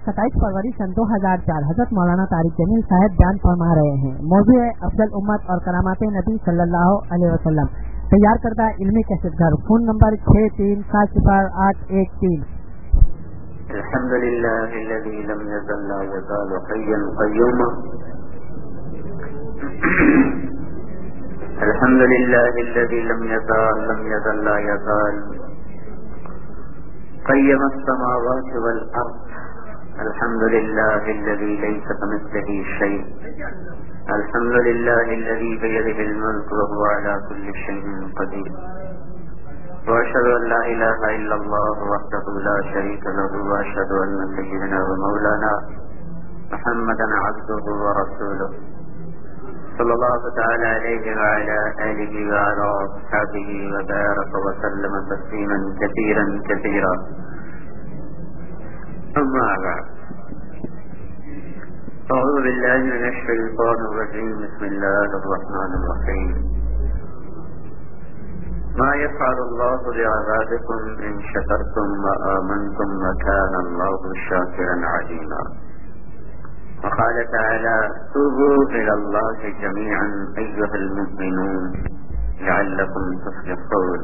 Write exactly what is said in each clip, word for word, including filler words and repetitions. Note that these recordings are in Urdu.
ستائیس फरवरी सन दो हज़ार चार हजरत मौलाना तारिक जमील साहब बयान फरमा रहे हैं। मौजू है अफजल उम्मत और करामात नबी सल्लल्लाहु अलैहि वसल्लम। तैयार करदा इल्मी कैसेट घर। फोन नंबर छः तीन सात सिफर आठ एक तीन। अल्हम्दुलिल्लाह الذي لم يزل لا يزال حيا قيوما الحمدللہ الذي لم يزال لم يزل لا يزال قيم السماوات والأرض الحمد لله الذي ليس كمثله شيء الحمد لله الذي بيده الملك وهو على كل شيء قدير وأشهد أن لا إله إلا الله وحده لا شريك له وأشهد أن سيدنا ومولانا محمدا عبده ورسوله صلى الله تعالى عليه وعلى آله وعلى أصحابه وبارك وسلم تسليما كثيرا كثيرا. أما بعد أعوذ بالله من الشيطان الرجيم بسم الله الرحمن الرحيم. ما يفعل الله بعذابكم إن شكرتم وآمنتم وكان الله شاكرا عليما. وقال تعالى توبوا إلى الله جميعا أيها المؤمنون لعلكم تفلحون.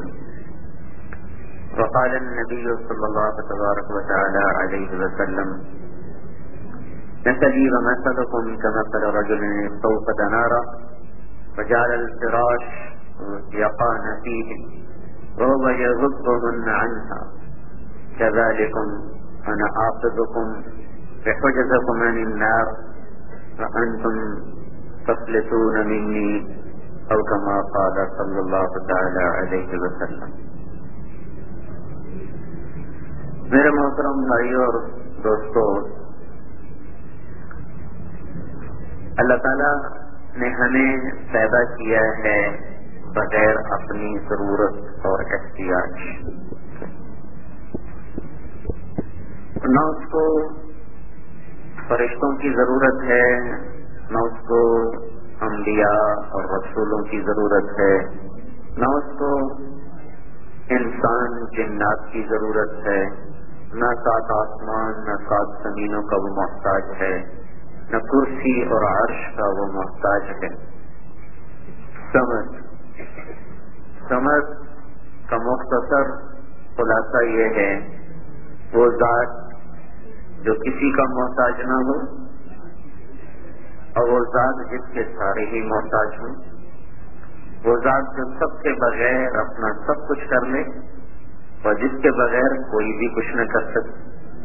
وقال النبي صلى الله تبارك وتعالى عليه وسلم مثلي ومثلكم كمثل رجل استوقد نارا وجعل الفراش يقان فيه وهو يغضهن عنها كذلكم أنا آخذكم بحجزكم عن النار وأنتم تفلتون مني أو كما قال صلى الله تعالى عليه وسلم. میرے محترم بھائیوں اور دوستوں، اللہ تعالیٰ نے ہمیں پیدا کیا ہے بغیر اپنی ضرورت اور احتیاج، نہ اس کو فرشتوں کی ضرورت ہے، نہ اس کو انبیاء اور رسولوں کی ضرورت ہے، نہ اس کو انسان جنات کی ضرورت ہے، نہ سات آسمان نہ سات زمینوں کا وہ محتاج ہے، نہ کرسی اور عرش کا وہ محتاج ہے. سمجھ سمجھ کا مختصر خلاصہ یہ ہے، وہ ذات جو کسی کا محتاج نہ ہو اور وہ ذات جس کے سارے ہی محتاج ہوں، وہ ذات جو سب کے بغیر اپنا سب کچھ کر لے اور جس کے بغیر کوئی بھی کچھ نہ کر سکے.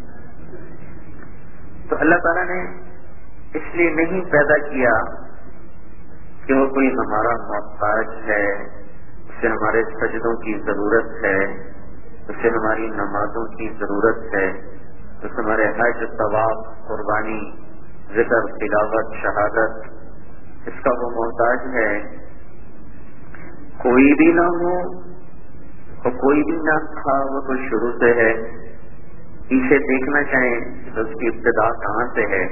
تو اللہ تعالیٰ نے اس لیے نہیں پیدا کیا کہ وہ کوئی ہمارا محتاج ہے، اسے ہمارے سجدوں کی ضرورت ہے، اسے ہماری نمازوں کی ضرورت ہے، اس ہمارے حج طواف قربانی ذکر تلاوت شہادت اس کا وہ محتاج ہے. کوئی بھی نہ ہو اور کوئی بھی نہ تھا، وہ تو شروع سے ہے. پیچھے دیکھنا چاہیں تو اس کی ابتدا کہاں سے ہے،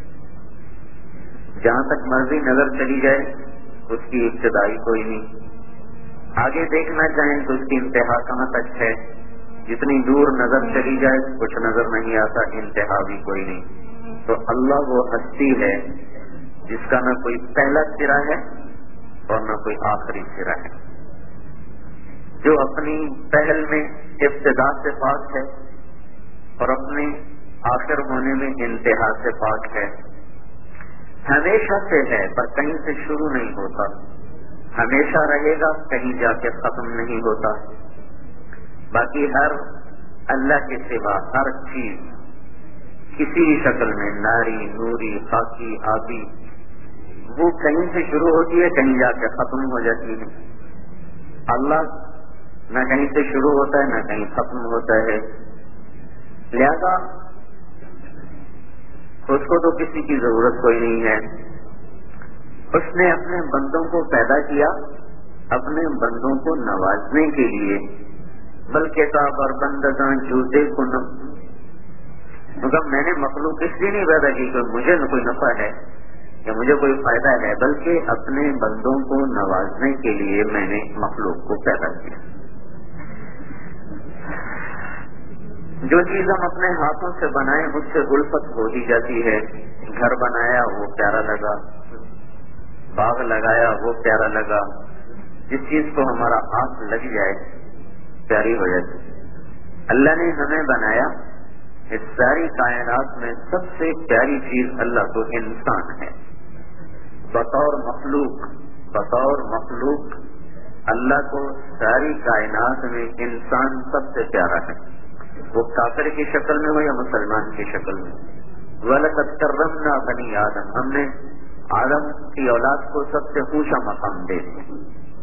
جہاں تک مرضی نظر چلی جائے اس کی ابتدائی کوئی نہیں. آگے دیکھنا چاہیں تو اس کی انتہا کہاں تک ہے، جتنی دور نظر چلی جائے کچھ نظر نہیں آتا، انتہا بھی کوئی نہیں. تو اللہ وہ ہستی ہے جس کا نہ کوئی پہلا سرا ہے اور نہ کوئی آخری سرا ہے، جو اپنی پہل میں ابتدا سے پاک ہے اور اپنے آخر ہونے میں انتہا سے پاک ہے. ہمیشہ سے ہے پر کہیں سے شروع نہیں ہوتا، ہمیشہ رہے گا کہیں جا کے ختم نہیں ہوتا. باقی ہر اللہ کے سوا ہر چیز کسی بھی شکل میں ناری نوری خاکی آبی وہ کہیں سے شروع ہوتی ہے کہیں جا کے ختم ہو جاتی ہے. اللہ نہ کہیں سے شروع ہوتا ہے نہ کہیں ختم ہوتا ہے، لہذا اس کو تو کسی کی ضرورت کوئی نہیں ہے. اس نے اپنے بندوں کو پیدا کیا اپنے بندوں کو نوازنے کے لیے، بلکہ اور بندگاں جوتے کو مگر میں نے مخلوق اس لیے نہیں پیدا کی کہ مجھے نہ کوئی نفع ہے یا مجھے کوئی فائدہ ہے، بلکہ اپنے بندوں کو نوازنے کے لیے میں نے مخلوق کو پیدا کیا. جو چیز ہم اپنے ہاتھوں سے بنائیں اس سے الفت ہو ہی جاتی ہے. گھر بنایا وہ پیارا لگا, باغ لگایا وہ پیارا لگا, جس چیز کو ہمارا ہاتھ لگ جائے پیاری ہو جاتی. اللہ نے ہمیں بنایا, اس ساری کائنات میں سب سے پیاری چیز اللہ کو انسان ہے. بطور مخلوق بطور مخلوق اللہ کو ساری کائنات میں انسان سب سے پیارا ہے, وہ کافر کی شکل میں ہو یا مسلمان کی شکل میں. وَلَقَدْ كَرَّمْنَا بَنِي آدم, ہم نے آدم کی اولاد کو سب سے اونچا مقام دے دیا.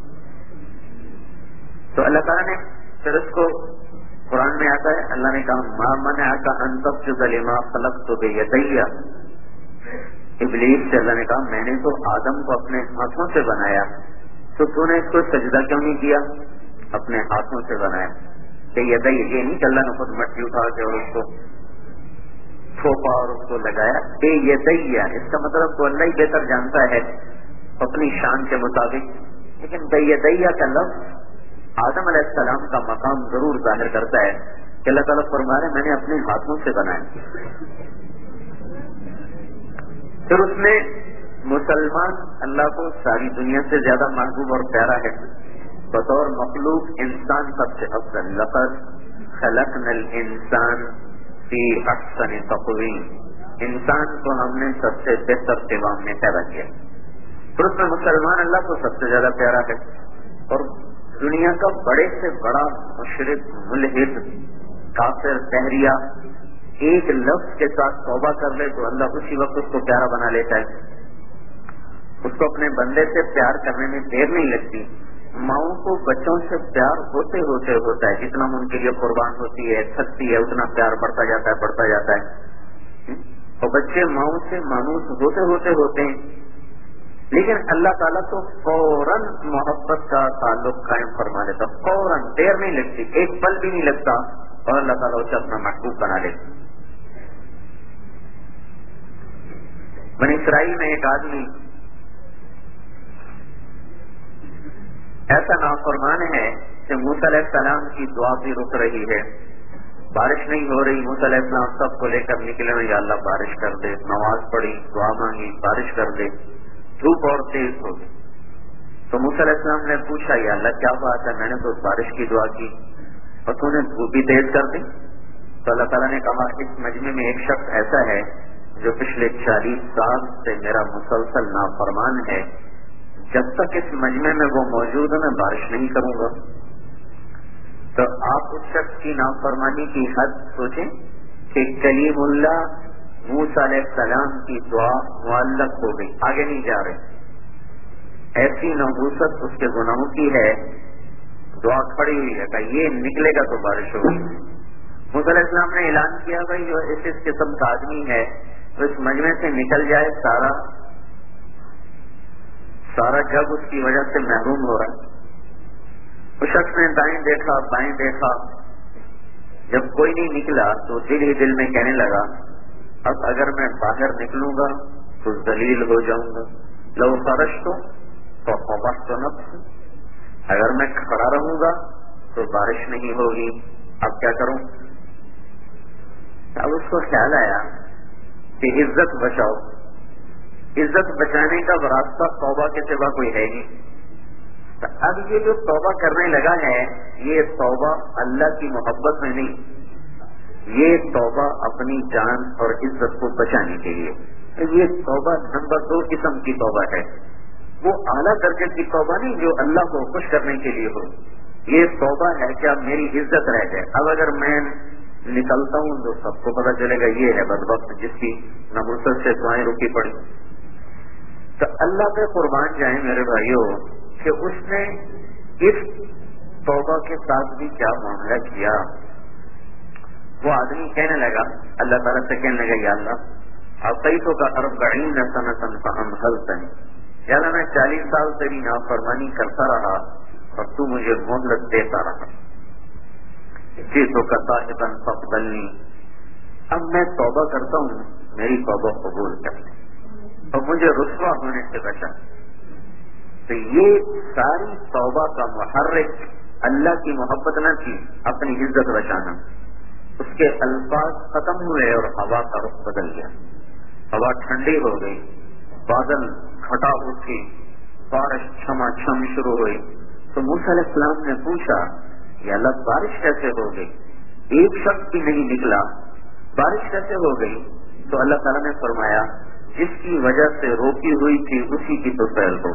تو اللہ تعالیٰ نے پھر اس کو قرآن میں آتا ہے, اللہ نے کہا مَا مَنَعَكَ أَن تَسْجُدَ لِمَا خَلَقْتُ بِيَدَيَّ. ابلیس سے اللہ نے کہا میں نے تو آدم کو اپنے ہاتھوں سے بنایا, تو تو نے اس کو سجدہ کیوں نہیں کیا؟ اپنے ہاتھوں سے بنایا. کہ یہ دئی یہ نہیں کہ اللہ نے خود مٹی اٹھا کے اور اس کو تھوپا اور اس کو لگایا. کہ یہ دیا اس کا مطلب تو اللہ ہی بہتر جانتا ہے اپنی شان کے مطابق. لیکن دیا کا لفظ آدم علیہ السلام کا مقام ضرور ظاہر کرتا ہے کہ اللہ تعالیٰ فرما رہے میں نے اپنے ہاتھوں سے بنایا. پھر اس نے مسلمان اللہ کو ساری دنیا سے زیادہ محبوب اور پیارا ہے. بطور مخلوق انسان سب سے افضل. لقد خلقنا الانسان فی احسن تقویم, انسان کو ہم نے سب سے بہتر قوام میں پیدا کیا. پھر اس میں مسلمان اللہ کو سب سے زیادہ پیارا ہے. اور دنیا کا بڑے سے بڑا مشرک ملحد کافر بحریہ ایک لفظ کے ساتھ توبہ کر لے تو اللہ اسی وقت اس کو پیارا بنا لیتا ہے. اس کو اپنے بندے سے پیار کرنے میں دیر نہیں لگتی. ماؤں کو بچوں سے پیار ہوتے ہوتے ہوتا ہے, جتنا ان کے لیے قربان ہوتی ہے تھکتی ہے اتنا پیار بڑھتا جاتا ہے بڑھتا جاتا ہے. اور بچے ماؤں سے مانوس ہوتے ہوتے ہوتے ہیں. لیکن اللہ تعالیٰ تو فوراً محبت کا تعلق قائم فرما لیتا, فوراً دیر نہیں لگتی, ایک پل بھی نہیں لگتا, اور اللہ تعالیٰ اسے اپنا محبوب بنا لیتا. بنی اسرائیل میں ایک آدمی ایسا نافرمان ہے کہ موسیٰ علیہ السلام کی دعا بھی رک رہی ہے, بارش نہیں ہو رہی. موسیٰ علیہ السلام سب کو لے کر نکلے, یا اللہ بارش کر دے. نماز پڑھی, دعا مانگی, بارش کر دے. دھوپ اور تیز ہو گئی. تو موسیٰ علیہ السلام نے پوچھا یا اللہ کیا بات ہے, میں نے تو بارش کی دعا کی اور تو نے دھوپ بھی تیز کر دی. تو اللہ تعالیٰ نے کہا اس مجمع میں ایک شخص ایسا ہے جو پچھلے چالیس سال سے میرا مسلسل نافرمان ہے, جب تک اس مجمع میں وہ موجود ہے میں بارش نہیں کروں گا. تو آپ اس شخص کی نافرمانی کی حد سوچیں کہ کلیم اللہ موسیٰ علیہ السلام کی دعا معلق ہو گئی, آگے نہیں جا رہے. ایسی نحوست اس کے گناہوں کی ہے, دعا کھڑی ہوئی ہے کہ یہ نکلے گا تو بارش ہوگی. موسیٰ علیہ السلام نے اعلان کیا بھائی جو اس اس قسم کا آدمی ہے تو اس مجمع سے نکل جائے, سارا سارا جگ اس کی وجہ سے محروم ہو رہا ہے. اس شخص نے دائیں دیکھا بائیں دیکھا, جب کوئی نہیں نکلا تو دل ہی دل میں کہنے لگا اب اگر میں باہر نکلوں گا تو ذلیل ہو جاؤں گا. لو خرجت تو خبثت نفس, اگر میں کھڑا رہوں گا تو بارش نہیں ہوگی, اب کیا کروں. اب اس کو خیال آیا کہ عزت بچاؤ, عزت بچانے کا راستہ توبہ کے سوا کوئی ہے نہیں. تو اب یہ جو توبہ کرنے لگا ہے یہ توبہ اللہ کی محبت میں نہیں, یہ توبہ اپنی جان اور عزت کو بچانے کے لیے. یہ توبہ نمبر دو قسم کی توبہ ہے, وہ اعلیٰ درجے کی توبہ نہیں جو اللہ کو خوش کرنے کے لیے ہو. یہ توبہ ہے کہ اب میری عزت رہ جائے, اب اگر میں نکلتا ہوں تو سب کو پتا چلے گا یہ ہے بدبخت جس کی نبوت سے دعائیں رکی پڑی. تو اللہ پہ قربان جائیں میرے بھائیوں کہ اس نے اس توبہ کے ساتھ بھی کیا معاملہ کیا. وہ آدمی کہنے لگا, اللہ تعالیٰ سے کہنے لگا یا اللہ اعطیتک کا اربعین سنۃ فامہلتنی, یا اللہ میں چالیس سال تیری نافرمانی کرتا رہا اور تو مجھے مہلت دیتا رہا. جئتک تائبا فاقبلنی, اب میں توبہ کرتا ہوں میری توبہ قبول کر لے اور مجھے رسوا ہونے سے بچا. تو یہ ساری توبہ کا محرک اللہ کی محبت نہ تھی, اپنی عزت بچانا. اس کے الفاظ ختم ہوئے اور ہوا کا رخ بدل گیا. ہوا ٹھنڈی ہو گئی, بادل گھٹا اٹھی, بارش چھما چھم شروع ہوئی. تو موسیٰ علیہ السلام نے پوچھا یا اللہ بارش کیسے ہو گئی؟ ایک شخص بھی نہیں نکلا, بارش کیسے ہو گئی؟ تو اللہ تعالیٰ نے فرمایا جس کی وجہ سے روکی ہوئی تھی اسی کی تو فعل ہو.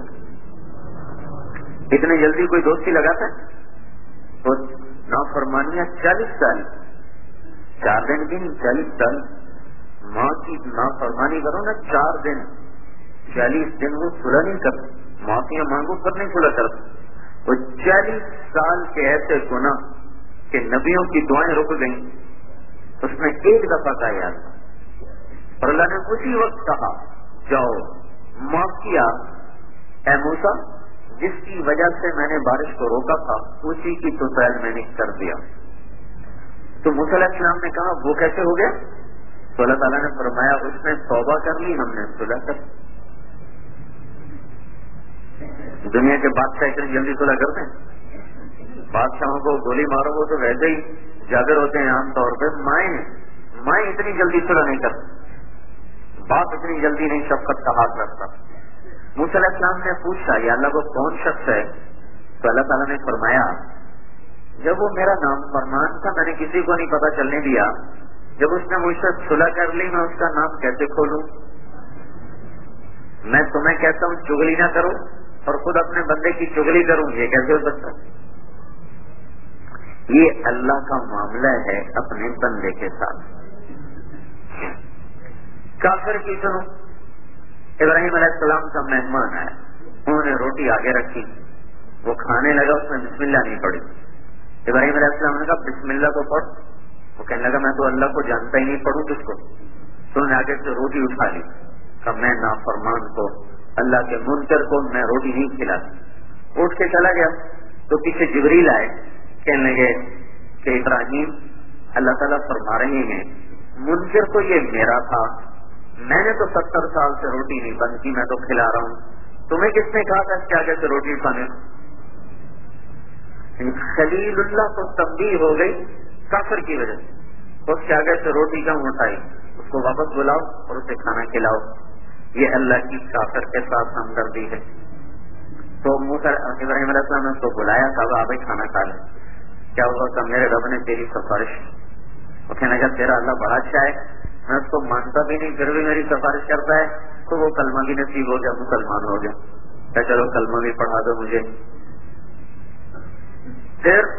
اتنے جلدی کوئی دوستی لگاتا ہے؟ تو نافرمانیاں چالیس سال, چار دن بھی نہیں, چالیس سال. ماں کی نافرمانی کرو نا چار دن, چالیس دن وہ صلح نہیں کرتے. معافیاں مانگو پر نہیں صلح کرتے. وہ چالیس سال کے ایسے گناہ کہ نبیوں کی دعائیں رک گئیں, اس نے ایک دفعہ کہا یاد, اور اللہ نے اسی وقت کہا جاؤ معاف کیا اے موسیٰ, جس کی وجہ سے میں نے بارش کو روکا تھا اسی کی تو فعل میں نے کر دیا. تو موسیٰ علیہ السلام نے کہا وہ کیسے ہو گیا؟ تو اللہ تعالیٰ نے فرمایا اس نے توبہ کر لی, ہم نے صلح کر. دنیا کے بادشاہ اتنی جلدی صلح کرتے ہیں؟ بادشاہوں کو گولی مارو وہ تو ویسے ہی جاگر ہوتے ہیں عام طور پہ. مائیں مائیں اتنی جلدی صلح نہیں کرتی, باپ اتنی جلدی نہیں شفقت کا ہاتھ رکھتا. موسیٰ علیہ السلام نے پوچھا یا اللہ وہ کون شخص ہے؟ تو اللہ تعالیٰ نے فرمایا جب وہ میرا نام فرمان تھا میں نے کسی کو نہیں پتا چلنے دیا. جب اس نے مجھ سے صلح کر لی میں اس کا نام کیسے کھولوں؟ میں تمہیں کہتا ہوں چگلی نہ کرو اور خود اپنے بندے کی چگلی کروں, یہ کیسے ہو سکتا؟ یہ اللہ کا معاملہ ہے اپنے بندے کے ساتھ. کافر کی سنو, ابراہیم علیہ السلام کا مہمان آیا, انہوں نے روٹی آگے رکھی, وہ کھانے لگا, اس میں بسم اللہ نہیں پڑی. ابراہیم علیہ السلام نے کہا بسم اللہ تو پڑھ. وہ کہنے لگا میں تو اللہ کو جانتا ہی نہیں, پڑھوں کس کو؟ تو انہوں نے آگے سے روٹی اٹھا لی, کہ میں نافرمان کو, اللہ کے منکر کو میں روٹی نہیں کھلاتا. اٹھ کے چلا گیا تو پیچھے جبریل آئے, کہنے لگے کہ ابراہیم اللہ تعالیٰ فرما رہے ہیں منکر تو یہ میرا تھا, میں نے تو ستر سال سے روٹی نہیں بند کی, میں تو کھلا رہا ہوں, تمہیں کس نے کہا تھا اس کے آگے سے روٹی اٹھانے؟ خلیل اللہ کو تبدیل ہو گئی کافر کی وجہ سے, اس کے آگے سے روٹی کیوں اٹھائی؟ اس کو واپس بلاؤ اور اسے کھانا کھلاؤ. یہ اللہ کی کافر کے ساتھ ہمدردی ہے. تو موسیٰ ابراہیم علیہ السلام نے اس کو بلایا, کہا بھائی کھانا کھا لیں. کیا ہوا؟ کہ میرے رب نے تیری سفارش, وہ کہنے لگا تیرا اللہ بڑا اچھا ہے, میں اس کو مانتا بھی نہیں پھر بھی میری سفارش کرتا ہے. تو وہ کلمہ بھی نصیب ہو گیا, مسلمان ہو گیا. کہ چلو کلمہ بھی پڑھا دو مجھے. پھر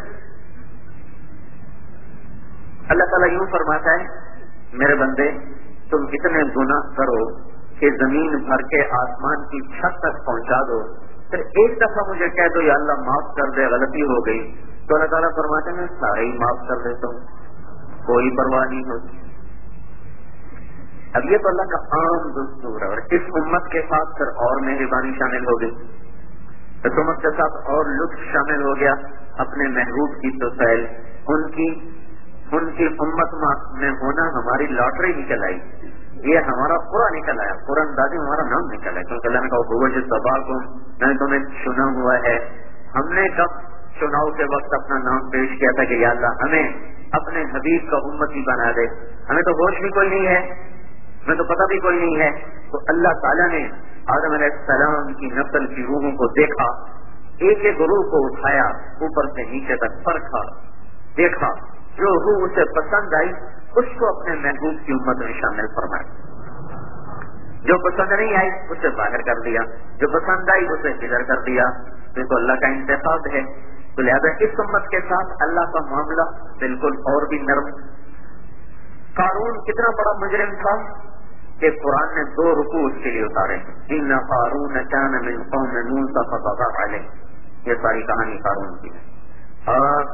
اللہ تعالیٰ یوں فرماتا ہے میرے بندے تم اتنے گناہ کرو کہ زمین بھر کے آسمان کی چھت تک پہنچا دو, پھر ایک دفعہ مجھے کہہ دو یا اللہ معاف کر دے, غلطی ہو گئی. تو اللہ تعالیٰ فرماتے ہیں میں سارے ہی معاف کر دیتا ہوں, کوئی پرواہ نہیں ہوتی. اب یہ تو اللہ کا عام دستور ہے, اور اس امت کے ساتھ پھر اور مہربانی شامل ہو گئی, اس امت کے ساتھ اور لطف شامل ہو گیا. اپنے محبوب کی تو سیل ان کی ان کی امت میں ہونا ہماری لاٹری نکل آئی, یہ ہمارا پورا نکل آیا, پورا اندازی ہمارا نام نکل آیا, کیونکہ اللہ نے کہا ہوگا جس سبا کو میں نے تمہیں چنا ہوا ہے. ہم نے کب چناؤ کے وقت اپنا نام پیش کیا تھا کہ یا اللہ ہمیں اپنے حبیب کا امتی بنا دے, ہمیں تو ہوش بھی کوئی نہیں ہے, ہمیں تو پتہ بھی کوئی نہیں ہے. تو اللہ تعالیٰ نے آدم علیہ السلام کی نسل کی روحوں کو دیکھا, ایک ایک روح کو اٹھایا, اوپر سے نیچے تک پرکھا, دیکھا, جو روح اسے پسند آئی اس کو اپنے محبوب کی امت میں شامل فرمایا, جو پسند نہیں آئی اسے باہر کر دیا, جو پسند آئی اسے ادھر کر دیا. تو اللہ کا انتخاب ہے. تو لہٰذا اس امت کے ساتھ اللہ کا معاملہ بالکل اور بھی نرم. قارون کتنا بڑا مجرم تھا کہ قرآن نے دو رکوع اس کے لیے اتارے ہیں, ان قارون کان من قوم موسیٰ فبغى علیہ, یہ ساری کہانی قارون کی ہے. اور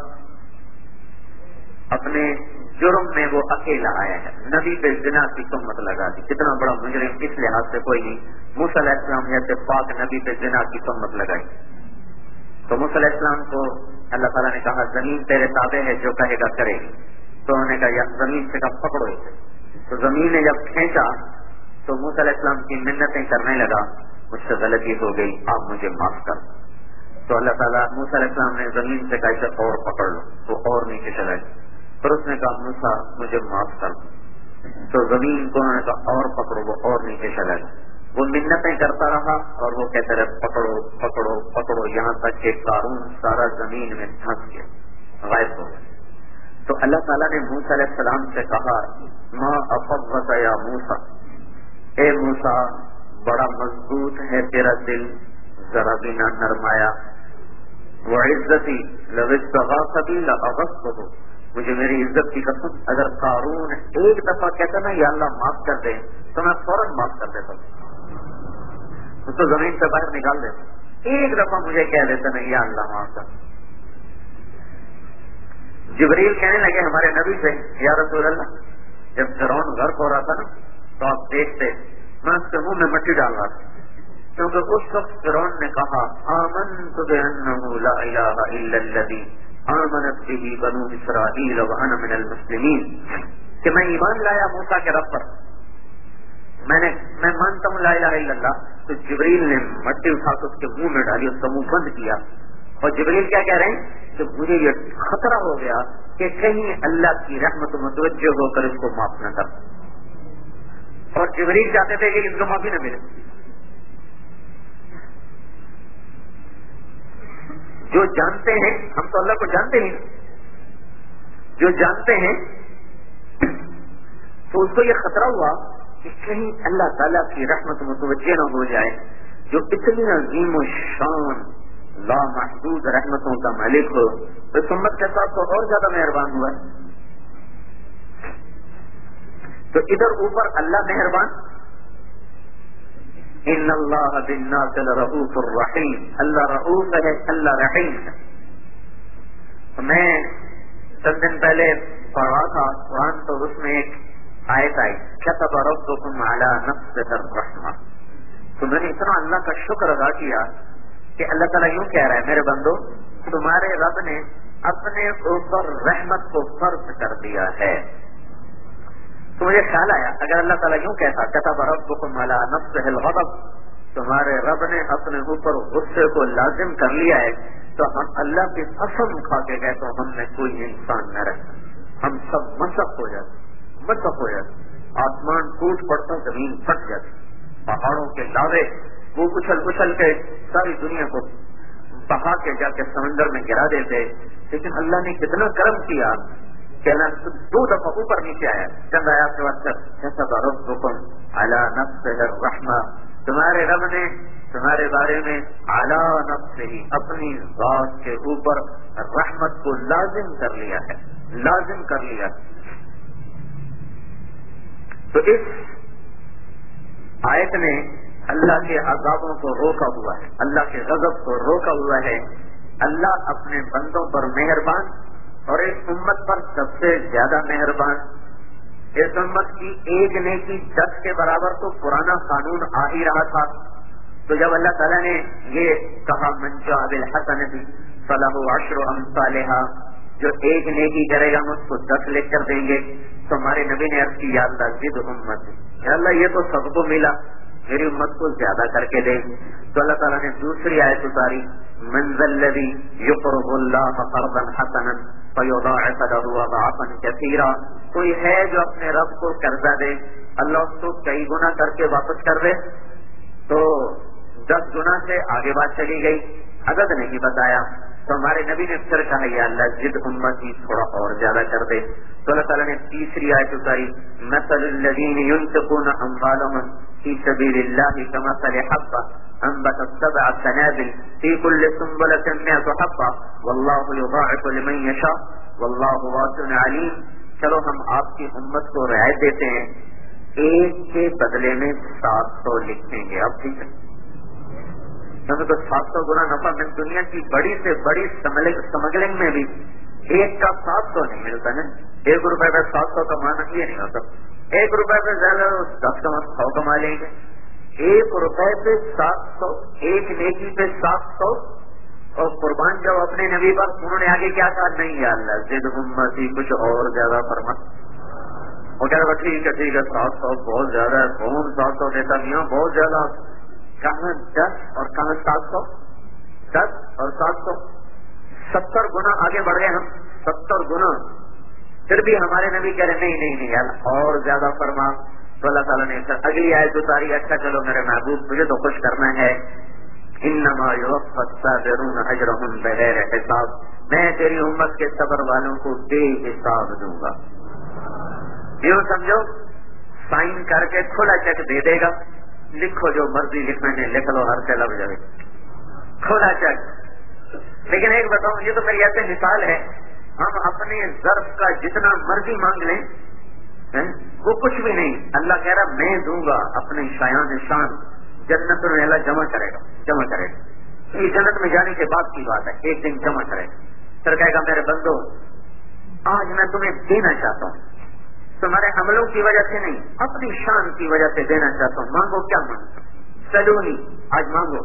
اپنے جرم میں وہ اکیلا آیا ہے, نبی پہ زنا کی تہمت لگا دی. کتنا بڑا مجرم, اس لحاظ سے کوئی نہیں. موسیٰ علیہ السلام جیسے پاک نبی پہ زنا کی تہمت لگائی. تو موسیٰ علیہ السلام کو اللہ تعالیٰ نے کہا زمین تیرے تابع ہے, جو کہے گا کرے گی. تو انہوں نے کہا یا زمین سے کہا پکڑو اسے. تو زمین نے جب کھینچا تو موسیٰ علیہ السلام کی منتیں کرنے لگا, مجھ سے غلطی ہو گئی, آپ مجھے معاف کر. تو اللہ تعالیٰ موسیٰ علیہ السلام نے زمین سے کہا اسے اور پکڑ لو, تو اور نیچے چلا گیا. پھر اس نے کہا موسیٰ مجھے معاف کر. تو زمین کو انہوں نے کہا اور پکڑو, وہ اور نیچے چلا گیا. وہ منتیں کرتا رہا اور وہ کہتے رہے پکڑو پکڑو پکڑو, یہاں تک کہ قارون سارا زمین میں دھنس گیا, غائب ہو گیا. تو اللہ تعالیٰ نے موسیٰ علیہ السلام سے کہا ما افضت یا موسیٰ, اے موسیٰ بڑا مضبوط ہے تیرا دل, ذرا بھی نہ نرمایا. وعزتی لو استغاث بی لاغثته, مجھے میری عزت کی قسم اگر قارون ایک دفعہ کہتا نا یا اللہ معاف کر دے تو میں فوراً معاف کر دیتا, اس کو زمین سے باہر نکال دیتا. ایک دفعہ مجھے کہہ دیتا نا یا اللہ معاف کر. جبریل کہنے لگے ہمارے نبی سے یا رسول اللہ, جب فرعون غرق ہو رہا تھا نا تو آپ دیکھتے میں اس کے منہ میں مٹی ڈال رہا تھا, کیونکہ اس وقت فرعون نے کہا آمنت بأنه لا الہ الا الذی آمنت به بنو اسرائیل وانا من المسلمین, کہ میں ایمان لایا موسیٰ کے رب پر, میں نے میں مانتا ہوں لا الہ الا اللہ. تو جبریل نے مٹی اٹھا کے اس کے منہ میں ڈالی, اس کا منہ بند کیا. اور جبریل کیا کہہ رہے ہیں کہ مجھے یہ خطرہ ہو گیا کہ کہیں اللہ کی رحمت متوجہ ہو کر اس کو معاف نہ کر. اور جبریل چاہتے تھے کہ اس کو معافی نہ ملے. جو جانتے ہیں, ہم تو اللہ کو جانتے ہیں, جو جانتے ہیں تو اس کو یہ خطرہ ہوا کہ کہیں اللہ تعالیٰ کی رحمت متوجہ نہ ہو جائے, جو اتنی عظیم و شان لا محدود رحمتوں کا مالک ہو. اس امت کے ساتھ تو اور زیادہ مہربان ہوا ہے. تو ادھر اوپر اللہ مہربان, ان اللہ بالناس لرؤوف الرحیم, اللہ رؤوف ہے اللہ رحیم ہے. میں چند دن پہلے پڑھا تھا قرآن, تو اس میں ایک آیت آئی کتب ربکم علی نفسہ الرحمہ. تو میں نے اتنا اللہ کا شکر ادا کیا کہ اللہ تعالیٰ یوں کہہ رہا ہے میرے بندو تمہارے رب نے اپنے اوپر رحمت کو فرض کر دیا ہے. تو مجھے خیال آیا اگر اللہ تعالیٰ یوں کہتا کتب ربکم علی نفسہ الغضب, تمہارے رب نے اپنے اوپر غصے کو لازم کر لیا ہے, تو ہم اللہ کی قسم کھا کے گئے تو ہم میں کوئی انسان نہ رہتا, ہم سب مسخ ہو جاتے, مسخ ہو جاتے. آسمان ٹوٹ پڑتا, زمین پھٹ جاتی, پہاڑوں کے لاوے وہ اچھل اچھل کے ساری دنیا کو بہا کے جا کے سمندر میں گرا دیتے. لیکن اللہ نے کتنا کرم کیا کہ اللہ دو دفعہ اوپر نیچے آیا, چند آیات کے بعد کتب ربکم علی نفسہ الرحمہ, تمہارے رب نے تمہارے بارے میں علی نفسہ اپنی ذات کے اوپر رحمت کو لازم کر لیا ہے, لازم کر لیا. تو اس آیت نے اللہ کے عذابوں کو روکا ہوا ہے, اللہ کے غضب کو روکا ہوا ہے. اللہ اپنے بندوں پر مہربان, اور اس امت پر سب سے زیادہ مہربان. اس امت کی ایک نیکی دس کے برابر تو پرانا قانون آ ہی رہا تھا. تو جب اللہ تعالیٰ نے یہ کہا من جاء بالحسنۃ فلہ عشر امثالھا, جو ایک نیکی کرے گا ہم اس کو دس لے کر دیں گے. تو ہمارے نبی نے عرض کی یا اللہ زد امت, یا اللہ یہ تو سب کو ملا, میری امت کو زیادہ کر کے دے. تو اللہ تعالیٰ نے دوسری آیت اتاری من ذا الذی یقرض اللہ قرضا حسنا فیضاعف له اضعافا کثیرا, کوئی ہے جو اپنے رب کو قرضہ دے, اللہ اس کو کئی گنا کر کے واپس کر دے. تو دس گنا سے آگے بات چلی گئی, عدد نہیں بتایا. تو ہمارے نبی نے پھر کہا یا اللہ جد امتی تھوڑا اور زیادہ کر دے. تو اللہ تعالیٰ نے تیسری آیت اتاری مثل الذین ينفقون اموالهم فی سبیل اللہ کمثل حبۃ انبتت سبع سنابل فی کل سنبلۃ مئۃ حبۃ واللہ یضاعف لمن یشاء واللہ واسع علیم. چلو ہم آپ کی امت کو رعایت دیتے ہیں, ایک کے بدلے میں سات سو لکھیں گے. اب ٹھیک ہے, کیونکہ تو سات سو گنا نفع میں دنیا کی بڑی سے بڑی سمگلنگ میں بھی ایک کا سات سو نہیں ملتا ہے. ایک روپے پہ سات سو کمانا یہ نہیں ہوتا. ایک روپے پہ زیادہ دس کما سو کما لیں گے. ایک روپے پہ سات سو, ایک نیکی پہ سات سو. اور قربان جب اپنے نبی پر انہوں نے آگے کیا کہا, نہیں یا اللہ زد امتی کچھ اور زیادہ فرما. وہ کہہ رہا ٹھیک ہے ٹھیک ہے سات سو بہت زیادہ ہے, کون سات سو دیتا نہیں, بہت زیادہ. کہاں دس اور کہاں سات سو, دس اور سات سو ستر گنا آگے بڑھ گئے ہم. ستر گنا پھر بھی ہمارے نبی کہہ رہے نہیں نہیں نہیں اللہ اور زیادہ فرما. تو اللہ تعالیٰ نے اگلی آیت اتاری, اچھا چلو میرے محبوب تجھے تو خوش کرنا ہے, انما یوفی الصابرون اجرهم بغیر حساب, میں تیری امت کے صبر والوں کو بے حساب دوں گا. یوں سمجھو سائن کر کے کھلا چیک دے دے گا, لکھو جو مرضی لکھنا ہے لکھ لو, ہر سے لگ جائے کھلا چیک. لیکن ایک بتاؤں, یہ تو میری ایسے مثال ہے, ہم اپنے ظرف کا جتنا مرضی مانگ لیں وہ کچھ بھی نہیں. اللہ کہہ رہا میں دوں گا اپنے شایان شان, جنت میں اللہ جمع کرے گا جمع کرے گا. یہ جنت میں جانے کے بعد کی بات ہے, ایک دن جمع کرے گا. پھر کہے گا میرے بندو آج میں تمہیں دینا چاہتا ہوں, تمہارے عملوں کی وجہ سے نہیں اپنی شان کی وجہ سے دینا چاہتا ہوں, مانگو کیا مانگو, سلونی آج مانگو.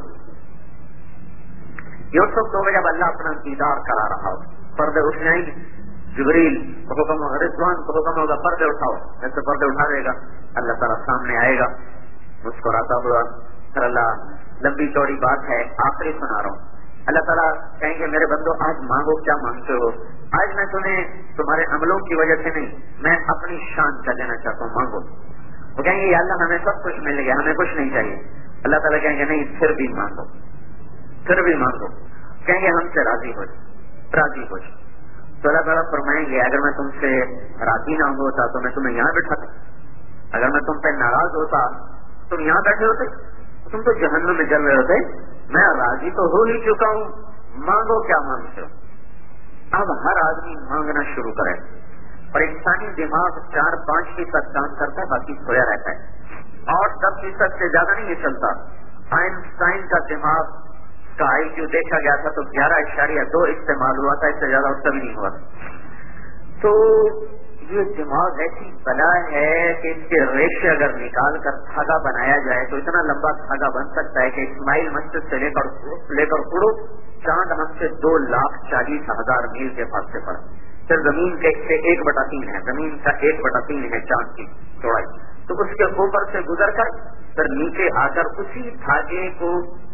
یوسف کو جب اللہ اپنا دیدار کرا رہا ہو, پردے اٹھ جائیں گے, جبریل کو حکم ہوگا, رضوان کو حکم ہوگا پردے اٹھاؤ, جیسے پردے اٹھا دے گا اللہ تعالیٰ سامنے آئے گا مسکراتا ہوا. پھر اللہ لمبی چوڑی بات ہے آخری سنا رہا ہوں, اللہ تعالیٰ کہیں گے میرے بندو آج مانگو کیا مانگتے ہو, آج میں تمہیں تمہارے عملوں کی وجہ سے نہیں میں اپنی شان کا دینا چاہتا ہوں, مانگو. وہ کہیں گے اللہ ہمیں سب کچھ مل گیا, ہمیں کچھ نہیں چاہیے. اللہ تعالیٰ کہیں گے نہیں پھر بھی مانگو, پھر بھی مانگو. کہیں گے ہم سے راضی ہو راضی ہو تو اللہ تعالیٰ فرمائیں گے اگر میں تم سے راضی نہ ہوتا تو میں تمہیں یہاں بٹھاتا, اگر میں تم پہ ناراض ہوتا تم یہاں بیٹھے ہوتے, تم تو جہنم میں جل رہے ہوتے. میں راضی تو ہو ہی چکا ہوں, مانگو کیا مانگتے ہو. اب ہر آدمی مانگنا شروع کرے, اور انسانی دماغ چار پانچ فیصد کام کرتا ہے, باقی سویا رہتا ہے, اور دس فیصد سے زیادہ نہیں یہ چلتا. آئنسٹائن کا دماغ کا آئی کیو دیکھا گیا تھا تو گیارہ اشاریہ دو استعمال ہوا تھا, اس سے زیادہ اس کا بھی نہیں ہوا تھا. تو یہ دماغ ایسی بلا ہے کہ اس کے ریشے اگر نکال کر دھاگا بنایا جائے تو اتنا لمبا دھاگا بن سکتا ہے کہ اسماعیل مسجد سے لے کر لے کر اڑو, چاند ہم سے دو لاکھ چالیس ہزار میل کے فاصلے پر, پھر زمین کے ایک بٹا تین ہے, زمین کا ایک بٹا تین ہے چاند کی چوڑائی, تو اس کے اوپر سے گزر کر پھر نیچے آ کر اسی دھاگے کو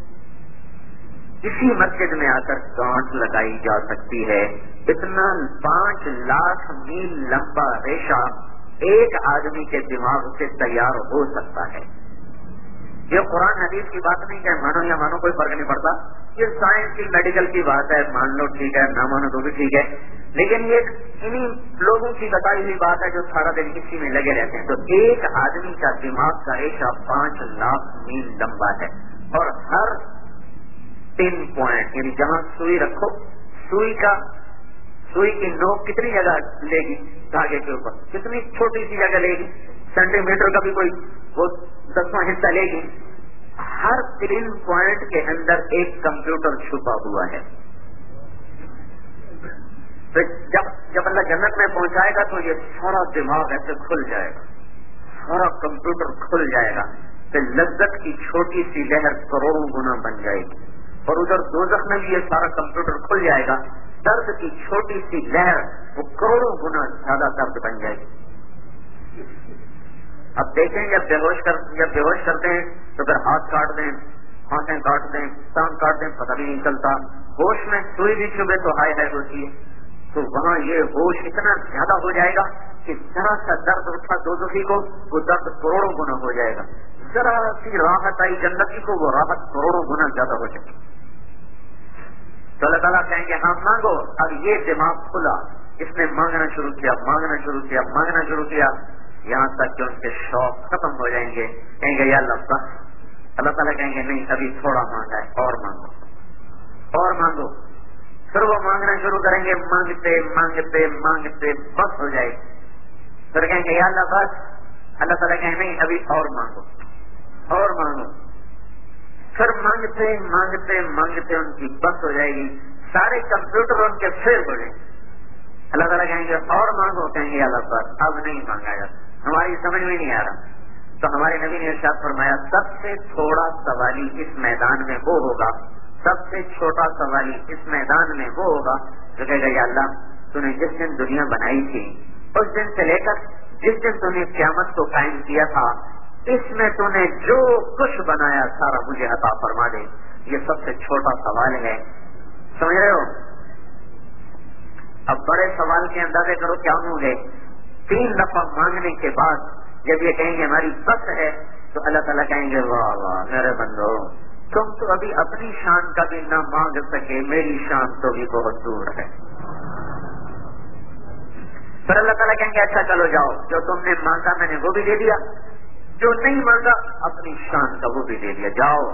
اسی مسجد میں آ کر گانٹ لگائی جا سکتی ہے. اتنا پانچ لاکھ میل لمبا ریشہ ایک آدمی کے دماغ سے تیار ہو سکتا ہے. یہ قرآن حدیث کی بات نہیں کہ مانو یا مانو کوئی فرق نہیں پڑتا, یہ سائنس کی میڈیکل کی بات ہے, مان لو ٹھیک ہے, نہ مانو تو بھی ٹھیک ہے, لیکن یہ انہی لوگوں کی بتائی ہوئی بات ہے جو سارا دن اسی میں لگے رہتے ہیں. تو ایک آدمی کا دماغ کا ریشہ پانچ لاکھ میل لمبا ہے, اور ہر تین پوائنٹ یعنی جہاں سوئی رکھو, سوئی کا سوئی کی نوک کتنی جگہ لے گی دھاگے کے اوپر, کتنی چھوٹی سی جگہ لے گی, سینٹی میٹر کا بھی کوئی وہ دسواں حصہ لے گی. ہر تین پوائنٹ کے اندر ایک کمپیوٹر چھپا ہوا ہے. تو جب جب اللہ جنت میں پہنچائے گا تو یہ سارا دماغ ایسے کھل جائے گا, سارا کمپیوٹر کھل جائے گا, پھر لذت کی چھوٹی سی لہر کروڑوں گنا بن جائے گی. اور ادھر دوزخ میں بھی یہ سارا کمپیوٹر کھل جائے گا, درد کی چھوٹی سی لہر وہ کروڑوں گنا زیادہ درد بن جائے گی. اب دیکھیں جب بے ہوش کر جب بے ہوش کرتے ہیں تو پھر ہاتھ کاٹ دیں, آنکھیں کاٹ دیں, ٹانگ کاٹ دیں, پتہ بھی نہیں چلتا. ہوش میں سوئی بھی چبھے تو ہائے ہائے ہوتی ہے, تو وہاں یہ ہوش اتنا زیادہ ہو جائے گا کہ ذرا سا درد اٹھا دوزخی کو وہ درد کروڑوں گنا ہو جائے گا, ذرا سی راحت آئی جنتی کو وہ راحت کروڑوں گنا زیادہ ہو جائے گی. تو اللہ تعالیٰ کہیں گے ہاں مانگو. اب یہ دماغ کھلا, اس نے مانگنا شروع کیا مانگنا شروع کیا مانگنا شروع کیا یہاں تک کہ ان کے شوق ختم ہو جائیں گے. کہیں گے یا اللہ بس. اللہ تعالیٰ کہیں گے نہیں ابھی تھوڑا مانگا ہے, اور مانگو اور مانگو. پھر وہ مانگنا شروع کریں گے, مانگتے مانگتے مانگتے بس ہو جائے. پھر کہیں گے یا اللہ بس. اللہ تعالیٰ کہیں نہیں ابھی اور مانگو اور مانگو. پھر مانگتے مانگتے مانگتے ان کی بس ہو جائے گی, سارے کمپیوٹر ان کے فیل ہو جائیں گے. اللہ تعالیٰ کہیں گے اور مانگو. کہیں گے اللہ بس اب نہیں مانگا جاتا, ہماری سمجھ میں نہیں آ رہا. تو ہمارے نبی نے ارشاد فرمایا سب سے تھوڑا سوالی اس میدان میں وہ ہوگا, سب سے چھوٹا سوالی اس میدان میں وہ ہوگا جو کہے گا یا اللہ تو نے جس دن دنیا بنائی تھی اس دن سے لے کر جس دن تو نے قیامت کو قائم کیا تھا اس میں تو نے جو کچھ بنایا سارا مجھے عطا فرما دے. یہ سب سے چھوٹا سوال ہے, سمجھ رہے ہو. اب بڑے سوال کے اندازے کرو کیا ہوں گے. تین دفعہ مانگنے کے بعد جب یہ کہیں گے ہماری بس ہے تو اللہ تعالیٰ کہیں گے واہ واہ میرے بندو تم تو ابھی اپنی شان کا بھی نہ مانگ سکے, میری شان تو بھی بہت دور ہے. پھر اللہ تعالیٰ کہیں گے اچھا چلو جاؤ, جو تم نے مانگا میں نے وہ بھی دے دیا, جو نہیں مانگا اپنی شان کا وہ بھی دے دیا, جاؤ.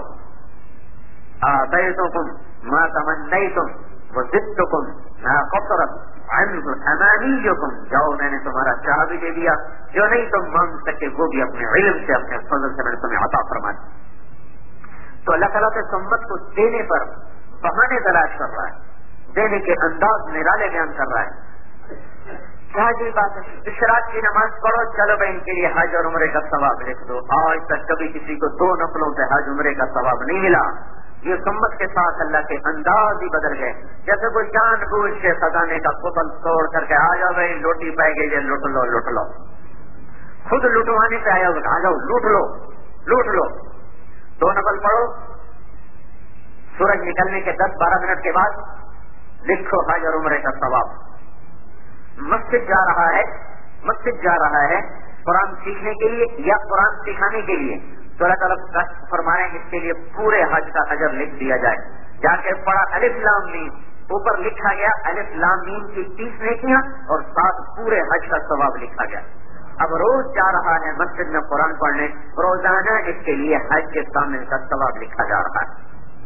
آتیتکم ما تمنیتم وزدتکم ما قصرت عنہ امانیکم, جاؤ میں نے تمہارا چاہ بھی دے دیا, جو نہیں تم مانگ سکے وہ بھی اپنے علم سے اپنے فضل سے میں نے تمہیں عطا فرما دی. تو اللہ تعالیٰ کے سمت کو دینے پر بہانے تلاش کر رہا ہے, دینے کے انداز نرالے بیان کر رہا ہے. کیا جی بات ہے, اشراق کی نماز پڑھو, چلو بھائی ان کے لیے حج اور عمرے کا ثواب لکھ دو. آج تک کبھی کسی کو دو نفلوں سے حج عمرے کا ثواب نہیں ملا. یہ سمت کے ساتھ اللہ کے انداز ہی بدل گئے. جیسے کوئی جان بوجھ کے خزانے کا بوتل توڑ کر کے آ جاؤ بھائی لوٹی پائے گئی ہے, لوٹ لو لوٹ لو, خود لٹوانے پہ آیا آ جاؤ لوٹ لو لوٹ لو. دو نفل پڑھو, سورج نکلنے کے دس بارہ منٹ کے بعد لکھو حج اور عمرے کا ثواب. مسجد جا رہا ہے مسجد جا رہا ہے قرآن سیکھنے کے لیے یا قرآن سکھانے کے لیے, تو اللہ تعالیٰ فرمائیں اس کے لیے پورے حج کا اجر لکھ دیا جائے. جا کے پڑھا الف لام میم, اوپر لکھا گیا الف لام میم کی تیس نیکیاں اور ساتھ پورے حج کا ثواب لکھا گیا. اب روز جا رہا ہے مسجد میں قرآن پڑھنے, روزانہ اس کے لیے حج کے سامنے کا ثواب لکھا جا رہا ہے.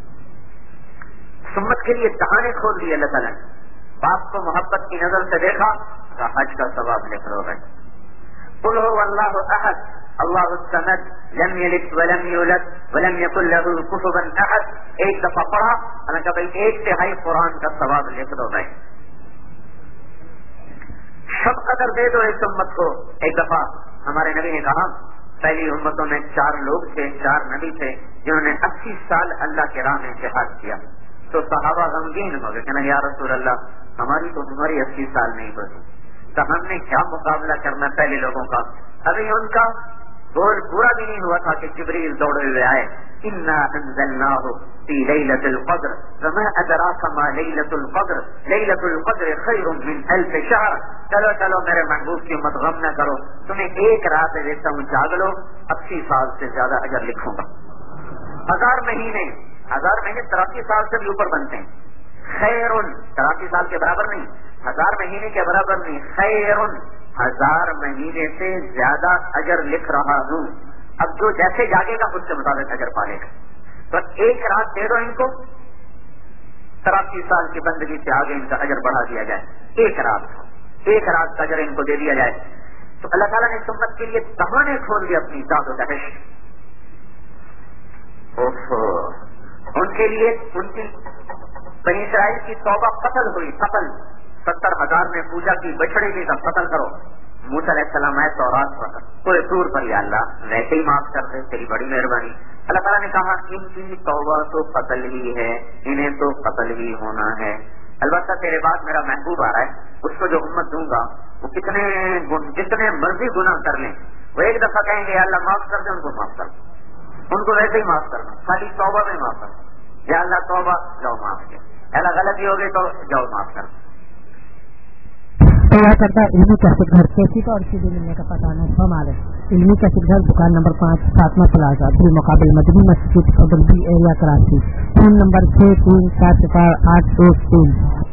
سمت کے لیے دہانے کھول دیے اللہ تعالیٰ نے. باپ کو محبت کی نظر سے دیکھا تو حج کا ثواب لکھ لو بھائی. قل هو اللہ احد اللہ الصمد لم یلد ولم یولد ولم یکن له کفوا احد. ایک دفعہ پڑھا, اللہ کا بھائی ایک تہائی قرآن کا ثواب لکھ دو بھائی. شب قدر دے دو اس امت کو. ایک دفعہ ہمارے نبی نے کہا پہلی امتوں میں چار لوگ تھے, چار نبی تھے جنہوں نے اسی سال اللہ کے راہ میں جہاد کیا. تو صحابہ غمگین ہو گئے, کہنا یا رسول اللہ ہماری تو عمر اسی سال نہیں بچی, تو ہم نے کیا مقابلہ کرنا پہلے لوگوں کا. ابھی ان کا گول پورا بھی نہیں ہوا تھا کہ جبریل دوڑے ہوئے آئے, انا انزلناہ فی لیلۃ القدر وما ادراک ما لیلۃ القدر لیلۃ القدر خیر من الف شہر. چلو چلو میرے محبوب کی امت غم نہ کرو, تمہیں ایک رات دیتا ہوں جاگ لو, اسی سال سے زیادہ اجر لکھوں گا. ہزار مہینے ہزار مہینے تراسی سال سے بھی اوپر بنتے ہیں. خیرن تراسی سال کے برابر نہیں, ہزار مہینے کے برابر نہیں, خیرن ہزار مہینے سے زیادہ اجر لکھ رہا ہوں. اب جو جیسے جاگے گا اس کے مطابق اجر پالے گا. تو ایک رات دے دو ان کو, تراسی سال کی بندگی سے آگے ان کا اجر بڑھا دیا جائے. ایک رات ایک رات کا اجر ان کو دے دیا جائے. تو اللہ تعالیٰ نے سمت کے لیے دہانے کھول دی اپنی داد و دہش. ان کے لیے ان کی بنی اسرائیل کی توبہ قتل ہوئی, قتل ستر ہزار میں پوجا کی بچڑے کی سب قتل کرو. موسیٰ علیہ السلام ہے تورات پر کوئی طور پر یا اللہ ویسے ہی معاف کر دے, تیری بڑی مہربانی. اللہ تعالیٰ نے کہا ان کی توبہ تو قتل ہی ہے, انہیں تو قتل ہی ہونا ہے. البتہ تیرے بعد میرا محبوب آ رہا ہے, اس کو جو امت دوں گا وہ کتنے جتنے مرضی گناہ کر لیں وہ ایک دفعہ کہیں گے اللہ معاف کر دے, ان کو معاف کر دے, ان کو ویسے ہی معاف کرنا, خالی توبہ میں معاف کرنا. یا اللہ توبہ جاؤ معاف کر, اللہ غلطی ہو گئی تو جاؤ معاف کر. تیار کرتا علمی کیسٹ گھر کیسٹ اور سی ڈی ملنے کا پتہ نصف مال ہے. علمی کیسٹ گھر دکان نمبر پانچ فاطمہ پلازا دو مقابل مدنی مسجد قدربی ایریا کراچی. فون نمبر چھ تین سات چار آٹھ ایک تین.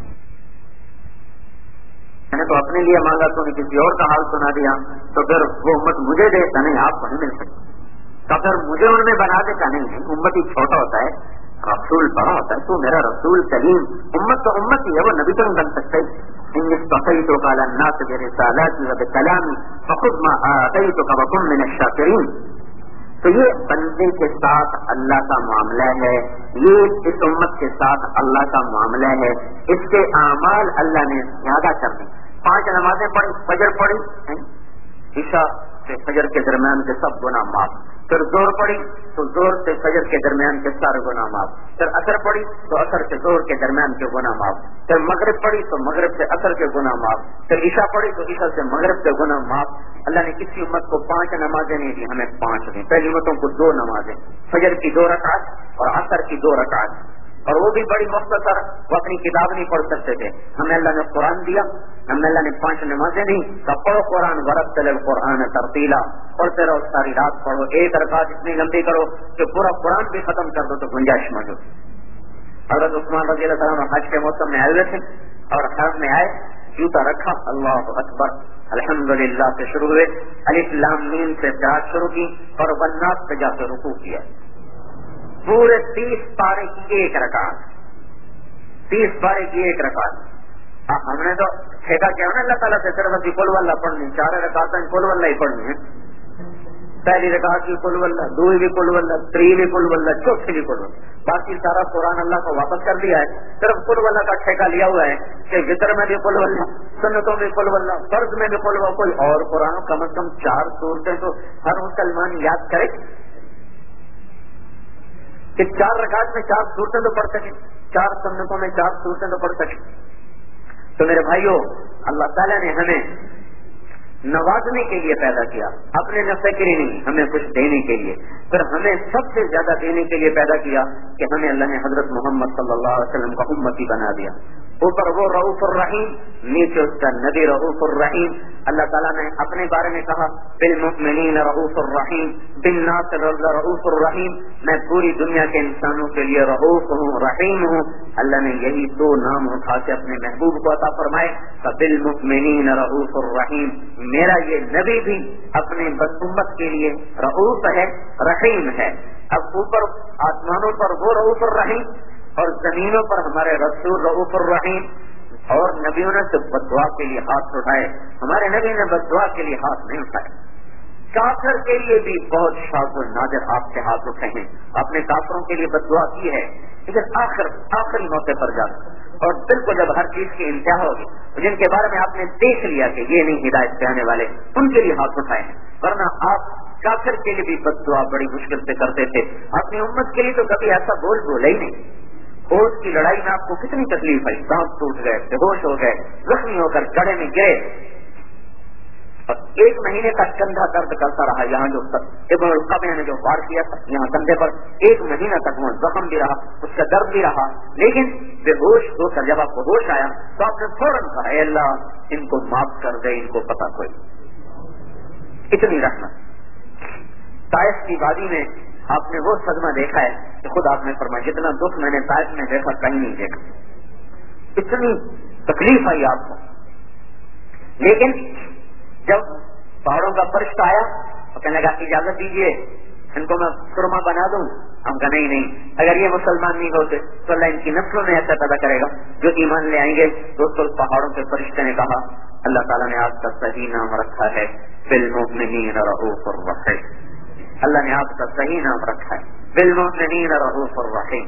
میں نے تو اپنے لیے مانگا, تو نے کسی اور کا حال سنا دیا, تو پھر وہ امت مجھے دیتا نہیں, آپ کو نہیں مل سکتی. تو اگر مجھے ان میں بنا دیتا نہیں, امت ہی چھوٹا ہوتا ہے, رسول بڑا ہوتا ہے. تو میرا رسول کریم, امت تو امت ہی ہے, وہ نبی تو نہیں بن سکتے. ان استفیتک علی الناس برسالاتی و بکلامی فخذ ما آتیتک وکن من الشاکرین. تو یہ بندے کے ساتھ اللہ کا معاملہ ہے, یہ اس امت کے ساتھ اللہ کا معاملہ ہے. اس کے اعمال اللہ نے زیادہ کر دی. پانچ نمازیں پڑھی, فجر پڑھی, عشاء سے فجر کے درمیان کے سب گناہ معاف. پھر زور پڑی تو زور سے فجر کے درمیان کے سارے گناہ معاف. پھر اثر پڑی تو اثر سے زور کے درمیان کے گناہ معاف. پھر مغرب پڑی تو مغرب سے اثر کے گناہ معاف. پھر عشاء پڑی تو عشاء سے مغرب کے گناہ معاف. اللہ نے کسی امت کو پانچ نمازیں نہیں دی, ہمیں پانچ دی. پہلی امتوں کو دو نمازیں, فجر کی دو رکعت اور عصر کی دو رکعت. اور وہ بھی بڑی مختصر، وہ اپنی کتاب نہیں پڑھ سکتے تھے. ہمیں اللہ نے قرآن دیا، ہمیں اللہ نے پانچ نمازیں دی، تو پڑھو قرآن، ورتل القرآن ترتیلا، پڑھتے رہو ساری رات پڑھو، ایک رکعت اتنی لمبی کرو کہ پورا قرآن بھی ختم کر دو تو گنجائش موجود. حضرت عثمان رضی اللہ تعالیٰ حج کے موسم میں آئے ہوئے تھے اور حرم میں آئے، جوتا رکھا، اللہ اکبر الحمدللہ سے شروع ہوئے، الف لام میم سے قرات شروع کی اور والناس پہ جا کے رکوع کیا. پورے تیس پارے کی ایک رکعت، تیس پارے کی ایک رکعت. ہم نے تو ٹھیکا کیا نا اللہ تعالیٰ سے، صرف ابھی قل واللہ پڑھنی، چار رکعتیں قل واللہ ہی پڑھنی ہے. پہلی رکعت بھی قل واللہ، دوسری بھی قل واللہ، تیسری بھی قل واللہ، چوتھی بھی قل واللہ. باقی سارا قرآن اللہ کو واپس کر دیا ہے، صرف قل واللہ کا ٹھیکا لیا ہوا ہے کہ وتر میں بھی قل واللہ، سنتوں میں قل واللہ، فرض میں بھی قل واللہ. کوئی اور قرآن کم از کم چار صورتیں تو ہر مسلمان یاد کرے کہ چار رکعت میں چار صورتیں تو پڑھ سکے، چار سنتوں میں چار صورتیں تو پڑھ سکے. تو میرے بھائیوں، اللہ تعالیٰ نے ہمیں نوازنے کے لیے پیدا کیا، اپنے نفع کے لیے نہیں، ہمیں کچھ دینے کے لیے. پھر ہمیں سب سے زیادہ دینے کے لیے پیدا کیا کہ ہمیں اللہ نے حضرت محمد صلی اللہ علیہ وسلم کا امتی بنا دیا. اوپر وہ رؤوف الرحیم، نیچے اس کا نبی رؤوف الرحیم. اللہ تعالیٰ نے اپنے بارے میں کہا بالمؤمنین رؤوف الرحیم، بالناس رؤوف الرحیم، میں پوری دنیا کے انسانوں کے لیے رؤوف ہوں، رحیم ہوں. اللہ نے یہی دو نام اٹھا کے اپنے محبوب کو عطا فرمائے، بالمؤمنین رؤوف الرحیم. میرا یہ نبی بھی اپنے امت کے لیے رؤوف ہے، رحیم ہے. اب اوپر آسمانوں پر وہ رؤوف الرحیم اور زمینوں پر ہمارے رسول رؤوف الرحیم، اور نبیوں نے تو بد دعا کے لیے ہاتھ اٹھائے، ہمارے نبی نے بد دعا کے لیے ہاتھ نہیں اٹھائے. کافر کے لیے بھی بہت شاذ و نادر آپ کے ہاتھ اٹھے ہیں، آپ نے کافروں کے لیے بد دعا کی ہے، لیکن آخر آخری موقع پر جا اور دل کو جب ہر چیز کی انتہا ہوگی، جن کے بارے میں آپ نے دیکھ لیا کہ یہ نہیں ہدایت پہ آنے والے، ان کے لیے ہاتھ اٹھائے ہیں. ورنہ آپ کافر کے لیے بھی بد دعا بڑی مشکل سے کرتے تھے، اپنی امت کے لیے تو کبھی ایسا بول بولا ہی نہیں. ہوش کی لڑائی میں آپ کو کتنی تکلیف آئی، دانت ٹوٹ گئے، بے ہوش ہو گئے، زخمی ہو کر گڑھے میں گئے، اور ایک مہینے تک کندھا درد کرتا رہا. یہاں جو ابن القبیہ نے جو وار کیا تھا یہاں کندھے پر، ایک مہینہ تک وہ زخم بھی رہا، اس کا درد بھی رہا. لیکن بے ہوش ہو کر جب آپ کو ہوش آیا تو آپ نے فوراً کہا اے اللہ ان کو معاف کر دے، ان کو پتہ کوئی. اتنی رحمت. طائف کی وادی میں آپ نے وہ صدمہ دیکھا ہے کہ خود آپ نے فرمایا جتنا دکھ میں نے طائف میں دیکھا کہیں نہیں دیکھا. اتنی تکلیف آئی آپ کو. لیکن جب پہاڑوں کا فرشتہ آیا تو کہنے لگا اجازت دیجیے ان کو میں سرما بنا دوں. ہم کہا نہیں نہیں، اگر یہ مسلمان نہیں ہوتے تو اللہ ان کی نسلوں میں ایسا پیدا کرے گا جو ایمان لے آئیں گے. دوستوں پہاڑوں کے فرشتے نے کہا اللہ تعالیٰ نے آپ کا صحیح نام رکھا ہے بالمؤمنین رؤوف الرحیم. اللہ نے آپ کا صحیح نام رکھا ہے بالمؤمنین رؤوف الرحیم.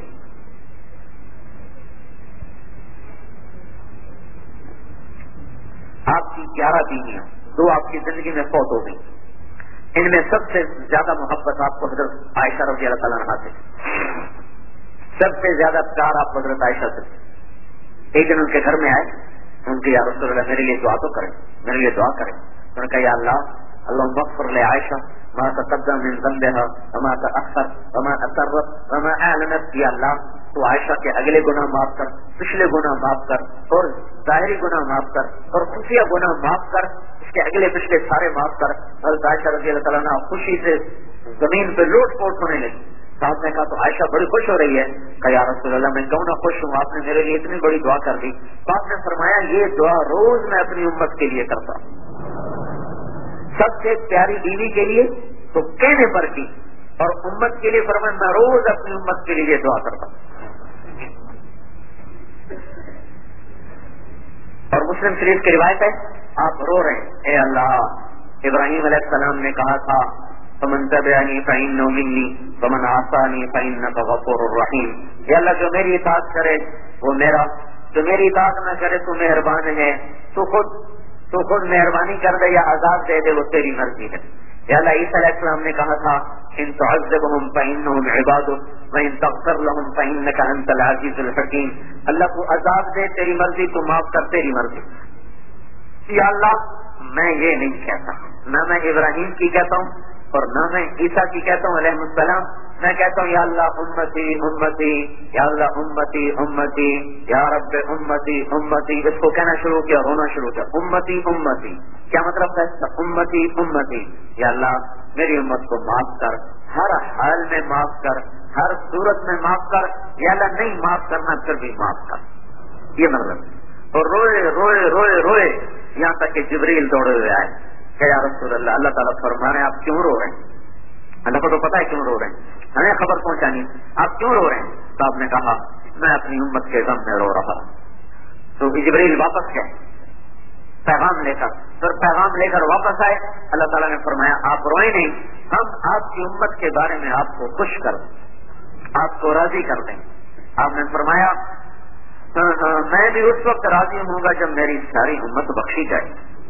آپ کی گیارہ بیویاں، دو آپ کی زندگی میں فوت ہو گئی. ان میں سب سے زیادہ محبت آپ کو حضرت عائشہ رضی اللہ تعالیٰ عنہا سے، سب سے زیادہ پیار آپ کو حضرت عائشہ سے. ایک دن ان کے گھر میں آئے، ان کے یا رسول اللہ میرے لیے دعا تو کریں، میرے لیے دعا کریں. انہوں نے کہا یا اللہ اللہم اغفر لعائشہ ما تقدم من ذنبها وما تأخر وما أسرت وما أعلنت. یا اللہ تو عائشہ کے اگلے گناہ معاف کر، پچھلے گناہ معاف کر، اور ظاہری گناہ معاف کر، اور خفیہ گناہ معاف کر، اس کے اگلے پچھلے سارے معاف کر. حضرت عائشہ رضی اللہ تعالیٰ عنہ خوشی سے زمین پہ لوٹ پوٹ ہونے لگی. صاحب نے کہا تو عائشہ بڑی خوش ہو رہی ہے. کہا یا رسول اللہ میں کیوں نہ خوش ہوں، آپ نے میرے لیے اتنی بڑی دعا کر دی. تو آپ نے فرمایا یہ دعا روز میں اپنی امت کے لیے کرتا ہوں. سب سے پیاری بیوی کے لیے تو کہنے پر کی، اور امت کے لیے فرمایا میں روز اپنی امت کے لیے دعا کرتا ہوں. اور مسلم شریف کی روایت ہے آپ رو رہے ہیں اے اللہ ابراہیم علیہ السلام نے کہا تھا فمن تبعنی فإنه منی ومن عصانی فإنک غفور الرحیم. یا اللہ جو میری اطاعت کرے وہ میرا، جو میری اطاعت نہ کرے تو مہربان ہے، تو خود تو خود مہربانی کر دے یا عذاب دے دے وہ تیری مرضی ہے. یا اللہ عیسیٰ علیہ السلام نے کہا تھا ان تعذبهم فإنهم عبادك وإن تغفر لهم فإنك أنت العزيز الحكيم. اللہ کو عذاب دے تیری مرضی، تو معاف کر تیری مرضی. یا اللہ میں یہ نہیں کہتا، نہ میں ابراہیم کی کہتا ہوں اور نہ میں عیسیٰ کی کہتا ہوں علیہ السلام، میں کہتا ہوں یا اللہ امتی امتی، یا اللہ امتی امتی، یا رب امتی امتی، اس کو کہنا شروع کیا، رونا شروع کیا، امتی امتی کیا مطلب ہے؟ امتی امتی، یا اللہ میری امت کو معاف کر، ہر حال میں معاف کر، ہر صورت میں معاف کر، یا اللہ نہیں معاف کرنا پھر بھی معاف کر، یہ مطلب۔ اور روئے روئے روئے روئے یہاں تک کہ جبریل دوڑے ہوئے آئے کہ یا رسول اللہ، اللہ تعالیٰ فرما رہے ہیں آپ کیوں رو رہے ہیں؟ اللہ کو تو پتا ہے کیوں رو رہے ہیں، ہمیں خبر پہنچانی، آپ کیوں رو رہے ہیں؟ تو آپ نے کہا میں اپنی امت کے غم میں رو رہا ہوں۔ تو جبریل واپس گئے پیغام لے کر، پھر پیغام لے کر واپس آئے، اللہ تعالیٰ نے فرمایا آپ روئے نہیں، ہم آپ کی امت کے بارے میں آپ کو خوش کر دیں، آپ کو راضی کر دیں۔ آپ نے فرمایا میں بھی اس وقت راضی ہوں گا جب میری ساری امت بخشی جائے۔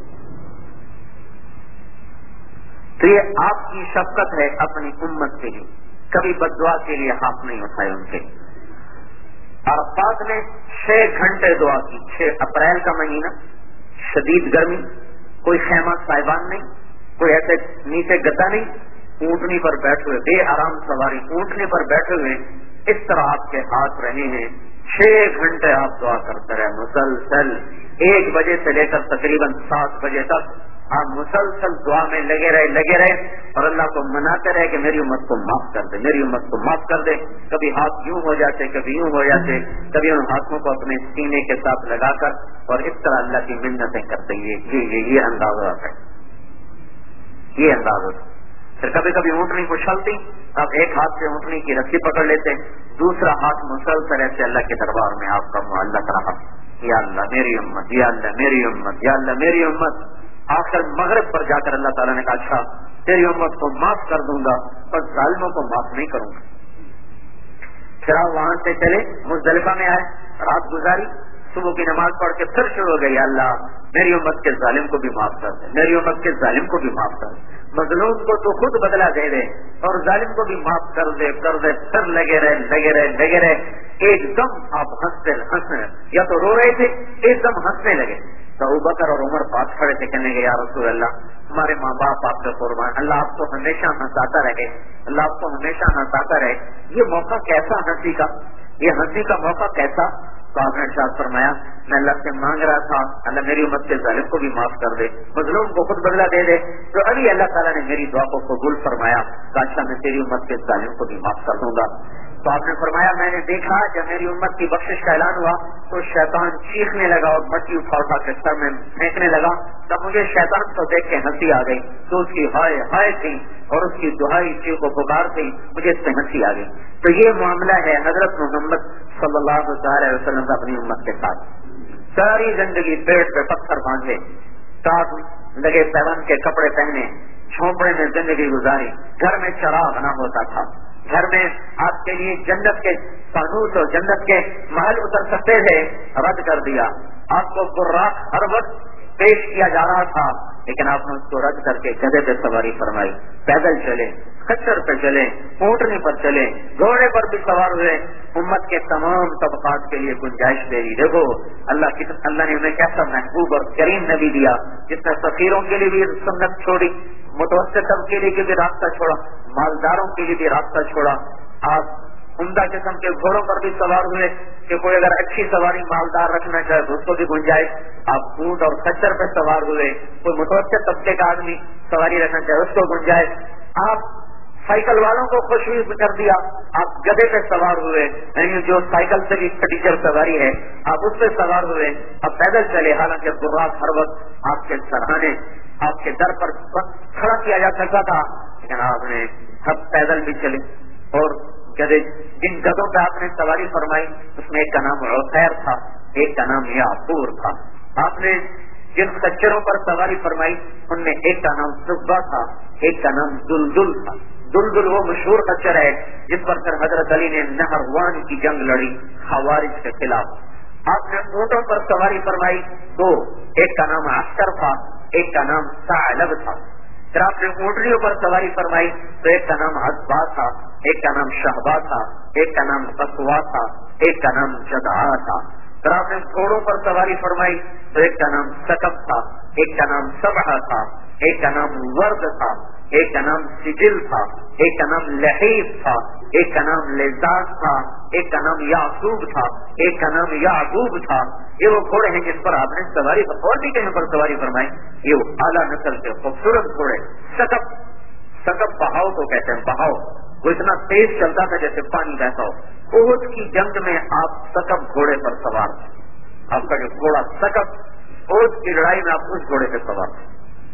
تو یہ آپ کی شفقت ہے اپنی امت کے لیے، کبھی بددعا کے لیے ہاتھ نہیں اٹھائے ان کے۔ عرفات نے چھ گھنٹے دعا کی، چھ اپریل کا مہینہ، شدید گرمی، کوئی خیمہ صاحبان نہیں، کوئی ایسے نیچے گدا نہیں، اونٹنی پر بیٹھے ہوئے بے آرام سواری، اونٹنی پر بیٹھے ہوئے اس طرح آپ کے ہاتھ رہے ہیں، چھ گھنٹے آپ دعا کرتے رہے مسلسل، ایک بجے سے لے کر تقریباً سات بجے تک آپ مسلسل دعا میں لگے رہے لگے رہے اور اللہ کو مناتے رہے کہ میری امت کو معاف کر دے، میری امت کو معاف کر دے۔ کبھی ہاتھ یوں ہو جاتے، کبھی یوں ہو جاتے، کبھی ان ہاتھوں کو اپنے سینے کے ساتھ لگا کر اور اس طرح اللہ کی منتیں کرتے، یہ یہ یہ انداز ہوتا ہے، یہ انداز ہوتا ہے۔ پھر کبھی کبھی اونٹنی کو چھلتی، اب ایک ہاتھ سے اونٹنی کی رسی پکڑ لیتے، دوسرا ہاتھ مسلسل ایسے اللہ کے دربار میں آپ کا معلق رہا، یا اللہ میری امت، یا اللہ میری امت، یا اللہ میری امت۔ آخر مغرب پر جا کر اللہ تعالیٰ نے کہا اچھا تیری امت کو معاف کر دوں گا پر ظالموں کو معاف نہیں کروں گا۔ پھر آپ وہاں سے چلے مزدلفہ میں آئے، رات گزاری، صبح کی نماز پڑھ کے پھر شروع ہو گئی، اللہ میری امت کے ظالم کو بھی معاف کر دے، میری امت کے ظالم کو بھی معاف کر دے، مظلوم کو تو خود بدلہ دے دے اور ظالم کو بھی معاف کر دے کر دے پھر لگے رہے لگے رہے لگے رہے ایک دم آپ ہنستے ہنسنے یا تو رو رہے تھے، ایک دم ہنسنے لگے۔ تو ابوبکر اور عمر پاس کھڑے تھے، کہنے گے یا رسول اللہ ہمارے ماں باپ آپ کے قربان، اللہ آپ کو ہمیشہ ہنساتا رہے، اللہ آپ کو ہمیشہ ہنساتا رہے۔ یہ موقع کیسا ہنسی کا، یہ ہنسی کا موقع کیسا؟ تو آپ نے ارشاد فرمایا میں اللہ سے مانگ رہا تھا اللہ میری امت کے ظالم کو بھی معاف کر دے، مظلوم کو خود بدلہ دے دے، تو ابھی اللہ تعالیٰ نے میری دعا کو قبول فرمایا کہ اچھا میں تیری امت کے ظالم کو بھی معاف کر دوں گا۔ تو آپ نے فرمایا میں نے دیکھا جب میری امت کی بخشش کا اعلان ہوا تو شیطان چیخنے لگا اور مٹی اٹھا اٹھا کے سر میں پھینکنے لگا، تب مجھے شیطان کو دیکھ کے ہنسی آ گئی، تو اس کی ہائے ہائے تھی اور اس کی دعائی چیخ و پکار تھی، مجھے اس سے ہنسی آ گئی۔ تو یہ معاملہ ہے حضرت محمد صلی اللہ علیہ وسلم کا اپنی امت کے ساتھ، ساری زندگی پیٹ پہ پتھر باندھے، کاٹ لگے پیون کے کپڑے پہنے، جھونپڑے میں زندگی گزاری، گھر میں چراغ نہ ہوتا تھا، گھر میں آپ کے لیے جنت کے فانوس اور جنت کے محل اتر سکتے تھے، رد کر دیا۔ آپ کو براق ہر وقت پیش کیا جا رہا تھا لیکن آپ نے اس کو رد کر کے گدھے پہ سواری فرمائی، پیدل چلے، خچر پہ چلے، اونٹنی پر چلے، گھوڑے پر بھی سوار ہوئے، امت کے تمام طبقات کے لیے گنجائش دے دی۔ دیکھو اللہ کی اللہ نے انہیں کیسا محبوب اور کریم نبی دیا جس نے فقیروں کے لیے بھی سنت چھوڑی، متوسط طبقے کے لیے بھی راستہ چھوڑا، مالداروں کے لیے بھی راستہ چھوڑا۔ آپ عمدہ قسم کے گھوڑوں پر بھی سوار ہوئے کہ کوئی اگر اچھی سواری مالدار رکھنا چاہے تو اس کو بھی گنجائش، آپ اونٹ اور خچر پہ سوار ہوئے، کوئی متوسط طبقے کا آدمی سواری رکھنا چاہے اس کو گنجائش، آپ سائیکل والوں کو خوشی کر دیا، آپ گدھے پہ سوار ہوئے، یعنی جو سائیکل سے بھی فٹیچر سواری ہے آپ اس پہ سوار ہوئے، اب پیدل چلے، حالانکہ براق ہر وقت آپ کے سرہانے آپ کے در پر کھڑا کیا جا سکتا تھا لیکن آپ نے ہم پیدل بھی چلے۔ اور گدھے جن گدھوں پہ آپ نے سواری فرمائی اس میں ایک کا نام عقیر تھا، ایک کا نام یعقور تھا۔ آپ نے جن خچروں پر سواری فرمائی ان میں ایک کا نام صبا تھا، ایک کا نام دلدل تھا۔ دلدل وہ مشہور خچر ہے جس پر پھر حضرت علی نے نہروان کی جنگ لڑی خوارج کے خلاف۔ آپ نے اونٹوں پر سواری فرمائی دو، ایک کا نام عسکر تھا، ایک کا نام ثعلب تھا۔ پھر آپ نے اونٹنیوں پر سواری فرمائی تو ایک کا نام عصبہ تھا، ایک کا نام شہبہ تھا، ایک کا نام قصوا تھا، ایک کا نام جدعا تھا۔ پھر آپ نے گھوڑوں پر سواری فرمائی تو ایک کا نام سکب تھا، ایک کا نام سبہ تھا، ایک کا نام ورد تھا، ایک کا نام سجل تھا، ایک کا نام لحیف تھا، ایک کا نام لذات تھا، ایک کا نام یعقوب تھا، ایک کا نام یعقوب تھا. یہ وہ گھوڑے ہیں جس پر آپ نے سواری اور بھی کہیں پر سواری فرمائی. یہ وہ اعلیٰ نسل کے خوبصورت گھوڑے. سکب سکب بہاؤ کو کہتے ہیں، بہاؤ وہ اتنا تیز چلتا تھا جیسے پانی بہتا ہو. احد کی جنگ میں آپ سکب گھوڑے پر سوار تھے. آپ کا جو گھوڑا سکب، احد کی لڑائی میں آپ اس گھوڑے پہ سوار تھے.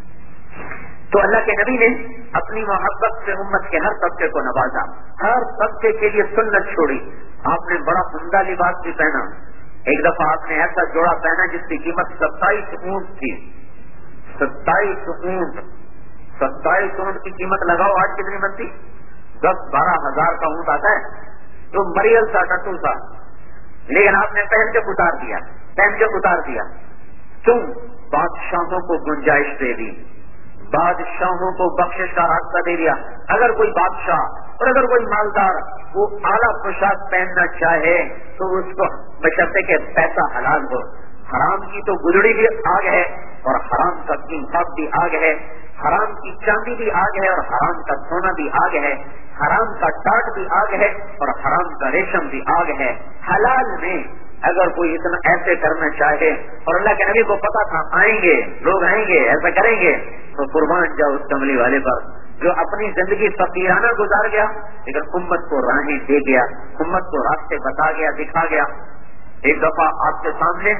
تو اللہ کے نبی نے اپنی محبت سے امت کے ہر طبقے کو نوازا، ہر طبقے کے لیے سنت چھوڑی. آپ نے بڑا عمدہ لباس بھی پہنا. ایک دفعہ آپ نے ایسا جوڑا پہنا جس کی قیمت ستائیس اونٹ تھی. ستائیس اونٹ ستائیس اونٹ کی قیمت لگاؤ آج کتنی بنتی؟ دس بارہ ہزار کا اونٹ آتا ہے. تو مریل سا ٹٹو سا، لیکن آپ نے پہن کے اتار دیا پہن کے اتار دیا کیوں؟ بادشاہوں کو گنجائش دے دی، بادشاہوں کو بخشش کا راستہ دے دیا. اگر کوئی بادشاہ اور اگر کوئی مالدار وہ اعلیٰ پوشاک پہننا چاہے تو اس کو بشرطے کہ پیسہ حلال ہو. حرام کی تو گزڑی بھی آگ ہے اور حرام کا قیمت بھی آگ ہے، حرام کی چاندی بھی آگ ہے اور حرام کا سونا بھی آگ ہے، حرام کا ٹاٹ بھی آگ ہے اور حرام کا ریشم بھی آگ ہے. حلال میں اگر کوئی اتنا ایسے کرنا چاہے اور اللہ کے نبی کو پتا تھا آئیں گے لوگ آئیں گے ایسا کریں گے، تو قربان جاؤ اس کملی والے پر جو اپنی زندگی فقیرانہ گزار گیا لیکن امت کو راہیں دے گیا، امت کو راستے بتا گیا، دکھا گیا. ایک دفعہ آپ کے سامنے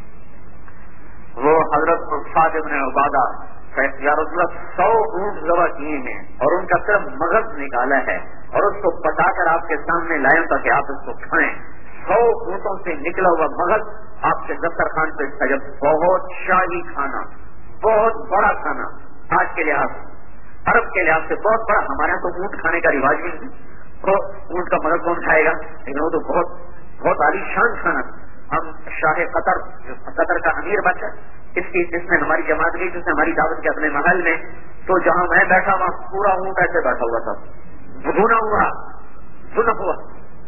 وہ حضرت سعد بن عبادہ یا رسول اللہ سو اونٹ ذبح کیے ہیں اور ان کا صرف مغز نکالا ہے اور اس کو پٹا کر آپ کے سامنے لائے تاکہ آپ اس کو کھائیں. سو اونٹوں سے نکلا ہوا مغز آپ کے دسترخوان پہ سجا. بہت شاہی کھانا، بہت بڑا کھانا. آج کے لحاظ عرب کے لحاظ سے بہت بڑا. ہمارے یہاں تو اونٹ کھانے کا رواج بھی نہیں، تو اونٹ کا مغز کون کھائے گا؟ لیکن وہ تو بہت بہت عالی شان کھانا. ہم شاہ قطر قطر کا امیر بچہ اس کی اس میں ہماری جماعت گئی، جس نے ہماری دعوت کی اپنے محل میں، تو جہاں میں بیٹھا وہاں پورا اونٹ ایسے بیٹھا ہوا تھا، بھونا ہوا بھونا ہوا.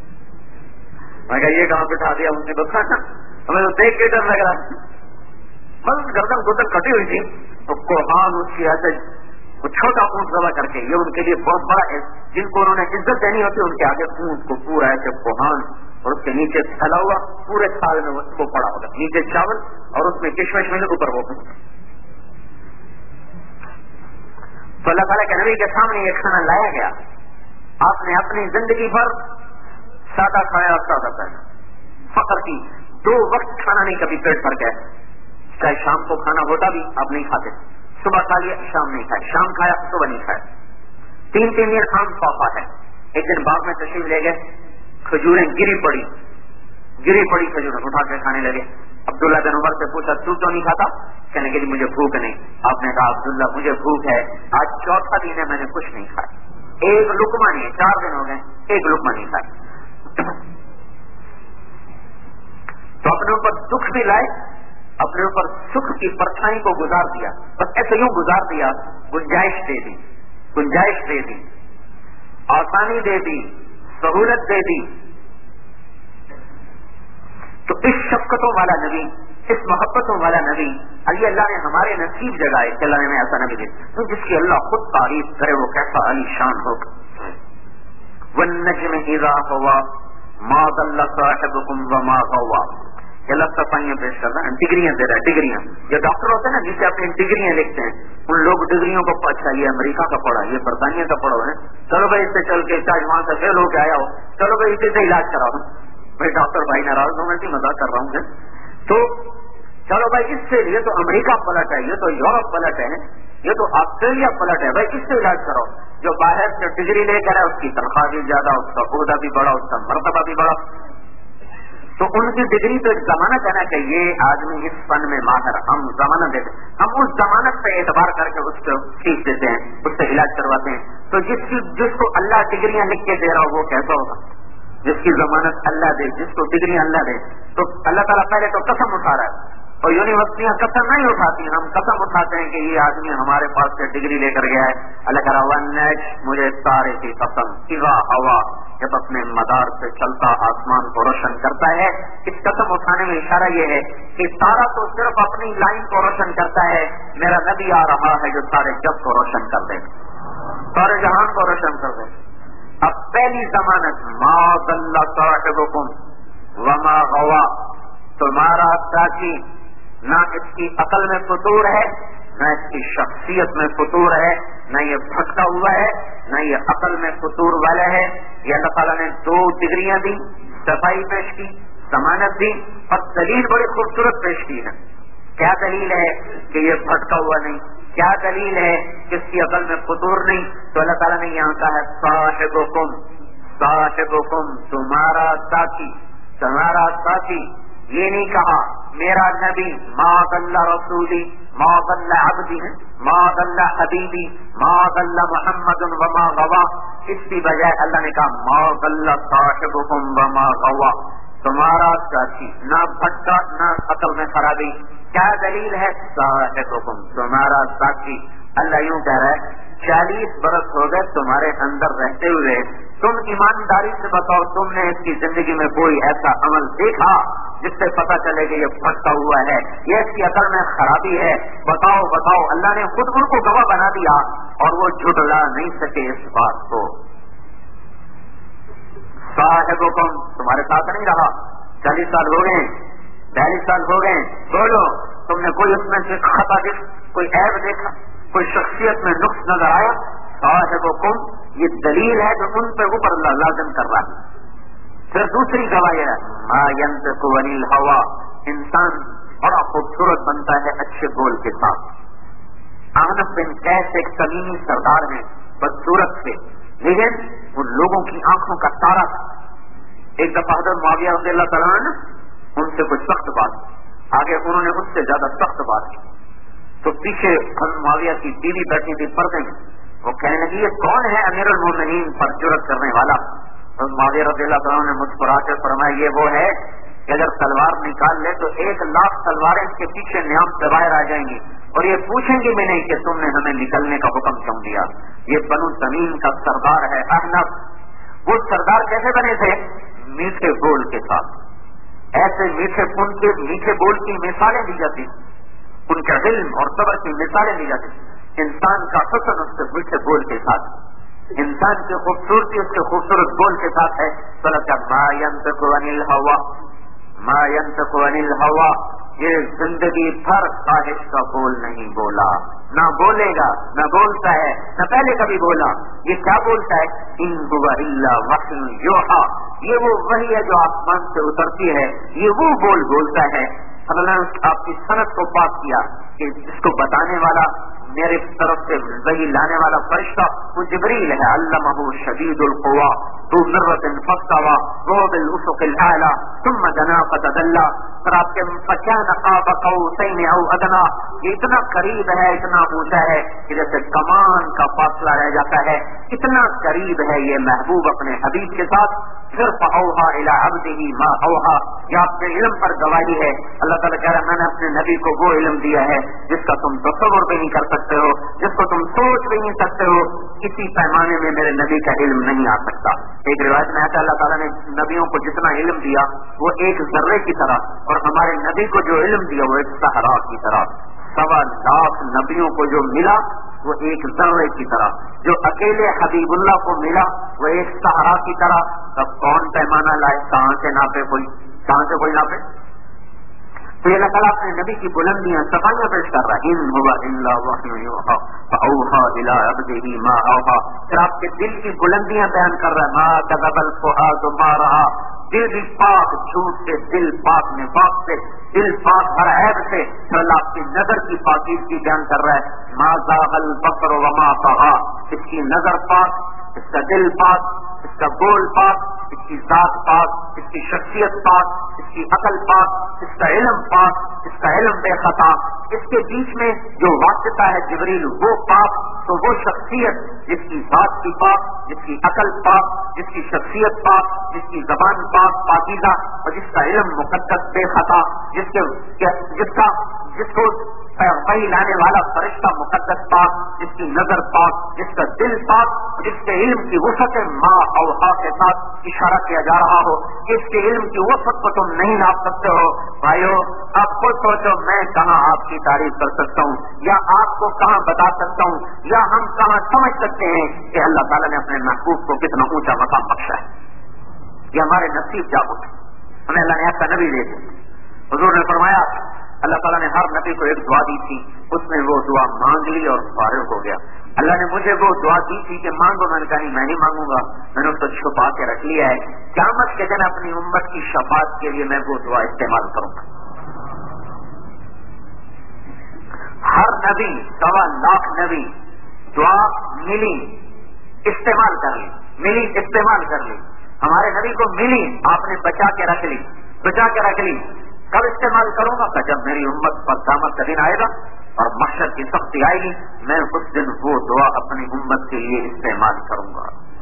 میں کہا یہ کہاں بٹھا دیا ان نے بکھانا، ہمیں تو دیکھ کے ڈر لگ رہا. بس گردن گردن کٹی ہوئی تھی تو کوہان اس کی ایسے چھوٹا اونٹ ذبح کر کے، یہ ان کے لیے بہت بڑا ہے. جن کو انہوں نے عزت دینی ہوتی ہے ان کے آگے اونٹ کو پورا ایسے کوہان اور اس کے نیچے پھیلا ہوا پورے سال میں اس کو پڑا ہوگا، نیچے چاول اور اس میں کشمش میں اوپر وہ. تو اللہ تعالیٰ کے نبی کے سامنے یہ کھانا لایا گیا. آپ نے اپنی زندگی بھر سادہ کھایا اور سادہ پہنا، فخر کی. دو وقت کھانا نہیں کبھی پیٹ بھر گیا، چاہے شام کو کھانا ہوتا بھی آپ نہیں کھاتے. صبح کھا لیا شام نہیں کھایا، شام کھایا صبح نہیں کھایا. تین تین دن عام صافہ ہے. ایک دن باغ میں تشریف لے گئے، کھجوریں گری پڑی گری پڑی کھجوریں اٹھا کے کھانے لگے. عبداللہ بن عمر سے پوچھا تو کیوں نہیں کھاتا؟ کہنے کے لیے مجھے بھوک نہیں. آپ نے کہا عبداللہ مجھے بھوک ہے، آج چوتھا دن ہے میں نے کچھ نہیں کھایا، ایک لقمہ نہیں، چار دن ہو گئے ایک لقمہ نہیں کھایا. تو اپنے اوپر دکھ بھی لائے، اپنے اوپر سکھ کی پرچھائی کو گزار دیا. بس ایسے یوں گزار دیا. گنجائش دے دی گنجائش دے دی آسانی دے دی، سہولت دے دی. تو اس شفقتوں والا نبی، اس محبتوں والا نبی علی اللہ نے ہمارے نصیب جگائے کہ اللہ نے ایسا نبی دے تو جس کی اللہ خود تعریف کرے وہ کیسا علی شان ہوگا. والنجم اذا هوى ما ضل صاحبكم وما غوى. یہ لفظ صفائیاں پیش کر رہا ہے، ڈگریاں دے رہا ہے. ڈگریاں جو ڈاکٹر ہوتے ہیں نا نیچے اپنی ڈگریاں لکھتے ہیں، ان لوگ ڈگریوں کو اچھا یہ امریکہ کا پڑھا، یہ برطانیہ کا پڑھا ہے، چلو بھائی اس سے چل کے چاہے وہاں سے فیل ہو کے آیا ہو، چلو بھائی اسی سے علاج کراؤ. میں ڈاکٹر بھائی ناراض ہوں، میں مزاق کر رہا ہوں. تو چلو بھائی اس سے یہ تو امریکہ پلٹ ہے، یہ تو یورپ پلٹ ہے، یہ تو آسٹریلیا پلٹ ہے، بھائی اس سے علاج کرو. جو باہر سے ڈگری لے کر ہے اس کی تنخواہ بھی زیادہ، اس کا عہدہ بھی بڑا، اس کا مرتبہ بھی بڑا. تو ان کی ڈگری تو ایک ضمانت ہے نا کہ یہ آدمی اس فن میں ماہر، ہم ضمانت دیتے ہیں، ہم اس ضمانت پہ اعتبار کر کے اس کو فیس دیتے ہیں، اس سے علاج کرواتے ہیں. تو جس کی جس کو اللہ ڈگریاں لکھ کے دے رہا ہو وہ کیسا ہوگا؟ جس کی ضمانت اللہ دے، جس کو ڈگری اللہ دے. تو اللہ تعالیٰ پہلے تو قسم اٹھا رہا ہے، اور یونیورسٹیاں قسم نہیں اٹھاتی، ہم قسم اٹھاتے ہیں کہ یہ آدمی ہمارے پاس سے ڈگری لے کر گیا ہے. اللہ کہہ رہا ہے مجھے تارے کی قسم اذا ہوا، جب اپنے مدار سے چلتا آسمان کو روشن کرتا ہے. اس قسم اٹھانے میں اشارہ یہ ہے کہ تارا تو صرف اپنی لائن کو روشن کرتا ہے، میرا نبی آ رہا ہے جو سارے جگ کو روشن کر دے، سارے جہان کو روشن کر دے. اب پہلی ضمانت ما ضل صاحبکم وما غوا، تمہارا ساتھی نہ اس کی عقل میں فطور ہے، نہ اس کی شخصیت میں فطور ہے، نہ یہ بھٹکا ہوا ہے، نہ یہ عقل میں فطور والا ہے. یہ اللہ تعالیٰ نے دو ڈگریاں دی، صفائی پیش کی، ضمانت دی، اور دلیل بڑی خوبصورت پیش کی ہے. کیا دلیل ہے کہ یہ بھٹکا ہوا نہیں؟ کیا دلیل ہے کہ اس کی عقل میں فطور نہیں؟ تو اللہ تعالیٰ نے یہاں کہا ہے صاحبکم، صاحبکم تمہارا ساتھی، تمہارا ساتھی. یہ نہیں کہا میرا نبی، ما ضل رسولی، ما ضل عبدی، ما ضل حبیبی، ما ضل محمد وما غوا. اس کی بجائے اللہ نے کہا ما ضل صاحبکم وما غوا، تمہارا ساتھی نہ بھٹکا نہ عقل میں خرابی. کیا دلیل ہے؟ صاحبکم تمہارا ساتھی. اللہ یوں کہہ رہا ہے چالیس برس ہو گئے تمہارے اندر رہتے ہوئے، تم ایمانداری سے بتاؤ تم نے اس کی زندگی میں کوئی ایسا عمل دیکھا جس سے پتا چلے کہ یہ پھٹتا ہوا ہے، یہ اس کی عقل میں خرابی ہے؟ بتاؤ بتاؤ. اللہ نے خود ان کو گواہ بنا دیا اور وہ جھٹلا نہیں سکے اس بات کو. صاحبکم تمہارے ساتھ نہیں رہا، چالیس سال ہو گئے، بیالیس سال ہو گئے، بولو تم نے کوئی اس میں سے خطا دیکھ، کوئی عیب دیکھا، کوئی شخصیت میں نقص نظر آیا؟ صاحبکم یہ دلیل ہے جو ان پہ اوپر اللہ لازم کر رہا ہے. پھر دوسری گواہی ہے ما ينطق عن الهوى، انسان بڑا خوبصورت بنتا ہے اچھے بول کے ساتھ. احنف بن قیس ایک کمیمی سردار ہیں بدصورت سے، لیکن ان لوگوں کی آنکھوں کا تارا تھا. ایک دفعہ حضرت معاویہ رضی اللہ تعالیٰ عنہ ان سے کوئی سخت بات، آگے انہوں نے اس سے زیادہ سخت بات کی تو پیچھے حضرت معاویہ کی بیوی بیٹھی تھی پردے میں، وہ کہنے لگی یہ کون ہے امیر المومنین پر جرأت کرنے والا؟ حضرت معاویہ رضی اللہ تعالیٰ نے مسکرا کے فرمایا یہ وہ ہے کہ اگر تلوار نکال لے تو ایک لاکھ تلواریں اس کے پیچھے نیام سے باہر آ جائیں گی اور یہ پوچھیں گے بھی نہیں کہ تم نے ہمیں نکلنے کا حکم کیوں دیا. یہ بنو تمیم کا سردار ہے احنف. وہ سردار کیسے بنے تھے؟ میٹھے بول کے ساتھ. ایسے میٹھے ان کے میٹھے بول کی مثالیں دی جاتی، ان کے علم اور صبر کی مثالیں دی جاتی. انسان کا حسن اس کے میٹھے بول کے ساتھ، انسان کی خوبصورتی اس کے خوبصورت بول کے ساتھ ہے. ما ينطق عن الهوى، ما ينطق عن الهوى، یہ زندگی بھر خواہش کا بول نہیں بولا، نہ بولے گا، نہ بولتا ہے، نہ پہلے کبھی بولا. یہ کیا بولتا ہے؟ ان هو الا وحی یوحی، یہ وہ وحی ہے جو آسمان سے اترتی ہے، یہ وہ بول بولتا ہے. اللہ نے آپ کی صنعت کو پاک کیا کہ جس کو بتانے والا میرے طرف سے وحی لانے والا فرشتہ وہ جبریل ہے. علمہ شدید القوی ذو مرۃ فاستوى وهو بالافق الاعلى ثم دنا فتدلى. اور آپ کے فكان قاب قوسين او ادنى، یہ اتنا قریب ہے، اتنا اونچا ہے کہ جیسے کمان کا فاصلہ رہ جاتا ہے، اتنا قریب ہے یہ محبوب اپنے حبیب کے ساتھ. پھر فاوحى الى عبده ما اوحى، یہ آپ کے علم پر گواہی ہے. اللہ تعالیٰ کہہ رہا ہے میں نے اپنے نبی کو وہ علم دیا ہے جس کا تم تصور بھی نہیں کر سکتے ہو، جس کو تم سوچ بھی نہیں سکتے ہو. کسی پیمانے میں میرے نبی کا علم نہیں آ سکتا. ایک روایت میں آتا اللہ تعالیٰ نے نبیوں کو جتنا علم دیا وہ ایک ذرے کی طرح، اور ہمارے نبی کو جو علم دیا وہ ایک صحرا کی طرح. سوا لاکھ نبیوں کو جو ملا وہ ایک ذرے کی طرح، جو اکیلے حبیب اللہ کو ملا وہ ایک صحرا کی طرح. تب کون پیمانہ لائے؟ کہاں سے ناپے کوئی؟ کہاں سے کوئی ناپے؟ تو یہ اللہ تعالیٰ اپنے نبی کی بلندیاں صفائیاں پیش کر رہا ہے. ان هو الا وحی یوحی فاوحى الى عبده ما اوحى. پھر آپ کے دل کی بلندیاں بیان کر رہا ہے. ما كذب الفؤاد ما رأى، دل بھی پاک جھوٹ سے، دل پاک نفاق سے، دل پاک ہر عیب سے. پھر اللہ آپ کی نظر کی پاکیزگی بیان کر رہا ہے. ما زاغ البصر وما طغى، اس کی نظر پاک، اس کا دل پاک، اس کا بول پاک، اس کی ذات پاک، اس کی شخصیت پاک، اس کی عقل پاک، اس کا علم پاک، اس کا علم بے خطا. اس کے بیچ میں جو واسطہ ہے جبریل وہ پاک. تو وہ شخصیت جس کی ذات کی پاک، جس کی عقل پاک، جس کی شخصیت پاک، جس کی زبان پاک پاکیزہ، اور جس کا علم مقدس بے خطا، جس کے جس کا جس کو वही लाने वाला फरिश्ता मुकद्दस पाक, जिसकी नजर पाक, जिसका दिल पाक, जिसके इल्म की वसअत माँ और हा के साथ इशारा किया जा रहा हो, जिसके इल्म की वसअत को तुम नहीं नाप सकते हो। भाइयों, आप खुद सोचो, मैं कहाँ आपकी तारीफ कर सकता हूँ, या आपको कहाँ बता सकता हूँ, या हम कहाँ समझ सकते हैं कि अल्लाह ताला ने अपने महबूब को कितना ऊंचा मकाम बख्शा है। ये हमारे नसीब जाब उठे, हमें अल्लाह ने ऐसा नबी दे दिया। हुजूर ने फरमाया, अल्लाह ताला ने हर नबी को एक दुआ दी थी, उसने वो दुआ मांग ली और फारिग हो गया। अल्लाह ने मुझे वो दुआ दी थी कि मांगो, मैंने कहा नहीं मैं नहीं मांगूंगा, मैंने उसको छुपा के रख लिया है, क़यामत के दिन अपनी उम्मत की शफाअत के लिए मैं वो दुआ इस्तेमाल करूंगा। हर नबी, सवा लाख नबी, दुआ मिली इस्तेमाल कर ली, मिली इस्तेमाल कर ली। हमारे नबी को मिली, आपने बचा के रख ली, बचा के रख ली। कब इस्तेमाल करूंगा? तो जब मेरी उम्मत पर क़यामत का दिन आएगा और महशर की सख्ती आएगी, मैं उस दिन वो दुआ अपनी उम्मत के लिए इस्तेमाल करूंगा।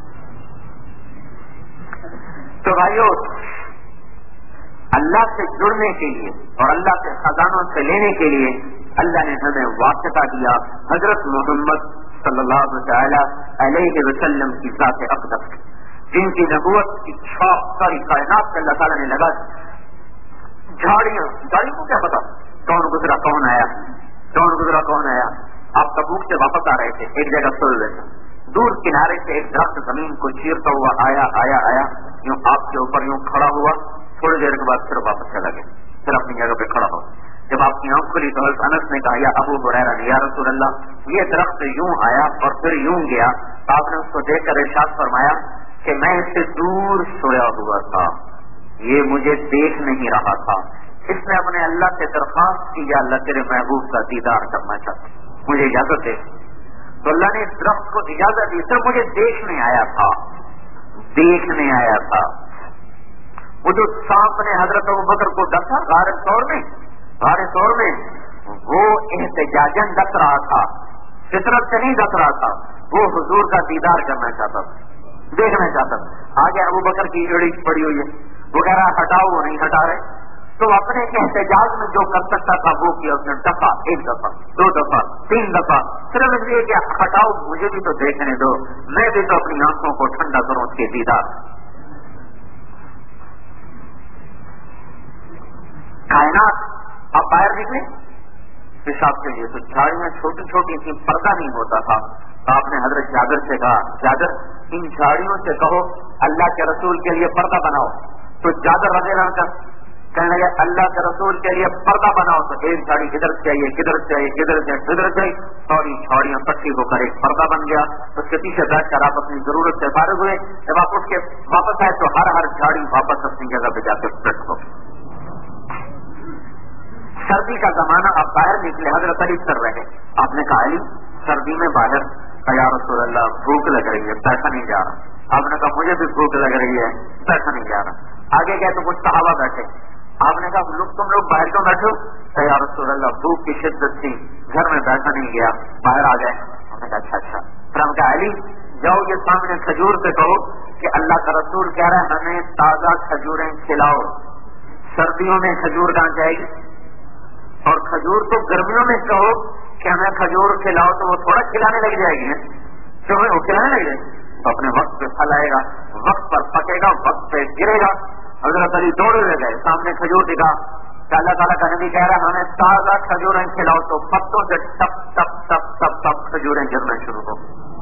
तो भाइयों, अल्लाह से जुड़ने के लिए और अल्लाह के खजानों से लेने के लिए अल्लाह ने हमें वास्ता दिया हजरत मोहम्मद सल्लल्लाहु तआला अलैहि वसल्लम की ज़ात अक़दस, जिनकी नबूवत की छाप सारी कायनात में अल्लाह ताला ने लगा। झाड़ियां, झाड़ी को क्या पता कौन गुजरा कौन आया, कौन गुजरा कौन आया। आप तबूक से वापस आ रहे थे, एक जगह सुल रहे थे, दूर किनारे से एक दरख्त जमीन को चीरता हुआ आया आया आया यूं आपके ऊपर यूं खड़ा हुआ, थोड़ी देर के बाद फिर वापस चला गया, फिर अपनी जगह पे खड़ा हो। जब आपकी आंख खुली तो अनस ने कहा, या अबू हुरैरा ने, या रसूल अल्लाह, ये दरख्त यूं आया और फिर यूं गया। तो आपने उसको देखकर इरशाद फरमाया कि मैं इससे दूर सोया हुआ था, ये मुझे देख नहीं रहा था। इसने अपने अल्लाह से दरख्वास्त की, या अल्लाह तेरे महबूब का दीदार करना चाहता, मुझे इजाजत दे। तो अल्लाह ने इस दरख्त को इजाजत दी, सिर्फ मुझे देखने आया था, देखने आया था। वो जो सांप ने हजरत अबू बकर को डसा गारे तौर में, गारे तौर में, वो एहतजाजन डस रहा था, फितरत से नहीं डस रहा था, वो हुजूर का दीदार करना चाहता था, देखना चाहता था। आगे अबू बकर की एड़ी पड़ी हुई है, वो कह रहा हटाओ, वो नहीं हटा रहे। तो अपने एहतजाज में जो कर सकता था वो किया उसने, दफा, एक दफा, दो दफा, तीन दफा, सिर्फ इसलिए कि हटाओ, मुझे भी तो देखने दो, मैं भी तो अपनी आंखों को ठंडा करूं उसके दीदार। कायनात अब बाहर निकले पेशाब के लिए, तो झाड़ियां छोटी छोटी थी, पर्दा नहीं होता था। तो आपने हजरत जाबिर से कहा, जाबिर इन झाड़ियों से कहो अल्लाह के रसूल के लिए पर्दा बनाओ। तो जाबिर रज़ियल्लाहु अन्हु कहने लगे, अल्लाह के रसूल के लिए पर्दा बनाओ। तो एक झाड़ी किधर से चाहिए, किधर से चाहिए, किधर से किधर से, सारी झाड़ियां इकट्ठी होकर एक पर्दा बन गया। उसके पीछे बैठकर आप अपनी जरूरत से फारिग हुए। जब आप उठ के वापस आए तो हर हर झाड़ी वापस अपनी जगह पे जाकर सेट हो। सर्दी का जमाना, आप बाहर निकले, हजरत अली कर रहे, आपने कहा अली सर्दी में बाहर, या रसूल अल्लाह भूख लग रही है, बैठा नहीं जा रहा। आपने कहा मुझे भी भूख लग रही है, बैठा नहीं जा रहा। आगे गए तो कुछ सहाबा बैठे, आपने कहा लोग तुम लोग बाहर क्यों बैठो? या रसूल अल्लाह भूख की शिद्दत थी, घर में बैठा नहीं गया, बाहर आ गए। हमने कहा अच्छा अच्छा। फिर हम कहा अली जाओ ये सामने खजूर से कहो कि अल्लाह का रसूल कह रहा है हमें ताजा खजूरें खिलाओ। सर्दियों में खजूर कहाँ जाएगी, और खजूर तो गर्मियों में कहो कि हमें खजूर खिलाओ तो वो थोड़ा खिलाने लग जाएगी, क्यों वो खिलाने लग जाएगी तो अपने वक्त पे फल आएगा, वक्त पर पकेगा, वक्त पे गिरेगा। हजरत अली दौड़े ले गए, सामने खजूर दिखा, अल्लाह ताला का नबी कह रहा है हमें ताजा खजूरें खिलाओ। तो पत्तों से टप टप टप टप टप खजूरें गिरना शुरू हो।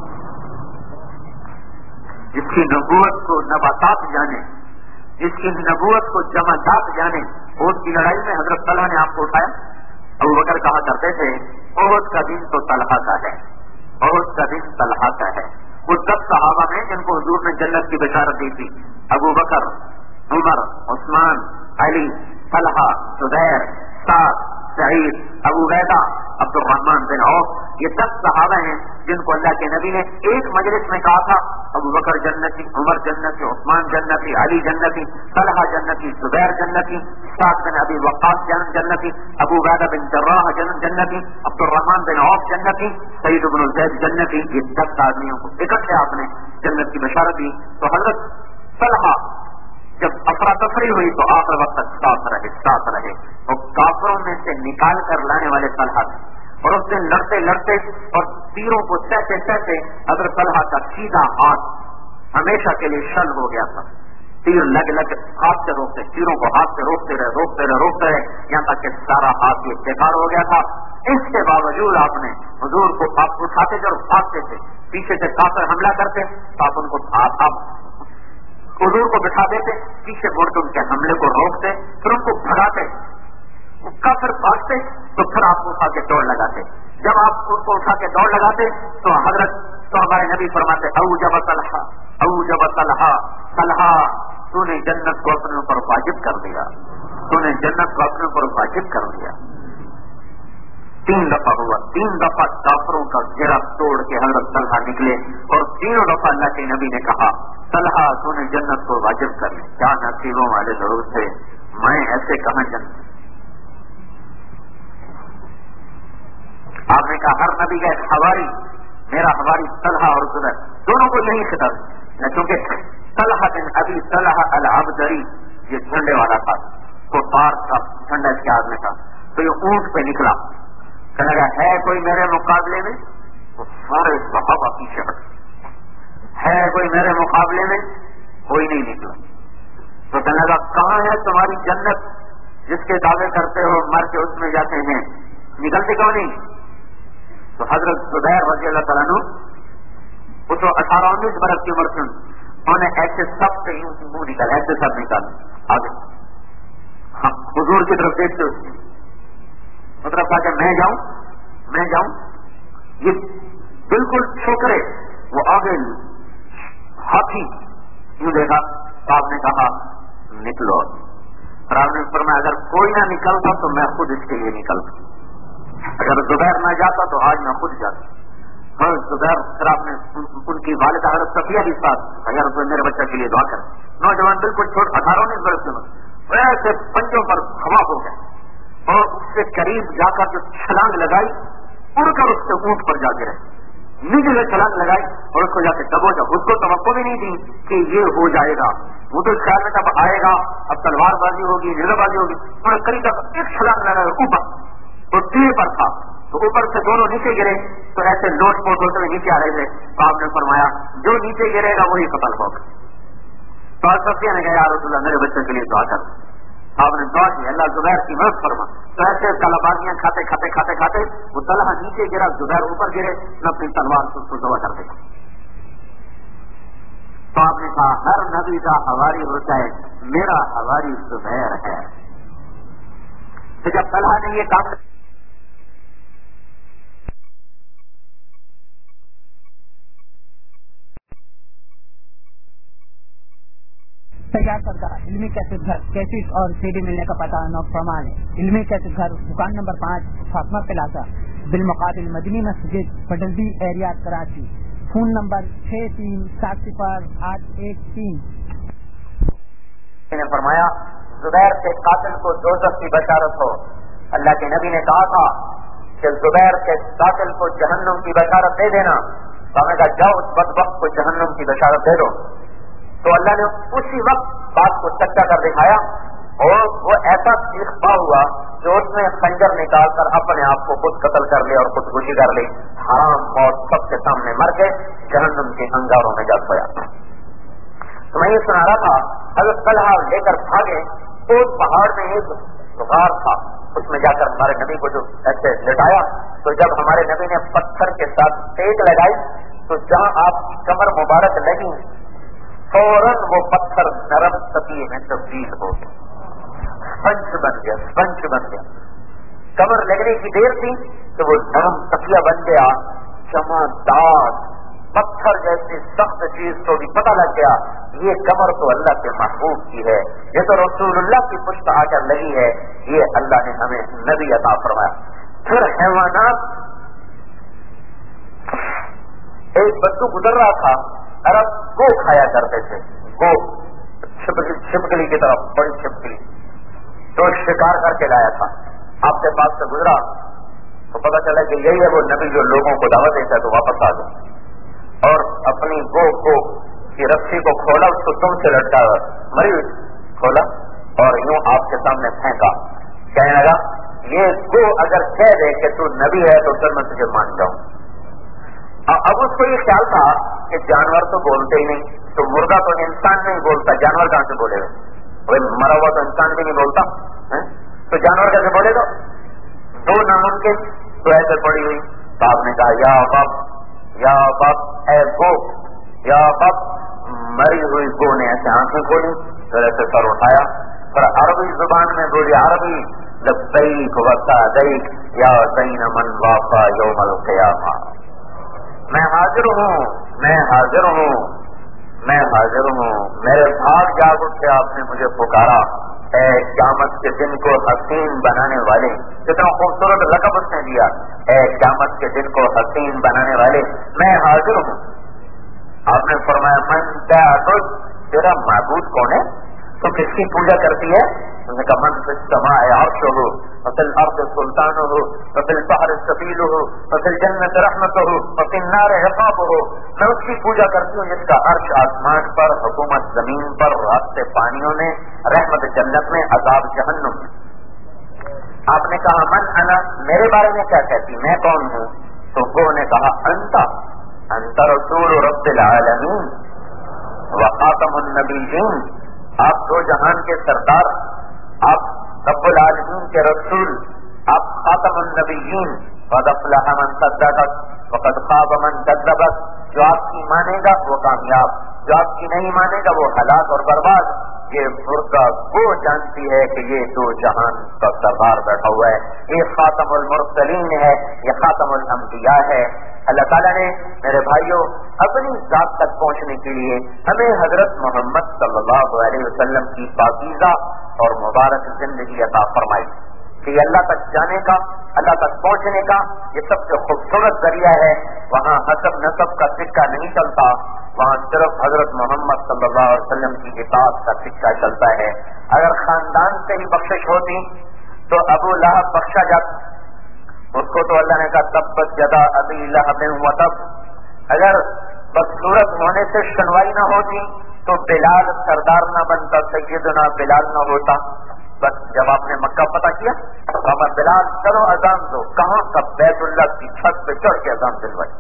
जिसकी नबूवत को नबातात जाने, जिसकी नबूवत को जमादात जाने, उसकी लड़ाई में हजरत तलहा ने आपको उठाया। अबू बकर कहा करते थे ओहद का दिन तो तलहा का है, ओहद का दिन तलहा का है। वो सब सहाबा में जिनको हुजूर ने जन्नत की बशारत दी थी, अबू बकर, उमर, उस्मान, अली, तलहा, जुबैर, साद, सईद, अबू बैदा, अब्दुर्रहमान बिन औफ, ये सब सहाबा हैं जिनको अल्लाह के नबी ने एक मजलिस में कहा था अबू बकर जन्नती, उमर जन्नती, उस्मान जन्नती, अली जन्नती, तलहा जन्नती, जुबैर जन्नती, साद बिन अबी वक्कास जन्नती, अबू बैदा बिन जर्राह जन्नती, अब्दुर्रहमान बिन औफ जन्नती, सईद इब्न ज़ैद जन्नती। ये दस आदमियों को इकट्ठे आपने जन्नत की बशारत दी। तो हजरत तलहा جب افراتفری ہوئی تو آخر وقت تک ساتھ رہے ساتھ رہے وہ کافروں میں سے نکال کر لانے والے طلحہ تھے. اور اس دن لڑتے لڑتے اور تیروں کو سہتے سہتے حضرت طلحہ کا سیدھا ہاتھ ہمیشہ کے لیے شل ہو گیا تھا. تیر لگ لگ ہاتھ سے روکتے تیروں کو ہاتھ سے روکتے رہے روکتے رہے روکتے رہے یہاں تک کہ سارا ہاتھ یہ بیکار ہو گیا تھا. اس کے باوجود آپ نے حضور کو آپ اٹھاتے تھے اور بھاگتے تھے. پیچھے سے کافر حملہ کرتے تو آپ ان کو آپ حضور کو بٹھا دیتے, پیچھے مڑ کے ان کے حملے کو روکتے, پھر ان کو بھگاتے. کافر بھاگتے تو پھر آپ کو اٹھا کے دوڑ لگاتے. جب آپ ان کو اٹھا کے دوڑ لگاتے تو حضرت تو ہمارے نبی فرماتے او جب طلحہ او جب طلحہ طلحہ تو نے جنت کو اپنے اوپر واجب کر دیا, تو نے جنت کو اپنے اوپر واجب کر دیا. تین دفعہ ہوا, تین دفعہ کافروں کا گرا توڑ کے حضرت طلحہ نکلے اور تینوں دفعہ اللہ کے نبی نے کہا طلحہ تو نے جنت کو واجب کر لی. کیا نصیبوں والے ضرور تھے, میں ایسے کہاں جنت. آپ نے کہا ہر نبی کا ایک حواری, میرا حواری طلحہ اور زبیر دونوں کو یہی خطاب, کیونکہ طلحہ بن ابی طلحہ العبدری یہ جھنڈے والا تھا, کو پار کا جھنڈا اس کے ہاتھ میں تھا. تو یہ اونٹ پہ نکلا, کہنے لگا ہے کوئی میرے مقابلے میں, تو سارے صحابہ پیچھے ہٹے. ہے کوئی میرے مقابلے میں, کوئی نہیں نکلا. تو کہنے لگا کہاں ہے تمہاری جنت جس کے دعوے کرتے ہو مر کے اس میں جاتے ہیں, نکلتے کیوں نہیں. تو حضرت زبیر رضی اللہ تعالیٰ عنہ اس وقت اٹھارہ انیس برس کی عمر سے انہوں نے ایسے سب سے منہ نکالا, ایسے سب نکالا آگے حضور کی طرف دیکھتے ہوئے مطلب کہا کہ میں جاؤں میں جاؤں یہ بالکل چھوکرے وہ آگے ہاتھی یوں دیکھا. تو آپ نے کہا نکلو. اور آپ نے فرمایا اگر کوئی نہ نکلتا تو میں خود اس کے لیے نکلتا, اگر زبیر نہ جاتا تو آج میں خود جاتا. ہاں زبیر پھر آپ نے ان کی والدہ حضرت صفیہ بھی ساتھ, اگر میرے بچہ کے لیے دعا کر. نوجوان بالکل چھوٹ اٹھارہ انیس برس کے ایسے پنجوں پر ہوا ہو گئے اور اس سے قریب جا کر جو چھلانگ لگائی اڑ کر اس سے اونٹ پر جا کے رہے, نیچے سے چھلانگ لگائی اور اس کو جا کے دبو جا. اس کو توقع بھی نہیں دی کہ یہ ہو جائے گا, وہ تو اس خیال میں اب آئے گا اب تلوار بازی ہوگی نیزہ بازی ہوگی. انہوں نے قریب ایک چھلانگ لگایا اوپر, تو تیر پر تھا تو اوپر سے دونوں نیچے گرے تو ایسے لوٹ پوٹ ہوتے ہوئے نیچے آ رہے تھے. تو آپ نے فرمایا جو نیچے گرے گا وہی قتل ہوگا. تو آج صفیہ نے کہا یا رسول اللہ میرے بچے کے لیے دعا کر. آپ نے دعا کی اللہ زبیر کی مدد فرما. تو ایسے کلابازیاں کھاتے کھاتے کھاتے کھاتے وہ طلحہ نیچے گرا, زبیر اوپر گرے, نہ اپنی تلوار سے اس کو ذبح کر دے. تو آپ نے کہا ہر نبی کا حواری ہوتا ہے, میرا حواری زبیر ہے. تو جب طلحہ نے یہ کام تیار کردہ علمی کیسٹ گھر کیسٹ اور سی ڈی ملنے کا پتہ نوٹ فرما لیں. علمی کیسٹ گھر دکان نمبر پانچ فاطمہ پلازا بالمقابل مدنی مسجد پڈلبی ایریا کراچی. فون نمبر چھ تین سات صفر آٹھ ایک تین. نے فرمایا زبیر کے قاتل کو دوزخ کی بشارت ہو. اللہ کے نبی نے کہا تھا کہ زبیر کے قاتل کو جہنم کی بشارت دے دینا. تو ہمیں کہا جاؤ اس بدبخت کو جہنم کی بشارت دے دو. تو اللہ نے اسی وقت بات کو سچا کر دکھایا اور وہ ایسا چیختا ہوا جو اس میں خنجر نکال کر اپنے آپ کو خود قتل کر لے اور خودکشی کر لی. حرام موت سب کے سامنے مر کے جہنم کے انگاروں میں جا سویا. تو میں یہ سنا رہا تھا حضرت طلحہ لے کر بھاگے تو اس پہاڑ میں ایک غار تھا, اس میں جا کر ہمارے نبی کو جو ایسے لٹایا. تو جب ہمارے نبی نے پتھر کے ساتھ ٹیک لگائی تو جہاں آپ کی کمر مبارک لگی فوراً وہ پتھر نرم سطح میں تبدیل ہو گیا, سپنج بن گیا سپنج بن گیا. کمر لگنے کی دیر تھی تو وہ نرم تکیہ بن گیا, چمکدار پتھر جیسی سخت چیز کو بھی پتہ لگ گیا یہ کمر تو اللہ کے محبوب کی ہے, یہ تو رسول اللہ کی پشت آ کر لگی ہے, یہ اللہ نے ہمیں نبی عطا فرمایا. پھر حیوانات, ایک بدو گزر رہا تھا, عرب گو کھایا کرتے تھے, گو چھپکلی کی طرف بڑی چھپکلی, تو شکار کر کے لایا تھا. آپ کے پاس سے گزرا تو پتا چلا کہ یہی ہے وہ نبی جو لوگوں کو دعوت دیتا ہے, تو واپس آ جائے اور اپنی گو کو کی رسی کو کھولا, اس کو تم سے لٹکا مری کھولا اور یوں آپ کے سامنے پھینکا. کہنے لگا یہ گو اگر کہہ دے کہ تو نبی ہے تو پھر میں تجھے مان جاؤں. اب اس کو یہ خیال تھا کہ جانور تو بولتے ہی نہیں, تو مردہ تو انسان نہیں بولتا, جانور کہاں سے بولے گا؟ بھائی مرا ہوا تو انسان بھی نہیں بولتا, تو جانور کیسے بولے گا؟ دو ناممکن. تو ایسے پڑی ہوئی. تو آپ نے کہا یا باب یا باب اے گو, یا باب. مری ہوئی گو نے ایسے آنکھیں کھولی, پھر ایسے سر اٹھایا, پر عربی زبان میں بولی عربی لبیک وسعدیک یا بین من وافا یوم القیامہ. میں حاضر ہوں, میں حاضر ہوں, میں حاضر ہوں. میرے بھاگ جاگ اٹھ کے آپ نے مجھے پکارا, اے قیامت کے دن کو حسین بنانے والے. کتنا خوبصورت لقب اس نے دیا, اے قیامت کے دن کو حسین بنانے والے, میں حاضر ہوں. آپ نے فرمایا من تعبد, تیرا معبود کون ہے؟ تو کس کی پوجا کرتی ہے؟ اس نے کہا من فی السماء عرشہ وفی الارض سلطانہ وفی البحر سبیلہ وفی الجنۃ رحمتہ وفی النار عقابہ. میں اس کی پوجا کرتی ہوں جس کا عرش آسمان پر, حکومت زمین پر, راستے پانیوں میں, رحمت جنت میں, عذاب جہنم میں. آپ نے کہا من انا, میرے بارے میں کیا کہتی, میں کون ہوں؟ تو وہ نے کہا انت انت رسول رب العالمین وخاتم النبیین, آپ دو جہان کے سردار, آپ رب العالمین کے رسول, آپ خاتم النبیین. قد افلح من صدقک وقد خاب من کذبک. جو آپ کی مانے گا وہ کامیاب, جو آپ کی نہیں مانے گا وہ ہلاک اور برباد. یہ فرقہ وہ جانتی ہے کہ یہ دو جہان کا سردار بیٹھا ہوا ہے, یہ خاتم المرسلین ہے, یہ خاتم الانبیاء ہے. اللہ تعالیٰ نے میرے بھائیوں اپنی ذات تک پہنچنے کے لیے ہمیں حضرت محمد صلی اللہ علیہ وسلم کی پاکیزہ اور مبارک زندگی عطا فرمائی کہ اللہ تک جانے کا, اللہ تک پہنچنے کا یہ سب سے خوبصورت ذریعہ ہے. وہاں حسب نسب کا سکہ نہیں چلتا, وہاں صرف حضرت محمد صلی اللہ علیہ وسلم کی اطاعت کا سکہ چلتا ہے. اگر خاندان سے ہی بخشش ہوتی تو ابو لہب بخشا جاتا, اس کو تو اللہ نے کہا تبت یدا ابی لہب وتب. اگر بدصورت ہونے سے شنوائی نہ ہوتی تو بلال سردار نہ بنتا, سیدنا بلال نہ ہوتا. بس جب آپ نے مکہ فتح کیا بابا بلال چلو اذان دو, کہاں کا بیت اللہ کی چھت پہ چڑھ کے اذان دلوائی,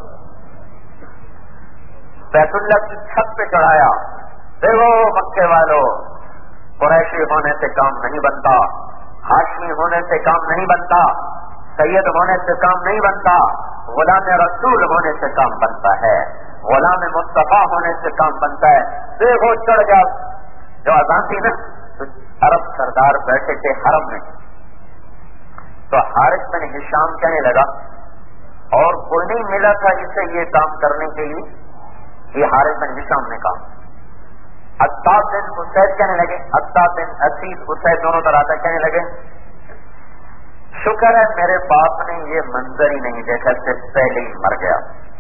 بیت اللہ کی چھت پہ چڑھایا. دیکھو مکے والوں, قریشی ہونے سے کام نہیں بنتا, ہاشمی ہونے سے کام نہیں بنتا, سید ہونے سے کام نہیں بنتا, غلام رسول ہونے سے کام بنتا ہے, غلام مصطفیٰ ہونے سے کام بنتا ہے. دیکھو چڑھ گیا. جو اذان تھی نا تو عرب سردار بیٹھے تھے حرم میں, تو حارث بن ہشام کہنے لگا, اور کوئی نہیں ملا تھا جسے یہ کام کرنے کے لیے, یہ حارث بن ہشام نے کہا. عطاب بن اسید کہنے لگے, عطاب بن اسید اسید دونوں طرح سے کہنے لگے شکر ہے میرے باپ نے یہ منظر ہی نہیں دیکھا, سے پہلے ہی مر گیا.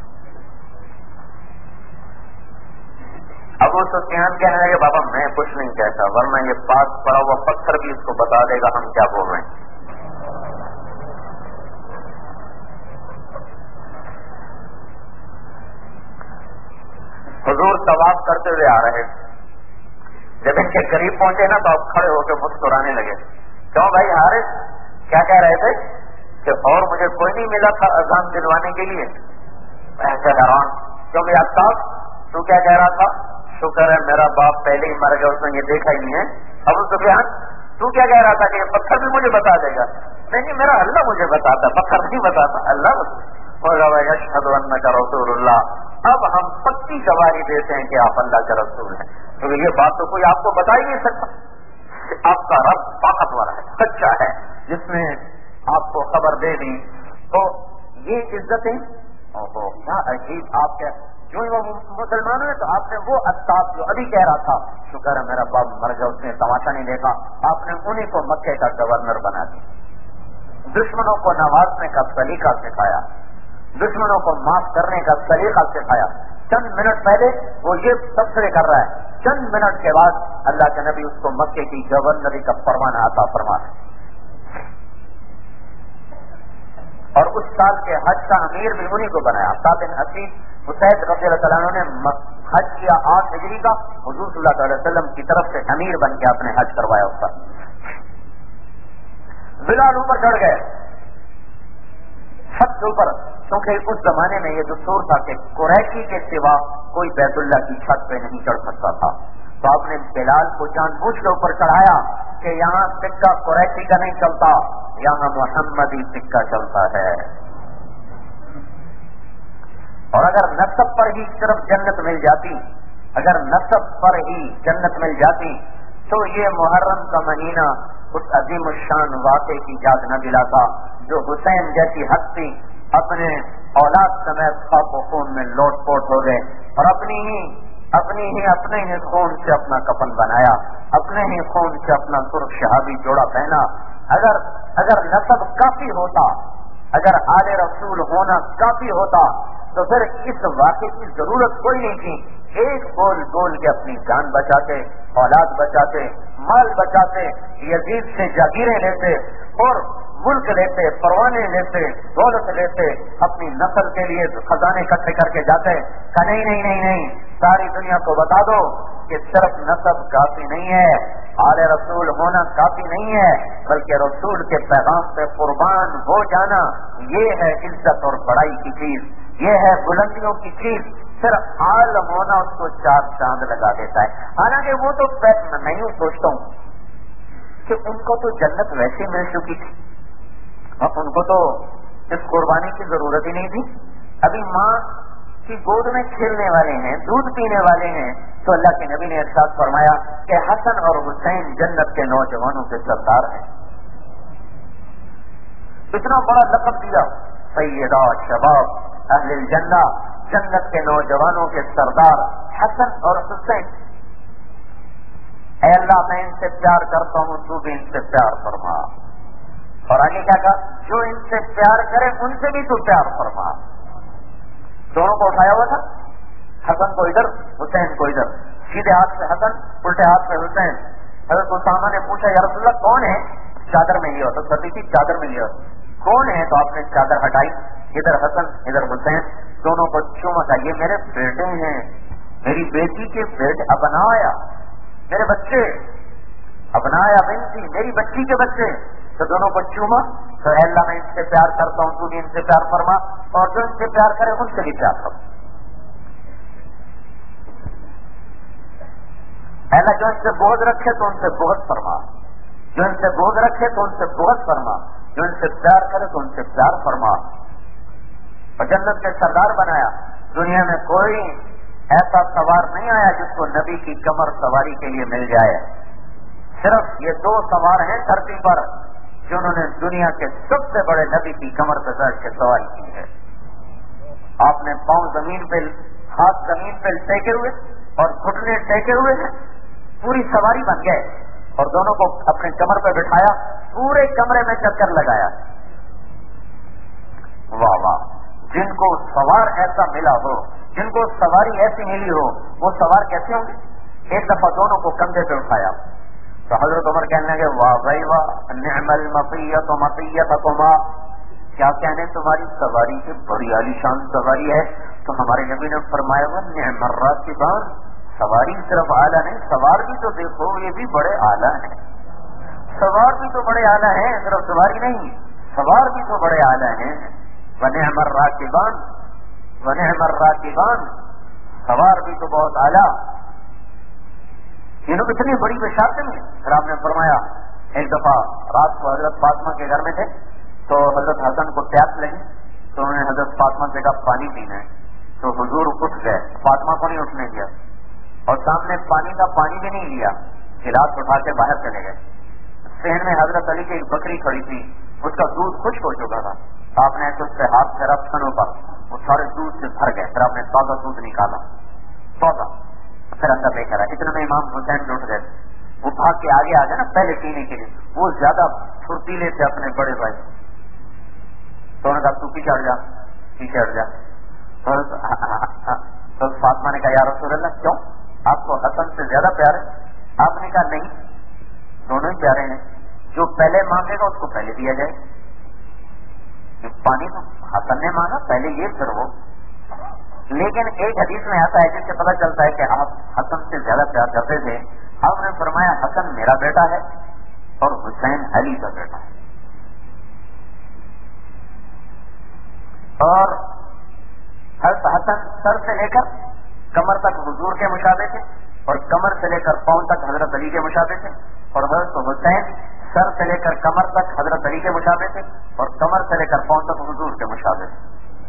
ابو سفیان کہنے لگے بابا میں کچھ نہیں کہتا, ورنہ یہ پاس پڑا ہوا پتھر بھی اس کو بتا دے گا ہم کیا بول رہے ہیں. حضور طواف کرتے ہوئے آ رہے, جب ان کے قریب پہنچے نا تو آپ کھڑے ہو کے مسکرانے لگے. کیوں بھائی حارث کیا کہہ رہے تھے کہ اور مجھے کوئی نہیں ملا تھا اذان دلوانے کے لیے؟ ایسے حیران, کیونکہ عطاب تو کیا کہہ رہا تھا, شکر ہے میرا باپ پہلے ہی مر گیا, اس نے یہ دیکھا ہی نہیں ہے. ابو سفیان تو کیا کہہ رہا تھا کہ یہ پتھر بھی مجھے بتا دے گا؟ نہیں میرا اللہ مجھے بتاتا, پتھر نہیں بتاتا, اللہ اشہد انک رسول اللہ. اب ہم پکی گواہی دیتے ہیں کہ آپ اللہ کے رسول ہیں, کیونکہ یہ بات تو کوئی آپ کو بتا ہی نہیں سکتا. آپ کا رب طاقتور ہے, سچا ہے, جس نے آپ کو خبر دے دی. تو یہ عزتیں اوہو کیا عجیب. آپ کے جو وہ مسلمانوں نے تو آپ نے وہ عطاب جو ابھی کہہ رہا تھا شکر ہے میرا باپ مر گیا, اس نے تماشا نہیں دیکھا, آپ نے انہیں کو مکے کا گورنر بنا دیا. دشمنوں کو نوازنے کا سلیقہ سکھایا, دشمنوں کو معاف کرنے کا سلیقہ سکھایا. چند منٹ پہلے وہ یہ تبصرے کر رہا ہے, چند منٹ کے بعد اللہ کے نبی اس کو مکے کی گورنری کا پروانہ عطا فرمایا. اور اس سال کے حج کا امیر بھی انہیں کو بنایا. عطا بن اسید اسید رضی اللہ تعالیٰ عنہ نے حج کیا آٹھ ہجری کا، حضور صلی اللہ علیہ وسلم کی طرف سے امیر بن کے آپ نے حج کروایا اس کا. بلال اوپر چڑھ گئے چھت کے اوپر، کیونکہ اس زمانے میں یہ دستور تھا کہ قریشی کے سوا کوئی بیت اللہ کی چھت پہ نہیں چڑھ سکتا تھا. تو آپ نے بلال کو جان بوجھ کے اوپر چڑھایا کہ یہاں سکہ قریشی کا نہیں چلتا، یہاں محمدی سکہ چلتا ہے. اور اگر نسب پر ہی صرف جنت مل جاتی، اگر نسب پر ہی جنت مل جاتی تو یہ محرم کا مہینہ اس عظیم الشان واقعے کی یاد نہ دلاتا جو حسین جیسی ہستی اپنے اولاد سمیت خاک و خون میں لوٹ پوٹ ہو گئے اور اپنی ہی اپنی ہی اپنے ہی خون سے اپنا کفن بنایا، اپنے ہی خون سے اپنا سرخ شہابی جوڑا پہنا. اگر اگر نسب کافی ہوتا، اگر آل رسول ہونا کافی ہوتا تو پھر اس واقعے کی ضرورت کوئی نہیں تھی. ایک بول بول کے اپنی جان بچاتے، اولاد بچاتے، مال بچاتے، یزید سے جاگیریں لیتے اور ملک لیتے، پروانے لیتے، دولت لیتے، اپنی نسل کے لیے خزانے اکٹھے کر کے جاتے کہ نہیں نہیں نہیں نہیں ساری دنیا کو بتا دو کہ صرف نسب کافی نہیں ہے، آل رسول ہونا کافی نہیں ہے، بلکہ رسول کے پیغام سے قربان ہو جانا یہ ہے عزت اور بڑائی کی چیز، یہ ہے بلندیوں کی چیز. صرف عالم ہونا اس کو چار چاند لگا دیتا ہے. حالانکہ وہ تو میں یوں سوچتا ہوں کہ ان کو تو جنت ویسے مل چکی تھی اور ان کو تو اس قربانی کی ضرورت ہی نہیں تھی. ابھی ماں کی گود میں کھیلنے والے ہیں، دودھ پینے والے ہیں. تو اللہ کے نبی نے ارشاد فرمایا کہ حسن اور حسین جنت کے نوجوانوں کے سردار ہیں. اتنا بڑا لقب دیا، سیدہ شباب اہل الجنہ، جنت کے نوجوانوں کے سردار حسن اور حسین. اے اللہ میں ان سے پیار کرتا ہوں، تو بھی ان سے پیار فرما. اور آگے کیا کہا؟ جو ان سے پیار کرے ان سے بھی تو پیار فرما. دونوں کو اٹھایا ہوا تھا، حسن کو ادھر، حسین کو ادھر، سیدھے ہاتھ سے حسن، الٹے ہاتھ سے حسین. حضرت اسامہ نے پوچھا یا رسول اللہ کون ہے؟ چادر میں یہ ہوتا، سردی تھی چادر میں یہ ہوتا، کون ہے؟ تو آپ نے چادر ہٹائی، ادھر حسن ادھر حسین، دونوں کو چوما تھا. یہ میرے بیٹے ہیں، میری بیٹی کے بیٹے، ابنایا میرے بچے، ابنایا بنتی میری بچی کے بچے. تو دونوں کو چوما. تو اے اللہ میں ان سے پیار کرتا ہوں، تو بھی ان سے پیار فرما، اور جو ان سے پیار کرے ان سے بھی پیار فرما. اے اللہ جو ان سے بغض رکھے تو ان سے بغض فرما، جو ان سے بغض رکھے تو ان سے بغض فرما، جو ان سے پیار کرے تو ان سے پیار فرما. اور جنت کے سردار بنایا. دنیا میں کوئی ایسا سوار نہیں آیا جس کو نبی کی کمر سواری کے لیے مل جائے. صرف یہ دو سوار ہیں دھرتی پر جنہوں نے دنیا کے سب سے بڑے نبی کی کمر پہ بیٹھ کے سواری کی ہے. آپ نے پاؤں زمین پہ، ہاتھ زمین پہ ٹیکے ہوئے اور گھٹنے ٹیکے ہوئے ہیں، پوری سواری بن گئے اور دونوں کو اپنے کمر پہ بٹھایا، پورے کمرے میں چکر لگایا. واہ واہ! جن کو سوار ایسا ملا ہو، جن کو سواری ایسی ملی ہو، وہ سوار کیسے ہوں گے؟ ایک دفعہ دونوں کو کندھے پہ اٹھایا تو حضرت عمر کہنے لگے واہ بھائی واہ، نعم المطیۃ مطیۃکما، کیا کہنے تمہاری سواری کی بڑی عالی شان سواری ہے. تو ہمارے نبی نے فرمایا وہ نعم الراکبان، سواری صرف اعلیٰ نہیں، سوار بھی تو دیکھو یہ بھی بڑے اعلیٰ ہیں، سوار بھی تو بڑے اعلیٰ ہیں، صرف سواری نہیں، سوار بھی تو بڑے اعلیٰ ہیں. ونعم الراکبان، ونعم الراکبان، سوار بھی تو بہت اعلیٰ. یہ لوگ اتنی بڑی بشارتیں ہیں. پھر آپ نے فرمایا ایک دفعہ رات کو حضرت فاطمہ کے گھر میں تھے تو حضرت حسن کو پیاس لگی تو انہوں نے حضرت فاطمہ سے کہا پانی پینا ہے. تو حضور اٹھ گئے، فاطمہ کو نہیں اٹھنے دیا اور سامنے پانی کا پانی بھی نہیں لیا، گلاس اٹھا کے باہر چلے گئے. صحن میں حضرت علی کی ایک بکری کھڑی تھی، اس کا دودھ خشک ہو چکا تھا. آپ نے اس سے ہاتھ سے رب تھنوں پر، وہ سارے دودھ سے بھر گئے. پھر آپ نے تازہ دودھ نکالا، تازہ، پھر اندر لے کر آئے. اتنے میں امام حسین اٹھ گئے، وہ بھاگ کے آگے آ گئے نا پہلے پینے کے لیے. وہ زیادہ پھرتیلے تھے اپنے بڑے بھائی. تو انہوں نے کہا تو پیچھے ہٹ جا، پیچھے ہٹ جا. تو فاطمہ نے کہا یا رسول اللہ کیوں، آپ کو حسن سے زیادہ پیار ہے؟ آپ نے کہا نہیں، دونوں ہی پیارے ہیں، جو پہلے مانگے گا اس کو پہلے دیا جائے. پانی تو حسن نے مانگا، پہلے یہ پھر وہ. لیکن ایک حدیث میں آتا ہے جس سے پتہ چلتا ہے کہ آپ حسن سے زیادہ پیار کرتے تھے. آپ نے فرمایا حسن میرا بیٹا ہے اور حسین علی کا بیٹا ہے. اور حضرت حسن سر سے لے کر کمر تک حضور کے مشابہ تھے اور کمر سے لے کر پاؤں تک حضرت علی کے مشابہ تھے. اور حضرت حسین سر سے لے کر کمر تک حضرت علی کے مشابہ تھے اور کمر سے لے کر پاؤں تک حضور کے مشابہ تھے.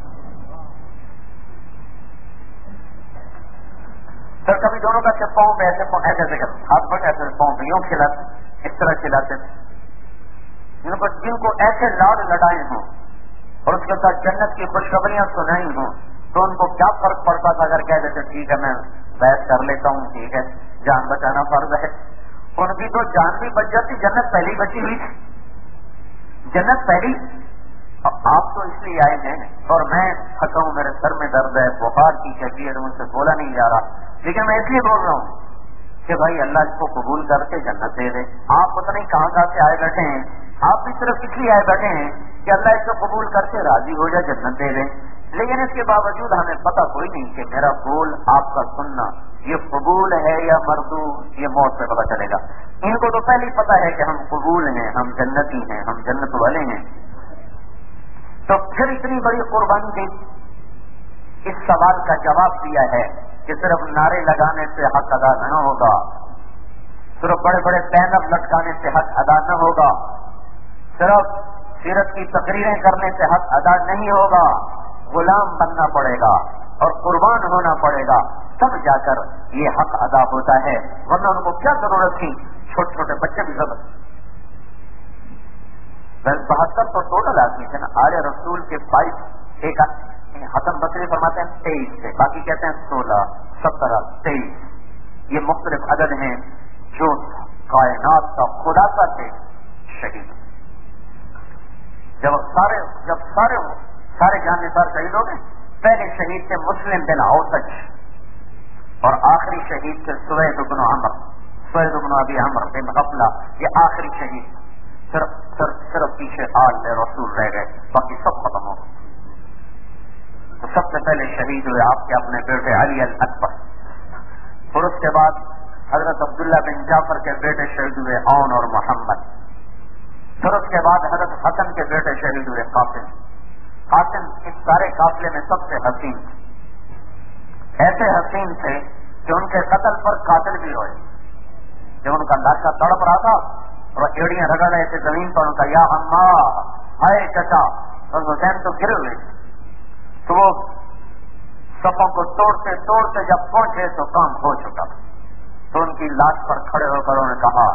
سر کبھی دونوں کا سے پاؤں پہ ایسے ایسے ایسے کر ہاتھ پہ ایسے پاؤں پہ یوں کھلاتے, اس طرح کھلاتے تھے. جن کو جن کو ایسے لاڈ لڑائے ہوں اور اس کے ساتھ جنت کی خوشخبریاں سنائی ہوں تو ان کو کیا فرق پڑتا تھا اگر کہہ دیتے ٹھیک ہے میں بحث کر لیتا ہوں, ٹھیک ہے جان بچانا فرض ہے. ان کی تو جان بھی بچ جاتی, جنت پہلی بچی ہوئی تھی, جنت پہلی. آپ تو اس لیے آئے ہیں اور میں تھکا ہوں, میرے سر میں درد ہے, بخار کی کیفیت مجھ سے بولا نہیں جا رہا, لیکن میں اس لیے بول رہا ہوں کہ بھائی اللہ اس کو قبول کر کے جنت دے دے. آپ پتہ نہیں کہاں کہاں سے آئے بیٹھے ہیں, آپ بھی صرف اس لیے آئے بیٹھے ہیں کہ اللہ اس کو قبول کر کے راضی ہو جائے, جنت دے دے. لیکن اس کے باوجود ہمیں پتہ کوئی نہیں کہ میرا قول آپ کا سننا یہ قبول ہے یا مردود, یہ موت سے پتہ چلے گا. ان کو تو پہلے ہی پتہ ہے کہ ہم قبول ہیں, ہم جنتی ہیں, ہم جنت والے ہیں. تو پھر اتنی بڑی قربانی دی, اس سوال کا جواب دیا ہے کہ صرف نعرے لگانے سے حق ادا نہ ہوگا, صرف بڑے بڑے بینر لٹکانے سے حق ادا نہ ہوگا, صرف سیرت کی تقریریں کرنے سے حق ادا نہیں ہوگا. غلام بننا پڑے گا اور قربان ہونا پڑے گا, تب جا کر یہ حق ادا ہوتا ہے. ورنہ ان کو کیا ضرورت تھی, چھوٹے چھوٹے بچے بھی ضرورت. بہتر تو ٹوٹل آدمی تھے نا, آل رسول کے بائیس, ایک حسن بصری فرماتے ہیں تیئیس سے, باقی کہتے ہیں سولہ, سترہ, تیئیس. یہ مختلف عدد ہیں جو کائنات کا خلاصہ تھے شہید. جب سارے جب سارے سارے جانے سار شہید ہو گئے, پہلے شہید تھے مسلم بن اوسج اور آخری شہید تھے سوید بن عمر, سوید بن ابی عمر بن غفلہ, یہ آخری شہید. صرف صرف صرف پیچھے آل رسول رہ گئے, باقی سب ختم ہو گئے. تو سب سے پہلے شہید ہوئے آپ کے اپنے بیٹے علی الاکبر, پھر اس کے بعد حضرت عبداللہ بن جعفر کے بیٹے شہید ہوئے عون اور محمد, پھر اس کے بعد حضرت حسن کے بیٹے شہید ہوئے قاسم. قاسم اس سارے قافلے میں سب سے حسین تھے, ایسے حسین تھے کہ ان کے قتل پر قاتل بھی ہوئے. جب ان کا لاشا تڑپ رہا تھا اور ایڑیاں رگڑ رہے تھے زمین پر, ان کا یا اماں ہائے چچا, اور حسین تو گرے ہوئے تھے. تو وہ صفوں کو توڑتے توڑتے جب پہنچے تو کام ہو چکا. تو ان کی لاش پر کھڑے ہو کر انہوں نے کہا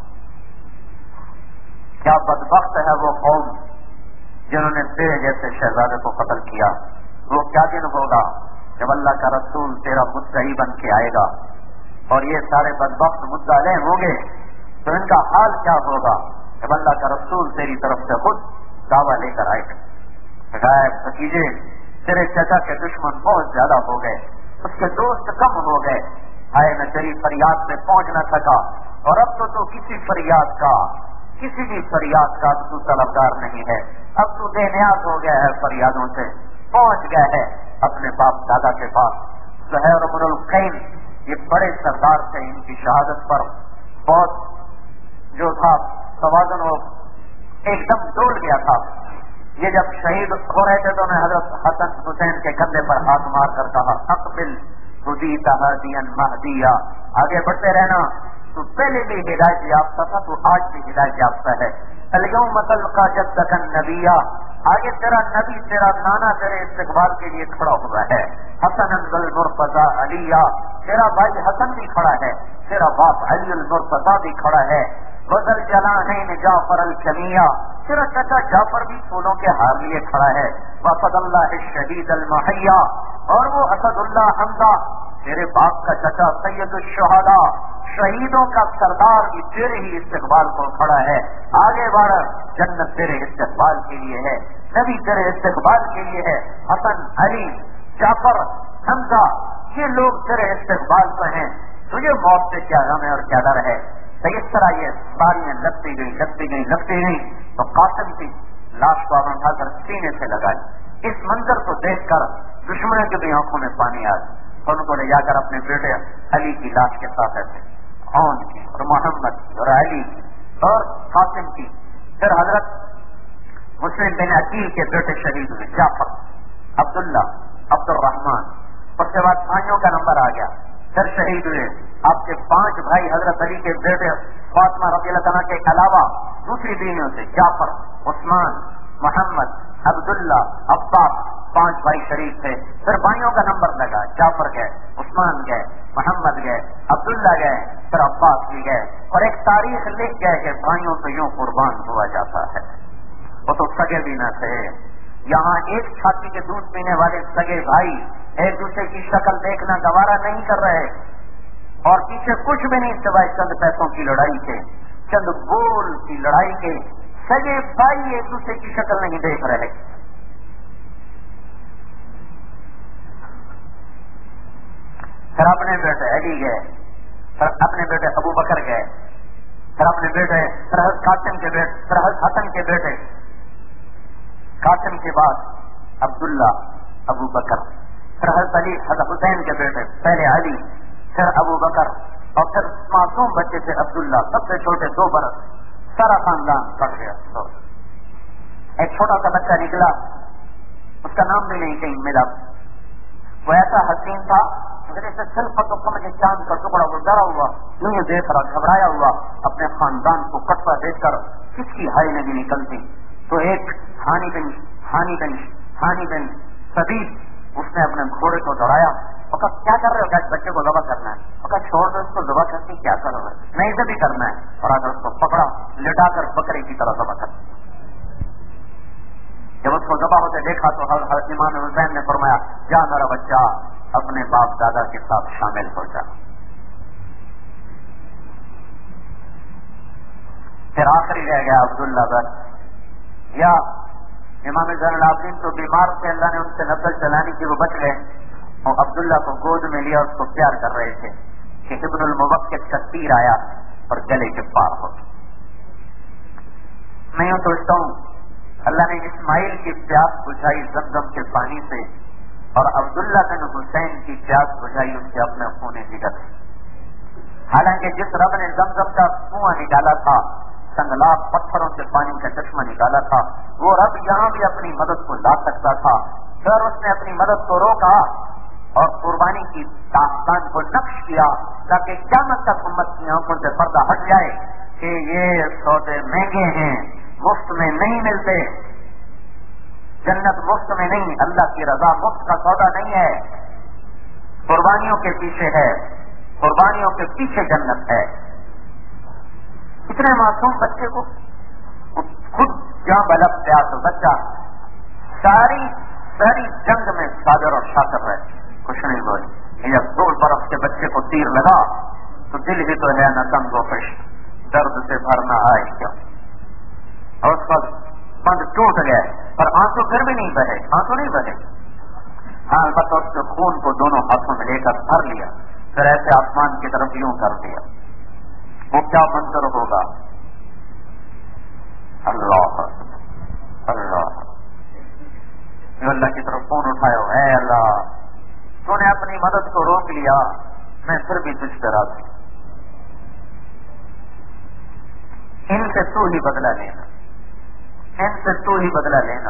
کیا بدبخت ہے وہ قوم جنہوں نے تیرے جیسے شہزادے کو قتل کیا. وہ کیا دن ہوگا جب اللہ کا رسول تیرا مدعی بن کے آئے گا اور یہ سارے بدبخت مدعے ہوں گے, تو ان کا حال کیا ہوگا جب اللہ کا رسول تیری طرف سے خود دعویٰ لے کر آئے گا. غائب بھتیجے تیرے چچا کے دشمن بہت زیادہ ہو گئے, اس کے دوست کم ہو گئے, آئے میں تیری فریاد میں پہنچ نہ سکا, اور اب تو تو کسی فریاد کا کسی بھی فریاد کا تو طلبگار نہیں ہے. اب تو بے نیاز ہو گیا ہے فریادوں سے, پہنچ گیا ہے اپنے باپ دادا کے پاس. زہیر بن القین یہ بڑے سردار تھے, ان کی شہادت پر بہت جو تھا توازن وہ ایک دم ڈول گیا تھا. یہ جب شہید ہو رہے تھے تو نے حضرت حسن حسین کے کندھے پر ہاتھ مار کر کہا اقبل ہدیت ہادیا مہدیا, آگے بڑھتے رہنا, تو پہلے بھی ہدایت یافتہ تھا, تو آج بھی ہدایت یافتہ ہے. اليوم تلقى جدك النبي, آگے تیرا نبی تیرا نانا تیرے استقبال کے لیے کھڑا ہوا ہے. حسن المرتضی علی, تیرا بھائی حسن بھی کھڑا ہے, تیرا باپ علی المرتضی بھی کھڑا ہے. بدل جلانین جعفر الجمیع, تیرا چچا جعفر بھی پھولوں کے ہار لیے کھڑا ہے. واسد اللہ الشہید المحیا, اور وہ اسد اللہ حمزہ تیرے باپ کا چچا سید الشہداء شہیدوں کا سردار بھی تیرے ہی استقبال کو کھڑا ہے. آگے بڑھ, جنت تیرے استقبال کے لیے ہے, نبی تیرے استقبال کے لیے ہے. حسن, علی, جعفر, حمزہ یہ لوگ تیرے استقبال پہ ہیں, تجھے موت سے کیا غم ہے اور کیا ڈر ہے. تو اس طرح یہ باریاں لگتی گئی لگتی گئی لگتی گئی تو قاسم کی لاش کو اٹھا کر سینے سے لگائی. اس منظر کو دیکھ کر دشمنوں کی بھی آنکھوں میں پانی آ گیا، اور ان کو لے جا کر اپنے بیٹے علی کی لاش کے ساتھ ایسے اون کی اور محمد کی اور علی کی اور قاسم کی. پھر حضرت مسلم بن عقیل کے بیٹے شہید ہوئے، جعفر، عبداللہ، عبد الرحمان. اس کے بعد بھائیوں کا نمبر آ گیا، پھر شہید ہوئے آپ کے پانچ بھائی حضرت علی کے بیٹے فاطمہ رضی اللہ عنہ کے علاوہ دوسری بیویوں سے جعفر، عثمان، محمد، عبداللہ، عباس، پانچ بھائی شریف تھے. پھر بھائیوں کا نمبر لگا، جعفر گئے، عثمان گئے، محمد گئے، عبداللہ گئے، پھر عباس بھی گئے. اور ایک تاریخ لکھ گئے کہ بھائیوں تو یوں قربان ہوا جاتا ہے، وہ تو سگے بھی نہ تھے. یہاں ایک چھاتی کے دودھ پینے والے سگے بھائی ایک دوسرے کی شکل دیکھنا گوارا نہیں کر رہے، اور پیچھے کچھ بھی نہیں سوائے چند پیسوں کی لڑائی کے، چند گول کی لڑائی کے. سگے بھائی ایک دوسرے کی شکل نہیں دیکھ رہے. پھر اپنے بیٹے علی گئے، پھر اپنے بیٹے ابو بکر گئے، پھر اپنے بیٹے پھر حضرت قاسم کے بیٹے، پھر حضرت حسن کے بیٹے. قاسم کے بعد عبداللہ، ابو بکر، پھر حضرت علی، حضرت حسین کے بیٹے، پہلے علی، پھر ابو بکر، اور پھر معصوم بچے تھے عبداللہ، سب سے چھوٹے دو برس. سارا خاندان پڑ گیا. ایک چھوٹا سا بچہ نکلا، اس کا نام بھی نہیں کہیں ملا. وہ ایسا حسین تھا جیسے صرف تو سمجھے چاند کا ٹکڑا، وہ ڈرا ہوا یوں یہ دیکھ رہا، گھبرایا ہوا اپنے خاندان کو کٹتا دیکھ کر کس کی ہائی نہیں نکلتی. تو ایک ہانی بن ہانی بن ہانی بن سبیب، اس نے اپنے گھوڑے کو دوڑایا. وہ کہا کیا کر رہے ہو؟ کہ بچے کو ذبح کرنا ہے. وہ کہا چھوڑ دو اس کو، ذبح کر کے کیا کرو گے؟ نہیں اسے بھی کرنا ہے. اور اگر اس کو پکڑا، لٹا کر بکرے کی طرح ذبح کر. جب اس کو ذبح ہوتے دیکھا تو حضرت امام حسین نے فرمایا جا میرا بچہ اپنے باپ دادا کے ساتھ شامل ہو جا. پھر آخری رہ گیا عبداللہ بس. یا امام زین العابدین تو بیمار تھے، اللہ نے ان سے نسل چلانی کی، وہ بچ گئے، اور عبداللہ کو گود میں لیا، اس کو پیار کر رہے تھے کہ ابن الموقت کا تیر آیا اور گلے کے پار ہو. میں یوں سوچتا ہوں اللہ نے اسماعیل کی پیاس بجھائی زمزم کے پانی سے، اور عبداللہ بن حسین کی پیاس بجھائی ان کے اپنے خون جگر سے. حالانکہ جس رب نے زمزم کا کنواں نکالا تھا، سنگلاخ پتھروں سے پانی کا چشمہ نکالا تھا، وہ رب یہاں بھی اپنی مدد کو لا سکتا تھا. پھر اس نے اپنی مدد کو روکا اور قربانی کی داستان کو نقش کیا تاکہ قیامت تک امت کی آنکھوں سے پردہ ہٹ جائے کہ یہ سودے مہنگے ہیں، مفت میں نہیں ملتے. جنت مفت میں نہیں، اللہ کی رضا مفت کا سودا نہیں ہے، قربانیوں کے پیچھے ہے، قربانیوں کے پیچھے جنت ہے. اتنے معصوم بچے کو خود جہاں بلب پیاس بچہ ساری ساری جنگ میں صابر اور شاکر رہے، کچھ نہیں بولے. جب دو برس کے بچے کو تیر لگا تو دل بھی تو ہے نہ تنگ و خوش، درد سے بھرنا آئے کیا. اور اس کا بند ٹوٹ گئے، پر آنسو پھر بھی نہیں بہے، آنسو نہیں بہے. ہاں البتہ اس کے خون کو دونوں ہاتھوں میں لے کر بھر لیا، پھر ایسے آسمان کی طرف یوں کر دیا. وہ کیا منظر ہوگا. اللہ اللہ اللہ کی طرف فون اٹھایا، اے اللہ تو نے اپنی مدد کو روک لیا، میں پھر بھی تجھ پر راضی. ان سے تو ہی بدلہ لینا، ان سے تو ہی بدلہ لینا.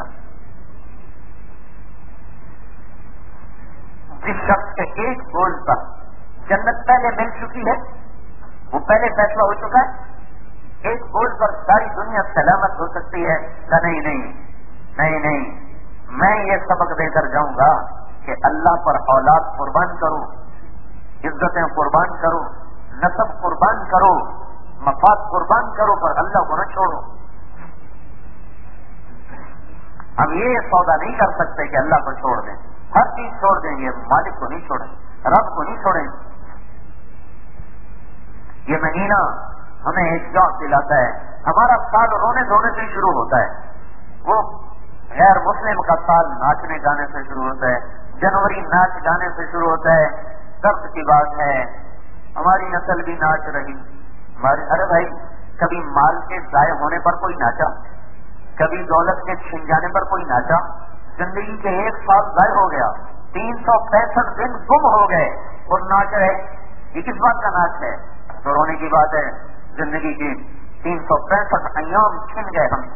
جس شخص کے ایک بول پر جنت پہلے مل چکی ہے، وہ پہلے فیصلہ ہو چکا ہے، ایک بول پر ساری دنیا سلامت ہو سکتی ہے. نہیں نہیں نہیں نہیں میں یہ سبق دے کر جاؤں گا کہ اللہ پر اولاد قربان کرو، عزتیں قربان کرو، نسب قربان کرو، مفاد قربان کرو، پر اللہ کو نہ چھوڑو. ہم یہ سودا نہیں کر سکتے کہ اللہ کو چھوڑ دیں، ہر چیز چھوڑ دیں گے، مالک کو نہیں چھوڑیں، رب کو نہیں چھوڑیں. یہ مہینہ ہمیں ایک جوش دلاتا ہے. ہمارا سال رونے دھونے سے شروع ہوتا ہے، وہ غیر مسلم کا سال ناچنے گانے سے شروع ہوتا ہے. جنوری ناچ گانے سے شروع ہوتا ہے. درد کی بات ہے، ہماری نسل بھی ناچ رہی. ہماری ارے بھائی کبھی مال کے ضائع ہونے پر کوئی ناچا، کبھی دولت کے چھن جانے پر کوئی ناچا. زندگی کے ایک سال ضائع ہو گیا تین سو پینسٹھ دن گم ہو گئے اور ناچ رہے. یہ کس بات کا ناچ ہے؟ تو رونے کی بات ہے. زندگی کی تین سو پینسٹھ ایام چھن گئے ہم.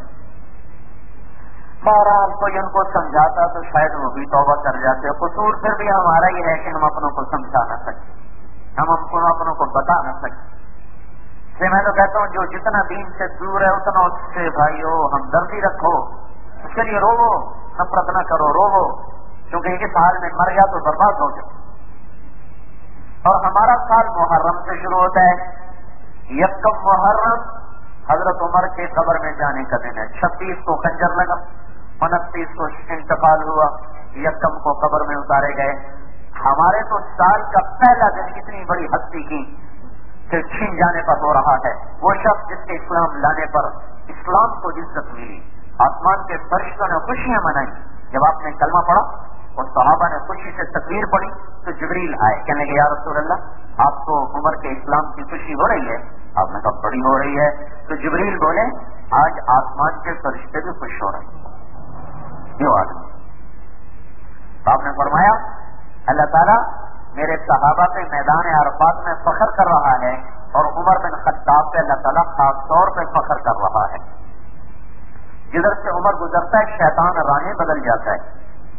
بہرحال کوئی ان کو سمجھاتا تو شاید وہ بھی توبہ کر جاتے. قصور پھر بھی ہمارا ہی ہے کہ ہم اپنوں کو سمجھا نہ سکتے, ہم اپنوں کو بتا نہ سکتے. سے میں تو کہتا ہوں جو جتنا دین سے دور ہے اتنا اس سے بھائیو ہمدردی رکھو, اس کے لیے روو, نفرت نہ کرو, روو, کیونکہ اس حال میں مر گیا تو برباد ہو جائے. اور ہمارا سال محرم سے شروع ہوتا ہے. یکم محرم حضرت عمر کے قبر میں جانے کا دن ہے. چھبیس کو خنجر لگا, انتیس کو انتقال ہوا, یکم کو قبر میں اتارے گئے. ہمارے تو سال کا پہلا دن اتنی بڑی ہستی کی کہ چھین جانے پر ہو رہا ہے. وہ شخص جس کے اسلام لانے پر اسلام کو عزت ملی. آسمان کے فرشتوں نے خوشیاں منائی. جب آپ نے کلمہ پڑھا اور صحابہ نے خوشی سے تکبیر پڑھی تو جبریل آئے, کہنے لگے یا رسول اللہ آپ کو عمر کے اسلام کی خوشی ہو رہی ہے؟ آپ نے کہا بڑی ہو رہی ہے. تو جبریل بولے آج آسمان کے فرشتے بھی خوش ہو رہے ہیں. کیوں آدمی؟ آپ نے فرمایا اللہ تعالیٰ میرے صحابہ پہ میدان عرفات میں فخر کر رہا ہے اور عمر بن خطاب پہ اللہ تعالیٰ خاص طور پہ فخر کر رہا ہے. جدھر سے عمر گزرتا ہے شیطان راہیں بدل جاتا ہے.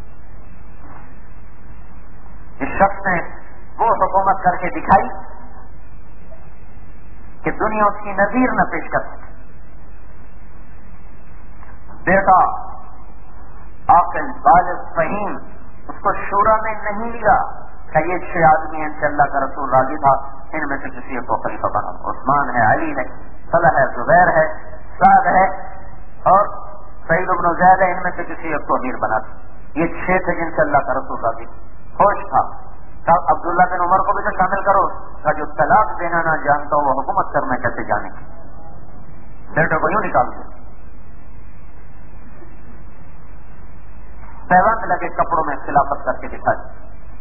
اس شخص نے وہ حکومت کر کے دکھائی کہ دنیا اس کی نظیر نہ پیش کر سکے. بیٹا عاقل بالغ فہیم اس کو شورا میں نہیں لیا کہ یہ چھ آدمی ہیں ان سے اللہ کا رسول راضی تھا, ان میں سے کسی کو خلیفہ بنا. عثمان ہے, علی ہے, طلحہ ہے, زبیر ہے, سعد ہے اور سعید بن زید ہے, ان میں سے کسی ایک کو امیر بنا. یہ چھ تھے جن سے اللہ کا رسول راضی خوش تھا. صاحب عبداللہ بن عمر کو بھی تو شامل کرو کہ جو طلاق دینا نہ جانتا ہو وہ حکومت کرنا کیسے جانے گا. بیٹے کو یوں نکال دو, پیوند لگے کپڑوں میں خلافت کر کے دکھا دی.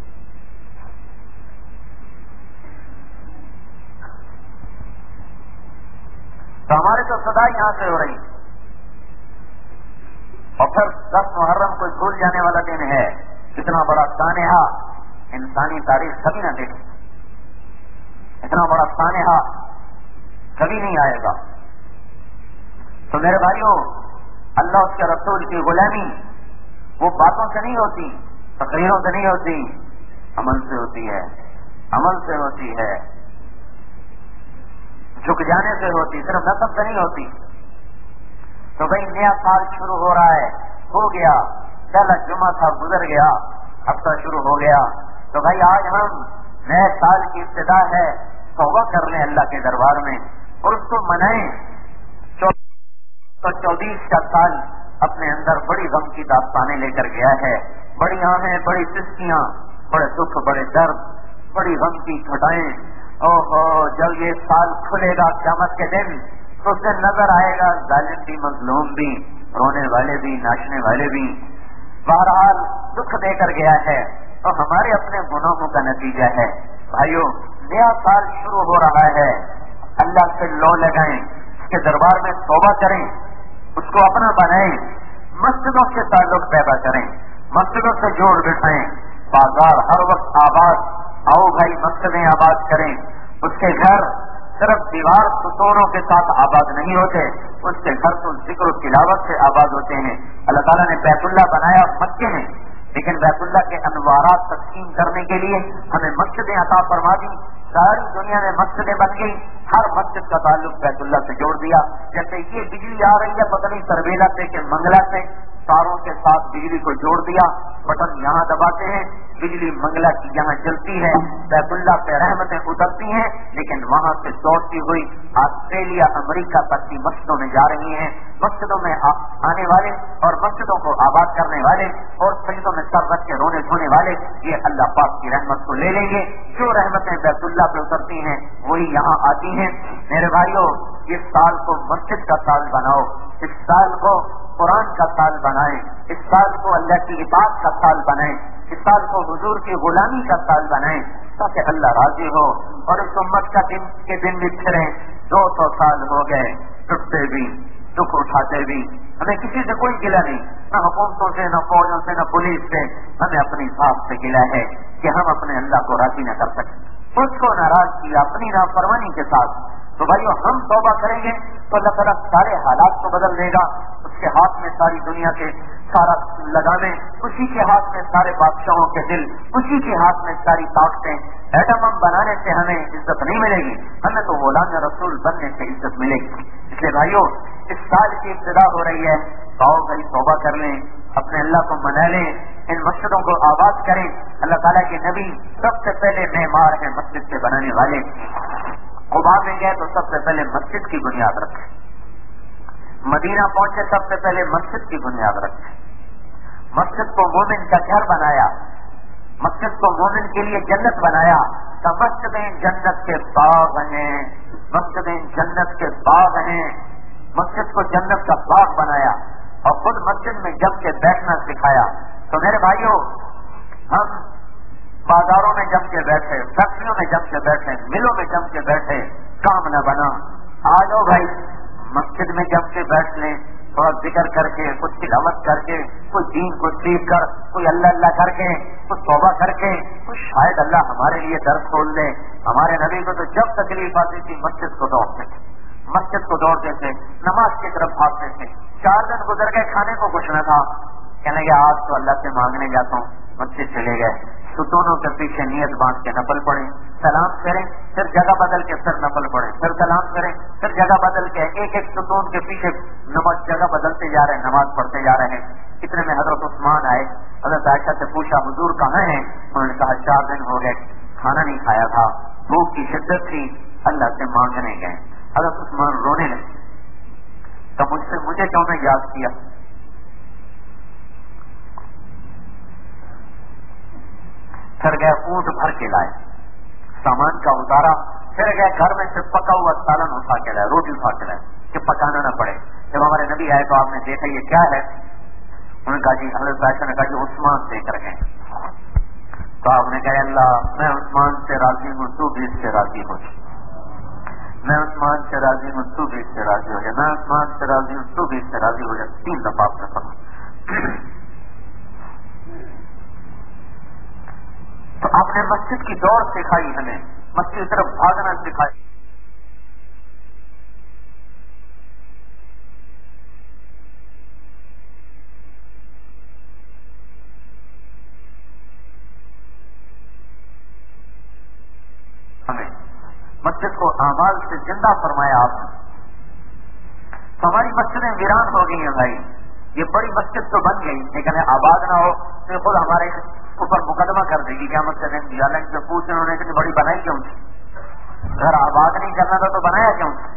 تو ہمارے تو صدا یہاں سے ہو رہی, اور پھر دس محرم کوئی بھول جانے والا دن ہے. اتنا بڑا سانحہ انسانی تاریخ کبھی نہ دیکھے, اتنا بڑا سانحہ کبھی نہیں آئے گا. تو میرے بھائیوں اللہ اس کے رسول کی غلامی وہ باتوں سے نہیں ہوتی, تقریروں سے نہیں ہوتی, عمل سے ہوتی ہے. عمل سے ہوتی ہے, جھک جانے سے ہوتی, صرف نسب سے نہیں ہوتی. تو بھائی نیا سال شروع ہو رہا ہے, ہو گیا, پہلا جمعہ تھا گزر گیا, ہفتہ شروع ہو گیا. تو بھائی آج ہم نئے سال کی ابتدا ہے, توبہ کر لیں اللہ کے دربار میں اور اس کو منائیں. تو چوبیس کا سال اپنے اندر بڑی غم کی داستانیں لے کر گیا ہے. بڑی آہیں, بڑی سستیاں, بڑے دکھ, بڑے درد, بڑی غم کی گھٹائیں. اوہو جب یہ سال کھلے گا قیامت کے دن تو اس سے نظر آئے گا ظالم بھی, مظلوم بھی, رونے والے بھی, ناچنے والے بھی. بہرحال دکھ دے کر گیا ہے تو ہمارے اپنے گناہوں کا نتیجہ ہے. بھائیو نیا سال شروع ہو رہا ہے, اللہ سے لو لگائیں, اس کے دربار میں توبہ کریں, اس کو اپنا بنائیں. مسجدوں سے تعلق پیدا کریں, مسجدوں سے جوڑ بٹھائیں. بازار ہر وقت آباد, آؤ بھائی مسجدیں آباد کریں. اس کے گھر صرف دیوار ستونوں کے ساتھ آباد نہیں ہوتے, اس کے گھر تو ذکر و تلاوت سے آباد ہوتے ہیں. اللہ تعالیٰ نے بیت اللہ بنایا مکے میں, لیکن بیت اللہ کے انوارات تقسیم کرنے کے لیے ہمیں مسجدیں عطا فرما دی. ساری دنیا میں مسجدیں بن گئی, ہر مسجد کا تعلق بیت اللہ سے جوڑ دیا. جیسے یہ بجلی آ رہی ہے پتہ نہیں تربیلا سے کہ منگلا سے, تاروں کے ساتھ بجلی کو جوڑ دیا, بٹن یہاں دباتے ہیں, بجلی منگلا کی یہاں جلتی ہے, بیت اللہ پہ رحمتیں اترتی ہیں, لیکن وہاں سے دوڑتی ہوئی آسٹریلیا امریکہ تک کی مسجدوں میں جا رہی ہیں. مسجدوں میں آنے والے اور مسجدوں کو آباد کرنے والے اور سجدوں میں سر رکھ کے رونے دھونے والے یہ اللہ پاک کی رحمت کو لے لیں گے. جو رحمتیں بیت اللہ پہ اترتی ہیں وہی یہاں آتی ہیں. میرے بھائیوں اس سال کو مسجد کا سال بناؤ, اس سال کو قرآن کا سال بنائیں, اس سال کو اللہ کی عبادت کا سال بنائیں, اس سال کو حضور کی غلامی کا سال بنائیں تاکہ اللہ راضی ہو اور اس امت کا دن کے دن بھی پھریں. دو سو سال ہو گئے ٹوٹتے بھی दुख उठाते भी हमें किसी से कोई गिला नहीं, न हुकूमतों से, न फौजों से, न पुलिस से। हमें अपनी जात से गिला है कि हम अपने अल्लाह को राजी न कर सके, उसको नाराज किया अपनी नाफरमानी के साथ। तो भाइयों हम तौबा करेंगे तो अल्लाह ताला सारे हालात को बदल देगा। उसके हाथ में सारी दुनिया के सारा लगाने, उसी के हाथ में सारे बादशाहों के दिल, उसी के हाथ में सारी ताकतें। एटम बम बनाने से हमें इज्जत नहीं मिलेगी, हमें तो गुलाम रसूल बनने से इज्जत मिलेगी। इसलिए भाइयों इस साल की इब्तिदा हो रही है, तो भाई तौबा कर लें, अपने अल्लाह को मना लें, इन मस्जिदों को आबाद करें। अल्लाह ताला के नबी सबसे पहले मेमार हैं मस्जिद के बनाने वाले। कुबा में गए तो सबसे पहले मस्जिद की बुनियाद रखे, मदीना पहुंचे सबसे पहले मस्जिद की बुनियाद रखे। मस्जिद को मोमिन का घर बनाया, मस्जिद को मोमिन के लिए जन्नत बनाया। तो मस्जिदें जन्नत के बाग हैं, मस्जिदें जन्नत के बाग हैं। मस्जिद को जन्नत का बाग बनाया और खुद मस्जिद में जम के बैठना सिखाया। तो मेरे भाइयों हम बाजारों में जम के बैठे, फैक्ट्रियों में जम के बैठे, मिलों में जम के बैठे, काम न बना। आ जाओ भाई मस्जिद में जम के बैठ लें, थोड़ा जिक्र करके, कुछ तिलावत करके, कुछ दीन को सीख कर, कोई अल्लाह अल्लाह करके, कुछ तौबा करके, कुछ शायद अल्लाह हमारे लिए दर खोल दे। हमारे नबी को तो जब तकलीफ आती थी मस्जिद को दौड़ते थे, मस्जिद को दौड़ते थे, नमाज की तरफ भागते थे। चार दिन गुजर गए, खाने को कुछ न था, कहने लगे आज तो अल्लाह से मांगने जाता हूँ। मस्जिद चले गए, सुतूनों के पीछे नियत बांध के नफल पड़े, सलाम करें, फिर जगह बदल के फिर नफल पड़े, फिर सलाम करें, फिर जगह बदल के, एक एक सुतून के पीछे नमाज जगह बदलते जा रहे हैं, नमाज पढ़ते जा रहे हैं। इतने में हजरत उस्मान आए, हजरत आयशा से पूछा हुजूर कहाँ हैं? उन्होंने कहा चार दिन हो गए खाना नहीं खाया था, भूख की शिद्दत थी, अल्लाह से मांगने गए। हजरत उस्मान रोने लगे, तो मुझसे मुझे क्यों नहीं याद किया? फिर गए ऊंट भर के लाए, सामान का उतारा, फिर गए घर में से पका हुआ सालन उठा के लाए, रोटी उठा के लाए कि पकाना न पड़े। जब हमारे नबी आए तो आपने देखा ये क्या है? उन्होंने कहा जी हजरत आयशा ने कहा जी उस्मान देकर गए। तो आपने कहा अल्लाह मैं उस्मान से राजी हूँ, तू भी इससे राजी हो जा। मैं उस्मान से राजी हूँ, तू भी इससे राजी हो जा। मैं उस्मान से राजी हूँ, तू भी इससे राजी हो जा। तीन दफा आपने पढ़ा। तो आपने मस्जिद की दौड़ सिखाई, हमें मस्जिद की तरफ भागना सिखाई। हमें मस्जिद को आमाल से जिंदा फरमाया आपने। तो हमारी मस्जिदें वीरान हो गई हैं भाई, ये बड़ी मस्जिद तो बन गई, लेकिन आबाद ना हो तो खुद हमारे ऊपर मुकदमा कर देगी क्या मस्जिद से पूछे उन्होंने इतनी बड़ी बनाई क्यों थी? अगर आबाद नहीं करना था तो बनाया क्यों था?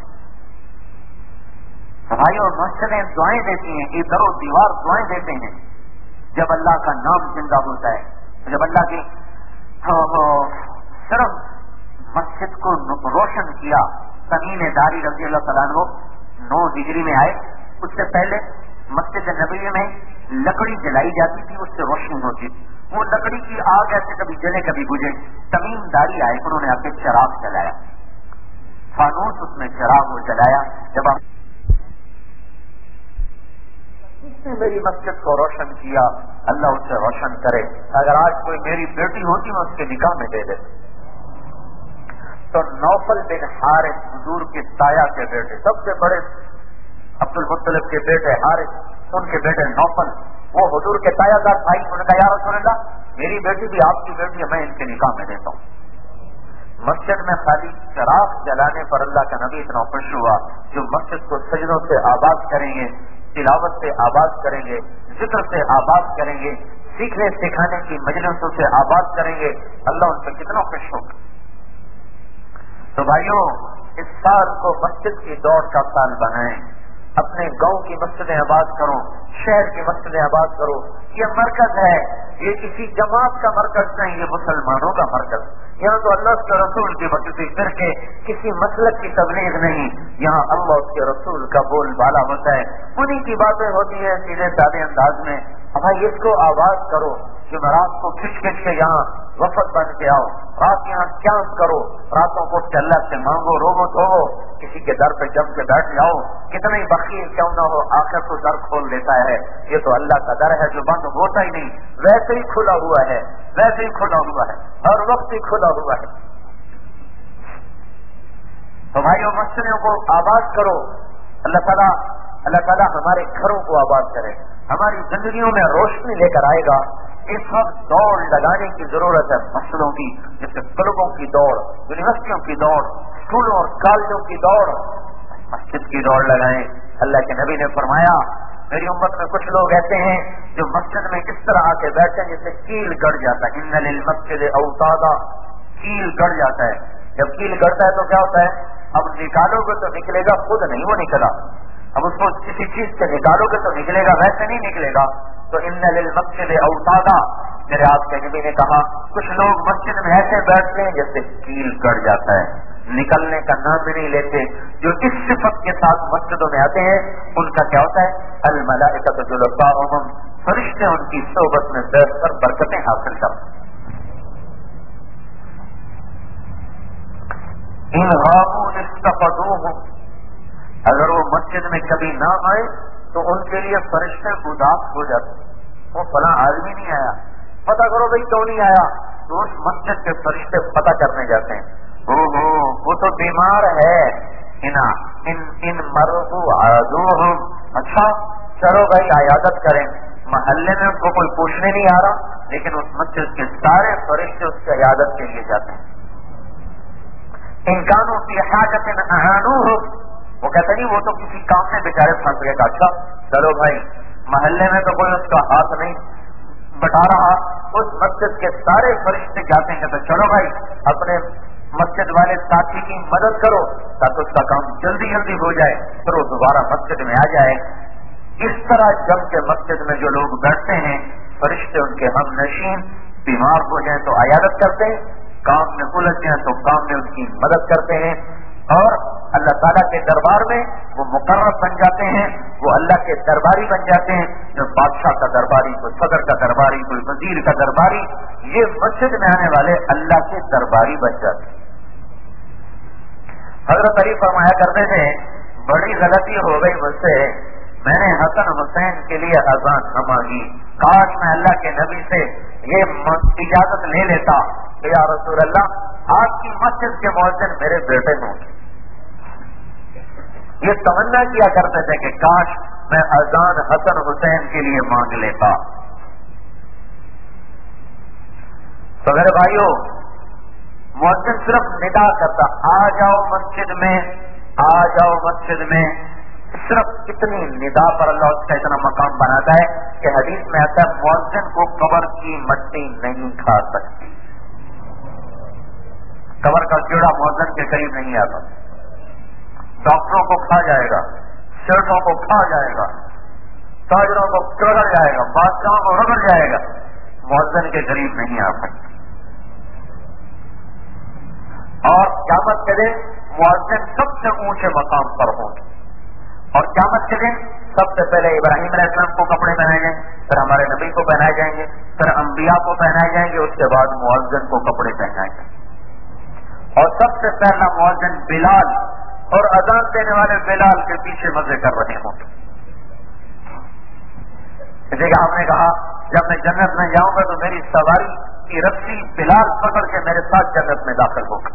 भाई और मस्जिदें दुआएं देती हैं, इधर दीवार दुआएं देते हैं जब अल्लाह का नाम जिंदा होता है। जब अल्लाह की तो, तो, सिर्फ मस्जिद को रोशन किया, तमीम दारी रज़ी अल्लाह तआला अन्हु नौ हिजरी में आए, उससे पहले मस्जिद नबवी में लकड़ी जलाई जाती थी, उससे रोशनी होती थी। वो लकड़ी की आग ऐसे कभी जले कभी बुझे। तमीम दारी आए, उन्होंने आके चिराग जलाया, फानूस उसमें चिराग वो जलाया। जब आप उसने मेरी मस्जिद को रोशन किया, अल्लाह उससे रोशन करे। अगर आज कोई मेरी बेटी होती मैं उसके निकाह में दे देती। तो नौफल बिन हारिस हुजूर के ताया के बेटे, सबसे बड़े अब्दुल मुत्तलिब के बेटे हारिस, उनके बेटे नौफल, वो हुजूर के तायादार भाई। उन्होंने कहा या रसूलल्लाह मेरी बेटी भी आपकी बेटी है, मैं इनके निकाह में देता हूँ। मस्जिद में खाली चिराग जलाने पर अल्लाह का नबी इतना खुश हुआ, जो मस्जिद को सजदों से आबाद करेंगे, तिलावत से आबाद करेंगे, जिक्र से आबाद करेंगे, सीखने सिखाने की मजलिसों से आबाद करेंगे, अल्लाह उन पर कितना खुश होगा। तो भाइयों इस साल को मस्जिद की दौड़ का साल बनाएं, अपने गांव की मस्जिदें आबाद करो, शहर की मस्जिदें आबाद करो। ये मरकज है, ये किसी जमात का मरकज नहीं, ये मुसलमानों का मरकज। यहाँ तो अल्लाह के रसूल की बकती फिरके किसी मसलक की तबलीग नहीं, यहाँ अल्लाह के रसूल का बोलबाला होता है, उन्हीं की बातें होती है सीधे सादे अंदाज में। भाई इसको आबाद करो, جمعرات کو کھچ کھچ کے یہاں وفد بن کے آؤ، رات یہاں قیام کرو، راتوں کو اللہ سے مانگو، روو دھوو، کسی کے در پہ جم کے بیٹھ جاؤ، کتنا ہی بخیل کیوں نہ ہو آخر تو در کھول دیتا ہے۔ یہ تو اللہ کا در ہے جو بند ہوتا ہی نہیں، ویسے ہی کھلا ہوا ہے، ویسے ہی کھلا ہوا ہے، ہر وقت ہی کھلا ہوا ہے۔ تو بھائیو مسجدوں کو آباد کرو، اللہ تعالیٰ اللہ تعالیٰ ہمارے گھروں کو آباد کرے، ہماری زندگیوں میں روشنی لے کر آئے گا۔ اس وقت دوڑ لگانے کی ضرورت ہے مسجدوں کی، جیسے کلبوں کی دوڑ، یونیورسٹیوں کی دوڑ، اسکولوں اور کالجوں کی دوڑ، مسجد کی دوڑ لگائیں۔ اللہ کے نبی نے فرمایا میری امت میں کچھ لوگ ایسے ہیں جو مسجد میں اس طرح آ کے بیٹھے جیسے کیل گڑ جاتا ہے، ان للمسجد اوتادا، کیل گڑ جاتا ہے۔ جب کیل گڑتا ہے تو کیا ہوتا ہے؟ اب نکالو گے تو نکلے گا، خود نہیں وہ نکلا، اب اس کو کسی چیز سے نکالو گے تو نکلے گا، ویسے نہیں نکلے گا۔ تو ان للمسجد اوتادا، میرے آپ کے نبی نے کہا کچھ لوگ مسجد میں ایسے بیٹھتے ہیں جیسے کیل گڑ جاتا ہے، نکلنے کا نام بھی نہیں لیتے۔ جو اس صفت کے ساتھ مسجدوں میں آتے ہیں ان کا کیا ہوتا ہے؟ الملائکۃ جلساؤہم، فرشتے ان کی صحبت میں بیٹھ کر برکتیں حاصل کرتے ہیں۔ ان غابوا استفدوہم، اگر وہ مسجد میں کبھی نہ آئے تو ان کے لیے فرشتے اداس ہو جاتے، وہ فلاں آدمی نہیں آیا، پتہ کرو بھائی کیوں نہیں آیا، تو اس مسجد کے فرشتے پتہ کرنے جاتے ہیں، او ہو وہ تو بیمار ہے، ان ان مرض عادوہم، اچھا چلو بھائی عیادت کریں۔ محلے میں ان کو کوئی پوچھنے نہیں آ رہا، لیکن اس مسجد کے سارے فرشتے اس کی عیادت کے لیے جاتے ہیں۔ ان کانوا فی حاجۃ اعانوہم، وہ کہتے نہیں وہ تو کسی کام میں بیچارے پھنس گئے، اچھا چلو بھائی محلے میں تو کوئی اس کا ہاتھ نہیں بٹا رہا، اس مسجد کے سارے فرشتے جاتے ہیں تو چلو بھائی اپنے مسجد والے ساتھی کی مدد کرو تاکہ اس کا کام جلدی جلدی ہو جائے، پھر وہ دوبارہ مسجد میں آ جائے۔ اس طرح جم کے مسجد میں جو لوگ بیٹھتے ہیں فرشتے ان کے ہم نشین، بیمار ہو جائیں تو عیادت کرتے ہیں، کام میں الجھ جائیں تو کام میں ان کی مدد کرتے ہیں، اور اللہ تعالیٰ کے دربار میں وہ مقرر بن جاتے ہیں، وہ اللہ کے درباری بن جاتے ہیں، جو بادشاہ کا درباری، کوئی صدر کا درباری، کوئی وزیر کا درباری، یہ مسجد میں آنے والے اللہ کے درباری بن جاتے ہیں۔ حضرت علی فرمایا کرتے تھے بڑی غلطی ہو گئی مجھ سے، میں نے حسن حسین کے لیے اذان نہ مانگی، کاش میں اللہ کے نبی سے یہ اجازت لے لیتا کہ یا رسول اللہ آپ کی مسجد کے مؤذن میرے بیٹے ہوں۔ یہ تمنا کیا کرتے تھے کہ کاش میں اذان حسن حسین کے لیے مانگ لیتا۔ تو میرے بھائیوں مؤذن صرف ندا کرتا آ جاؤ مسجد میں، آ جاؤ مسجد میں، صرف اتنی ندا پر اللہ اس کا اتنا مقام بناتا ہے کہ حدیث میں آتا ہے مؤذن کو قبر کی مٹی نہیں کھا سکتی، قبر کا کیڑا مؤذن کے قریب نہیں آتا، ڈاکٹروں کو کھا جائے گا، سیٹوں کو کھا جائے گا، تاجروں کو رگڑ جائے گا، بادشاہوں کو رگڑ جائے گا، مؤذن کے قریب نہیں آ سکتی۔ اور قیامت کے دن مؤذن سب سے اونچے مقام پر ہوں گے، اور قیامت کے دن سب سے پہلے ابراہیم علیہ السلام کو کپڑے پہنائے جائیں گے، پھر ہمارے نبی کو پہنائے جائیں گے، پھر انبیاء کو پہنائے جائیں گے، اس کے بعد مؤذن کو کپڑے پہنائے جائیں گے۔ اور سب سے پہلا مؤذن بلال، اور اذان دینے والے بلال کے پیچھے مزے کر رہے ہوں گے۔ اسی کہ ہم نے کہا جب میں جنت میں جاؤں گا تو میری سواری کی رسی بلال پکڑ کے میرے ساتھ جنت میں داخل ہوگا۔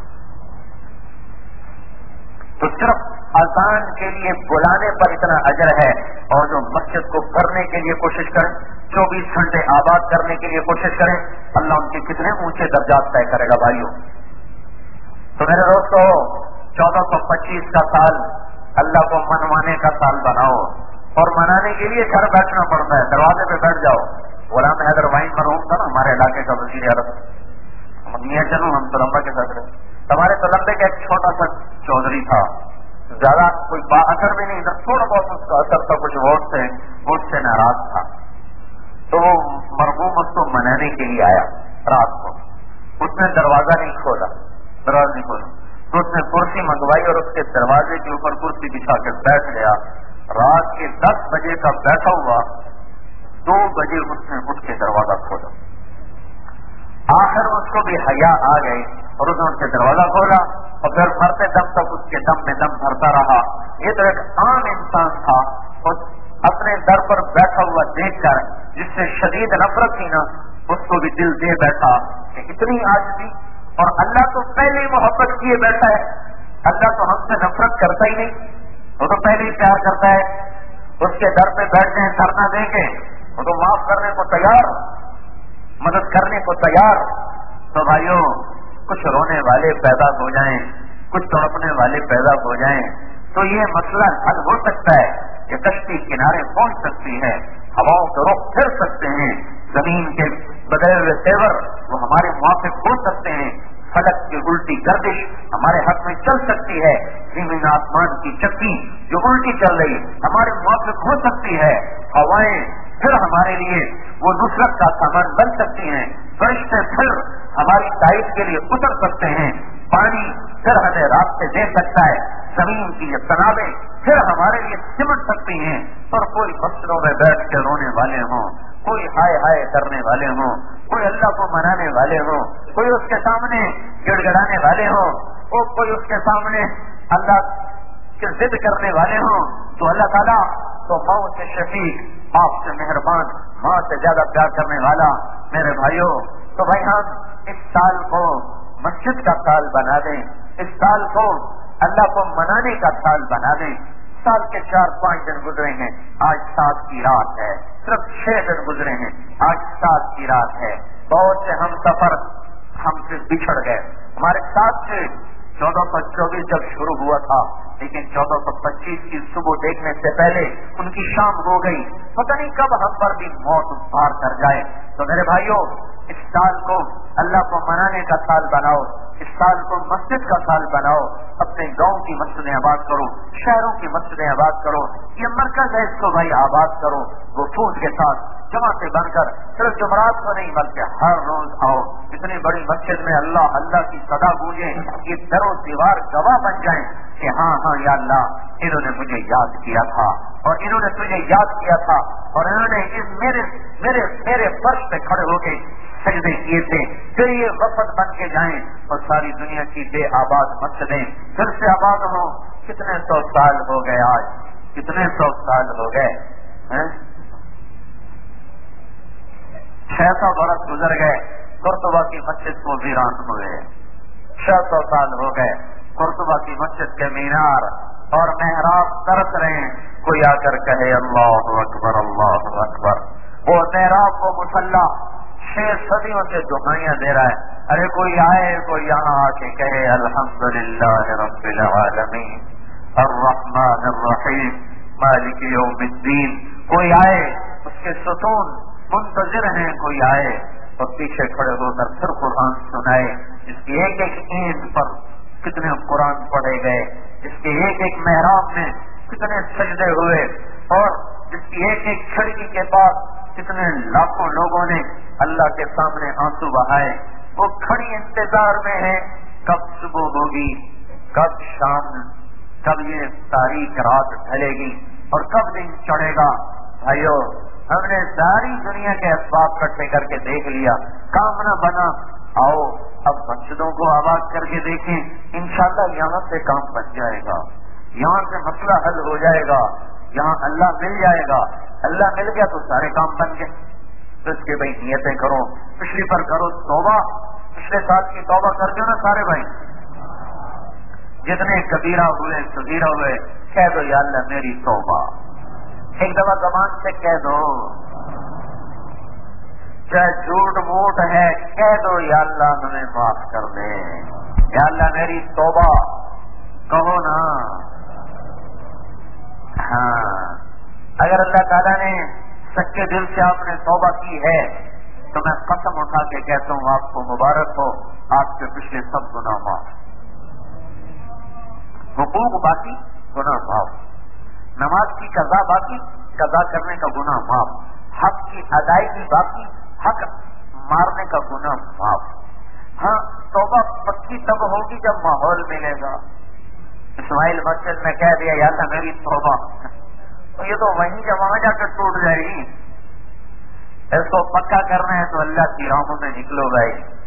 تو صرف اذان کے لیے بلانے پر اتنا اجر ہے، اور جو مسجد کو کرنے کے لیے کوشش کریں، چوبیس گھنٹے آباد کرنے کے لیے کوشش کریں، اللہ ان کے کتنے اونچے درجات طے کرے گا۔ بھائیوں تو میرے دوستو چودہ سو پچیس کا سال اللہ کو منوانے کا سال بناؤ، اور منانے کے لیے گھر بیٹھنا پڑتا ہے، دروازے پہ بیٹھ جاؤ۔ غلام حیدر وائن مرحوم تھا نا ہمارے علاقے کا وزیر اعظم، میاں چلو ہم تو لمبا کے ساتھ رہے، ہمارے تلمبے کا ایک چھوٹا سا چودھری تھا، زیادہ کوئی با اثر بھی نہیں تھا، تھوڑا بہت اس کا اثر تھا، کچھ ووٹ سے ووٹ سے ناراض تھا، تو وہ مرحوم اس کو منانے کے لیے آیا رات کو، اس نے دروازہ نہیں کھولا، دروازہ نہیں کھولا تو اس نے کرسی منگوائی اور اس کے دروازے کے اوپر کرسی بچھا کے بیٹھ گیا۔ رات کے دس بجے کا بیٹھا ہوا، دو بجے اس نے اٹھ کے دروازہ کھولا، آخر اس کو بھی حیا آ گئی اور اس نے ان سے دروازہ کھولا اور پھر مرتے دم تک اس کے دم میں دم بھرتا رہا. یہ تو ایک عام انسان تھا، اور اپنے در پر بیٹھا ہوا دیکھ کر جس سے شدید نفرت تھی نا، اس کو بھی دل دے بیٹھا کہ اتنی عاجزی. اور اللہ تو پہلے ہی محبت کیے بیٹھا ہے، اللہ تو ہم سے نفرت کرتا ہی نہیں، وہ تو پہلے ہی پیار کرتا ہے. اس کے در پہ بیٹھ جائیں دھرنا دیں گے، وہ تو معاف کرنے کو تیار، مدد کرنے کو تیار. تو بھائیوں، کچھ رونے والے پیدا ہو جائیں، کچھ تڑپنے والے پیدا ہو جائیں تو یہ مسئلہ حل ہو سکتا ہے. یہ کشتی کنارے پہنچ سکتی ہے، ہواؤں کے رخ پھر سکتے ہیں، زمین کے بدلے ہوئے تیور وہ ہمارے موافق ہو سکتے ہیں، فلک کی الٹی گردش ہمارے حق میں چل سکتی ہے، زمین آسمان کی چکی جو الٹی چل رہی ہمارے موافق ہو سکتی ہے، ہوائیں پھر ہمارے لیے وہ نصرت کا سامان بن سکتی ہیں، فرشتے پھر ہماری تائید کے لیے اتر سکتے ہیں، پانی پھر ہمیں راستے دے سکتا ہے، زمین کی یہ تنابیں پھر ہمارے لیے سمٹ سکتی ہیں. اور کوئی مسجدوں میں بیٹھ کے رونے والے ہوں، کوئی ہائے ہائے کرنے والے ہوں، کوئی اللہ کو منانے والے ہوں، کوئی اس کے سامنے گڑ گڑانے والے ہوں، اور کوئی اس کے سامنے اللہ کی ضد کرنے والے ہوں، تو اللہ تعالیٰ تو ماں سے شفیق، آپ سے مہربان، ماں سے زیادہ پیار کرنے والا. میرے بھائیوں، تو بھائی ہم اس سال کو مسجد کا سال بنا دیں، اس سال کو اللہ کو منانے کا سال بنا دیں. سال کے چار پانچ دن گزرے ہیں، آج سات کی رات ہے، صرف چھ دن گزرے ہیں، آج سات کی رات ہے. بہت سے ہم سفر ہم سے بچھڑ گئے، ہمارے ساتھ سے چودہ سو چوبیس جب شروع ہوا تھا، لیکن چودہ سو پچیس کی صبح دیکھنے سے پہلے ان کی شام ہو گئی. پتہ نہیں کب ہم پر بھی موت پار کر جائے. تو میرے بھائیوں، اس سال کو اللہ کو منانے کا سال بناؤ، اس سال کو مسجد کا سال بناؤ. اپنے گاؤں کی مسجدیں آباد کرو، شہروں کی مسجدیں آباد کرو. یہ مرکز ہے، اس کو بھائی آباد کرو، وفود کے ساتھ جماعتیں بن کر. صرف جمعرات کو نہیں بلکہ ہر روز آؤ. اتنی بڑی مسجد میں اللہ اللہ کی صدا گونجے، یہ در و دیوار گواہ بن جائیں کہ ہاں ہاں یا اللہ، انہوں نے مجھے یاد کیا تھا اور انہوں نے تجھے یاد کیا تھا اور انہوں نے اس میرے میرے میرے فرش پہ کھڑے ہو کے سجدے کیے تھے. پھر یہ وفد بن کے جائیں اور ساری دنیا کی بے آباد مسجدیں پھر سے آباد ہوں. کتنے سو سال ہو گئے، آج کتنے سو سال ہو گئے، چھ سو برس گزر گئے، قرطبہ کی مسجد کو ویران ہوئے. چھ سو سال ہو گئے، قرطبہ کی مسجد کے مینار اور محراب ترس رہے ہیں. کوئی آ کر کہے اللہ اکبر اللہ اکبر. وہ محراب کو مسلح چھ صدیوں سے دعائیاں دے رہا ہے. ارے کوئی آئے، کوئی یہاں آ کے کہے الحمدللہ رب العالمین الرحمن الرحیم مالک یوم الدین. کوئی آئے، اس کے ستون منتظر ہیں، کوئی آئے اور پیچھے کھڑے ہو کر پھر قرآن سنائے. جس کی ایک ایک اینٹ پر کتنے قرآن پڑھے گئے، جس کے ایک ایک محراب میں کتنے سجدے ہوئے، اور جس کی ایک ایک کھڑکی کے پاس کتنے لاکھوں لوگوں نے اللہ کے سامنے آنسو بہائے. وہ کھڑی انتظار میں ہے کب صبح ہوگی، کب شام، کب یہ تاریخ رات ڈھلے گی اور کب دن چڑھے گا. بھائیو، ہم نے ساری دنیا کے اسباب اکٹھے کر کے دیکھ لیا، کام نہ بنا. آؤ اب مسجدوں کو آباد کر کے دیکھیں، انشاءاللہ یہاں سے کام بن جائے گا، یہاں سے مسئلہ حل ہو جائے گا، یہاں اللہ مل جائے گا. اللہ مل گیا تو سارے کام بن گئے. تو اس کے بھائی نیتیں کرو، پچھلی پر کرو توبہ، پچھلے سال کی توبہ کر دو نا سارے بھائی، جتنے کبیرہ ہوئے صغیرہ ہوئے، کہہ دو یا اللہ میری توبہ. ایک دفعہ زبان سے کہہ دو، چاہے جھوٹ موٹ ہے کہہ دو یا اللہ ہمیں معاف کر دے، یا اللہ میری توبہ، کہو نا. ہاں، اگر اللہ تعالیٰ نے سچے دل سے آپ نے توبہ کی ہے تو میں قسم اٹھا کے کہتا ہوں آپ کو مبارک ہو، آپ کے پچھلے سب گناہ معاف، حقوق باقی گناہ معاف، نماز کی قضا باقی قضا کرنے کا گناہ معاف، حق کی ادائیگی باقی حق مارنے کا گناہ معاف. ہاں، توبہ پکی تب ہوگی جب ماحول ملے گا. اسماعیل مسجد میں کہہ دیا یا اللہ میری توبہ، تو یہ تو وہیں جب وہاں جا کے ٹوٹ جائے گی. اس کو پکا کرنا ہے تو اللہ کی راہوں میں نکلو گئے.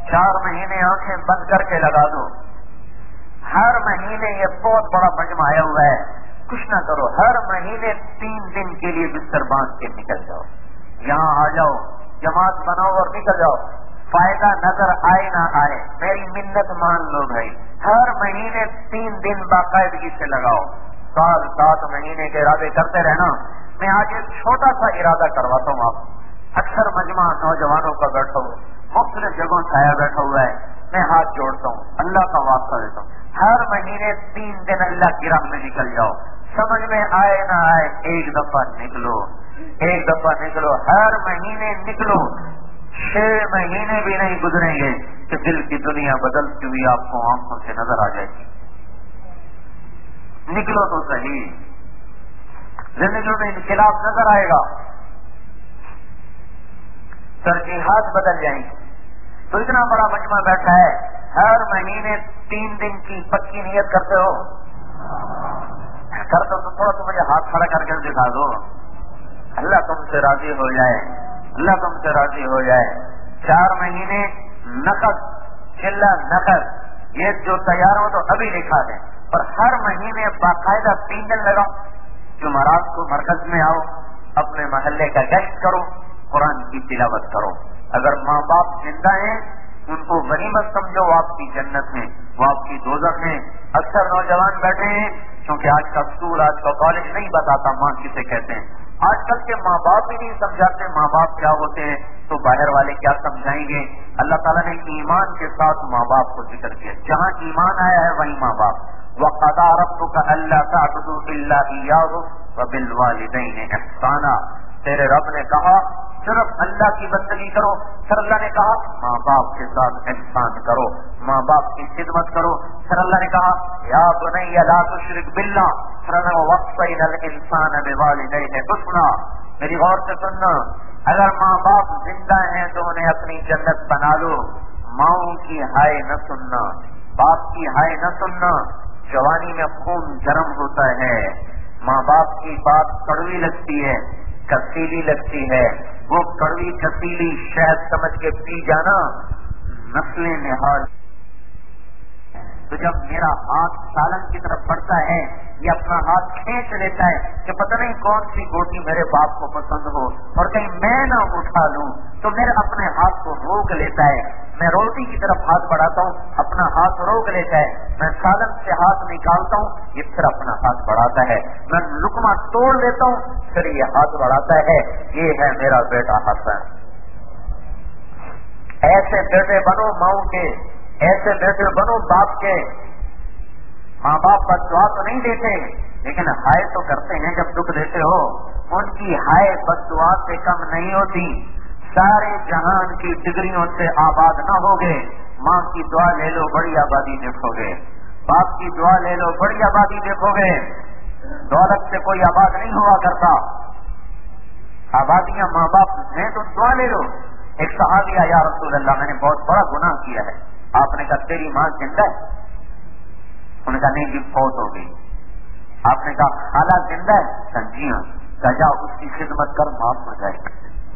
چار مہینے آنکھیں بند کر کے لگا دو. ہر مہینے یہ بہت بڑا مجمع آیا ہوا ہے, کچھ نہ کرو, ہر مہینے تین دن کے لیے بستر باندھ کے نکل جاؤ, یہاں آ جاؤ, جماعت بناؤ اور نکل جاؤ. فائدہ نظر آئے نہ آئے میری منت مان لو بھائی, ہر مہینے تین دن باقاعدگی سے لگاؤ. سال سات مہینے کے ارادے کرتے رہنا. میں آج ایک چھوٹا سا ارادہ کرواتا ہوں آپ. اکثر مجمع نوجوانوں کا بیٹھا ہوا, مختلف جگہوں سے آیا بیٹھا ہوا ہے, میں ہاتھ جوڑتا ہوں, اللہ کا واسطہ دیتا ہوں, ہر مہینے تین دن اللہ کی راہ میں نکل جاؤ. سمجھ میں آئے نہ آئے ایک دفعہ نکلو, ایک دفعہ نکلو, ہر مہینے نکلو. چھ مہینے بھی نہیں گزریں گے کہ دل کی دنیا بدلتی ہوئی آپ کو آنکھوں سے نظر آ جائے گی. نکلو تو صحیح, زندگی میں انقلاب نظر آئے گا, ترجیحات بدل جائیں گی. تو اتنا بڑا مجمع بیٹھا ہے, ہر مہینے تین دن کی پکی نیت کرتے ہو, کرتے ہو تو تھوڑا تو مجھے ہاتھ کھڑا کر کے دکھا دو. اللہ تم سے راضی ہو جائے, اللہ تم سے راضی ہو جائے. چار مہینے نقد چلا نقد یہ جو تیار ہو تو ابھی لکھا دیں, اور ہر مہینے باقاعدہ تین دن لگاؤ. جمعرات کو مرکز میں آؤ, اپنے محلے کا گشت کرو, قرآن کی تلاوت کرو. اگر ماں باپ زندہ ہیں ان کو غنیمت سمجھو, وہ آپ کی جنت میں, وہ آپ کی دوزخ میں. اکثر نوجوان بیٹھے ہیں کیونکہ آج کا اسکول آج کا کالج نہیں بتاتا ماں کسے کہتے ہیں. آج کل کے ماں باپ بھی نہیں سمجھاتے ماں باپ کیا ہوتے ہیں, تو باہر والے کیا سمجھائیں گے. اللہ تعالیٰ نے ایمان کے ساتھ ماں باپ کو ذکر کیا, جہاں ایمان آیا ہے وہیں ماں باپ. وَقَضَىٰ رَبُّكَ أَلَّا تَعْبُدُوا إِلَّا إِيَّاهُ وَبِالْوَالِدَيْنِ إِحْسَانًا. تیرے رب نے کہا صرف اللہ کی بندگی کرو, پھر اللہ نے کہا ماں باپ کے ساتھ احسان کرو, ماں باپ کی خدمت کرو. پھر اللہ نے کہا یا بنی لا تشرک باللہ, پھر وَوَصَّيْنَا الْإِنسَانَ بِوَالِدَيْهِ حُسْنًا. میری غور سے سننا, اگر ماں باپ زندہ ہیں تو انہیں اپنی جنت بنا لو. ماؤں کی ہائے نہ سننا, باپ کی ہائے نہ سننا. جوانی میں خون گرم ہوتا ہے, ماں باپ کی بات کڑوی لگتی ہے, کسیلی لگتی ہے. وہ کڑوی کسیلی شہد سمجھ کے پی جانا نسلیں نہال. تو جب میرا ہاتھ سالن کی طرف بڑھتا ہے, یہ اپنا ہاتھ کھینچ لیتا ہے کہ پتہ نہیں کون سی گوٹی میرے باپ کو پسند ہو اور کہیں میں نہ اٹھا لوں, تو میرے اپنے ہاتھ کو روک لیتا ہے. میں روٹی کی طرف ہاتھ بڑھاتا ہوں, اپنا ہاتھ روک لیتا ہے. میں سالن سے ہاتھ نکالتا ہوں, یہ پھر اپنا ہاتھ بڑھاتا ہے. میں لقمہ توڑ لیتا ہوں, پھر یہ ہاتھ بڑھاتا ہے. یہ ہے میرا بیٹا حسن. ایسے بیٹے بنو ماؤں کے, ایسے بیٹے بنو باپ کے. ماں باپ بد دعا تو نہیں دیتے لیکن ہائے تو کرتے ہیں جب دکھ دیتے ہو. ان کی ہائے بد دعا سے کم نہیں ہوتی. سارے جہان کی ڈگریوں سے آباد نہ ہوگے, ماں کی دعا لے لو بڑی آبادی دیکھو گے, باپ کی دعا لے لو بڑی آبادی دیکھو گے. دولت سے کوئی آباد نہیں ہوا کرتا, آبادیاں ماں باپ ہیں تو دعا لے لو. ایک صحابی آیا, یا رسول اللہ میں نے بہت بڑا گناہ کیا ہے. آپ نے کہا تیری ماں زندہ ہے؟ انہوں نے کہا نہیں جی فوت ہو گئی. آپ نے کہا خالہ زندہ ہے؟ کہا جی ہاں. کہا جاؤ اس کی خدمت کر, معاف ہو جائے گی.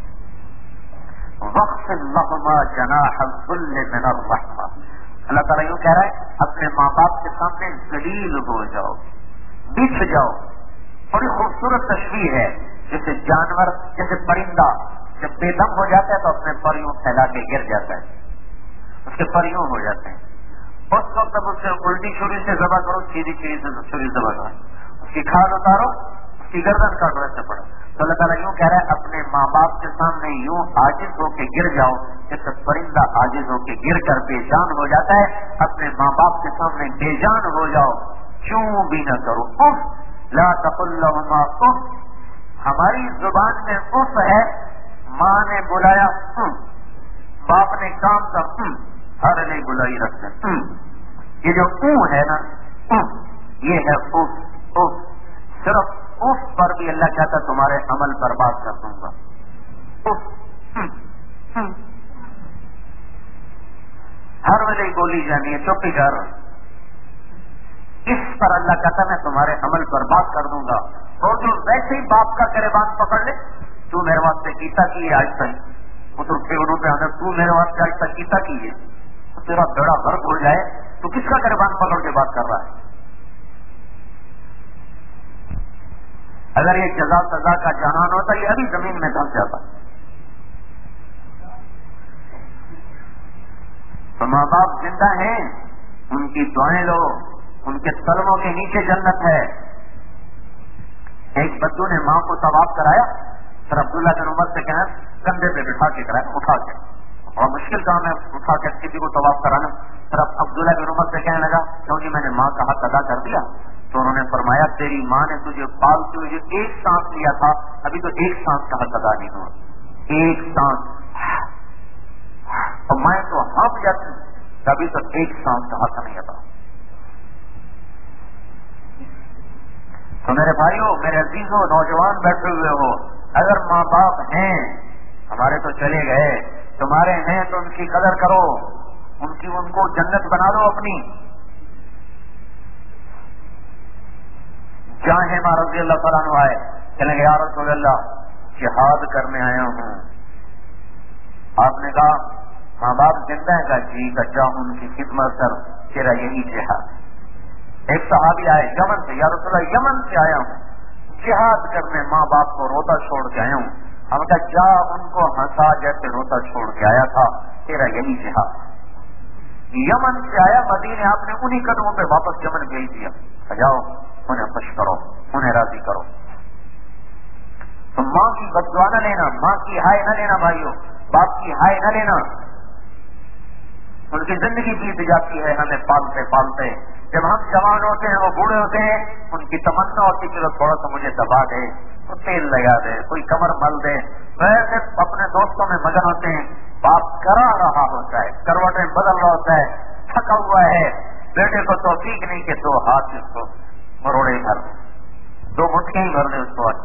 وَخْفِضْ لَهُمَا جَنَاحَ الذُّلِّ مِنَ الرَّحْمَةِ. اللہ تعالیٰ یوں کہہ رہا ہے اپنے ماں باپ کے سامنے ذلیل ہو جاؤ, بچھ جاؤ. بڑی خوبصورت تشبیہ ہے. جیسے جانور, جیسے پرندہ جب بے دم ہو جاتا ہے تو اپنے پر یوں پھیلا کے گر جاتا ہے, اس کے پر یوں ہو جاتے ہیں. اس وقت اب اس سے الٹی چھری سے ذبح کرو, سیدھی چھری سے چھری ذبح کرو, اس کی کھال اتارو, اس کی گردن کاٹو, ایسے پڑو. تو اللہ تعالیٰ یوں کہہ رہا ہے اپنے ماں باپ کے سامنے یوں عاجز ہو کے گر جاؤ جیسے پرندہ عاجز ہو کے گر کر بے جان ہو جاتا ہے. اپنے ماں باپ کے سامنے بے جان ہو جاؤ, چوں بھی نہ کرو. اف لا تقل لهما اف. ہماری زبان میں اف ہے, ماں نے بلایا باپ نے کام کا ہر نہیں بلائی رکھتے. یہ جو اون ہے نا, یہ ہے اف. اف صرف اف پر بھی اللہ کہتا تمہارے عمل برباد کر دوں گا. ہر وجہ بولی جانی ہے, چپ ہی کر. اس پر اللہ کہتا میں تمہارے عمل برباد کر دوں گا. اور جو ویسے ہی باپ کا گریبان پکڑ لے, تو میرے واسطے کیتا کی ہے آج تک, وہ تو انہوں پہ آنا, تو میرے واسطے آج تک کیتا کی ہے, تیرا بیڑا غرق ہو جائے تو کس کا گریبان پکڑ کے بات کر رہا ہے؟ اگر یہ جزا سزا کا جہان ہوتا یہ ابھی زمین میں دھس جاتا. تو ماں باپ زندہ ہیں، ان کی دعائیں لو، ان کے قدموں کے نیچے جنت ہے. ایک بدو نے ماں کو طواف کرایا، پھر عبداللہ بن عمر سے کہا کندھے پہ بٹھا کے کرایا، اٹھا کے. اور مشکل کام ہے اٹھا کے کسی کو طواف کرانا. پھر اب عبداللہ بن عمر سے کہنے لگا کیونکہ میں نے ماں کا حق ادا کر دیا. تو انہوں نے فرمایا تیری ماں نے تجھے پالتے ہوئے جو ایک سانس لیا تھا ابھی تو ایک سانس کا حق ادا نہیں ہوا. ایک سانس اور میں تو ہانپ جاتی ابھی تو ایک سانس کا حق نہیں ادا. تو میرے بھائیوں، میرے عزیزوں، نوجوان بیٹھے ہوئے ہو، اگر ماں باپ ہیں، ہمارے تو چلے گئے، تمہارے ہیں تو ان کی قدر کرو، ان کی ان کو جنت بنا دو اپنی. جہاں ہے ماں رضی اللہ تعالیٰ عنہ آئے، کہنے لگے یا رسول اللہ جہاد کرنے آیا ہوں. آپ نے کہا ماں باپ زندہ ہے؟ کہا جی. کچا ہوں ان کی خدمت کر، تیرا یہی جہاد. ایک صحابی آئے یمن سے، یا رسول اللہ یمن سے آیا ہوں جہاد کرنے، ماں باپ کو روتا چھوڑ کے آیا ہوں. ہم کہا جا ان کو ہنسا جیسے روتا چھوڑ کے آیا تھا، تیرا یہی جہاد. یمن سے آیا مدینے، آپ نے انہی قدموں پہ واپس یمن بھیج دیا. جاؤ انہیں خوش کرو، انہیں راضی کرو. تو ماں کی بددعا نہ لینا، ماں کی ہائے نہ لینا بھائیوں، باپ کی ہائے نہ لینا. ان کی زندگی بیت جاتی ہے ہمیں پالتے پالتے. جب ہم جوان ہوتے ہیں وہ بوڑھے ہوتے ہیں، ان کی تمنا ہوتی ہے کہ تھوڑا سا مجھے دبا دے، تو تیل لگا دے، کوئی کمر مل دے. ویسے اپنے دوستوں میں مگن ہوتے ہیں، باپ کرا رہا ہوتا ہے، کروٹیں بدل رہا ہوتا ہے، تھکا ہوا ہے، بیٹے کو توفیق نہیں کہ دو ہاتھ اس کو مروڑے بھر دیں، دو مٹکیں ہی بھر دیں اس کو.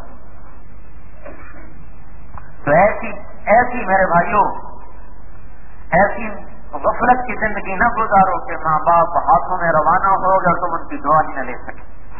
تو ایسی ایسی میرے بھائیوں ایسی غفلت کی زندگی نہ گزارو کہ ماں باپ ہاتھوں میں روانہ ہو گئے تم ان کی دعا ہی نہ لے سکے.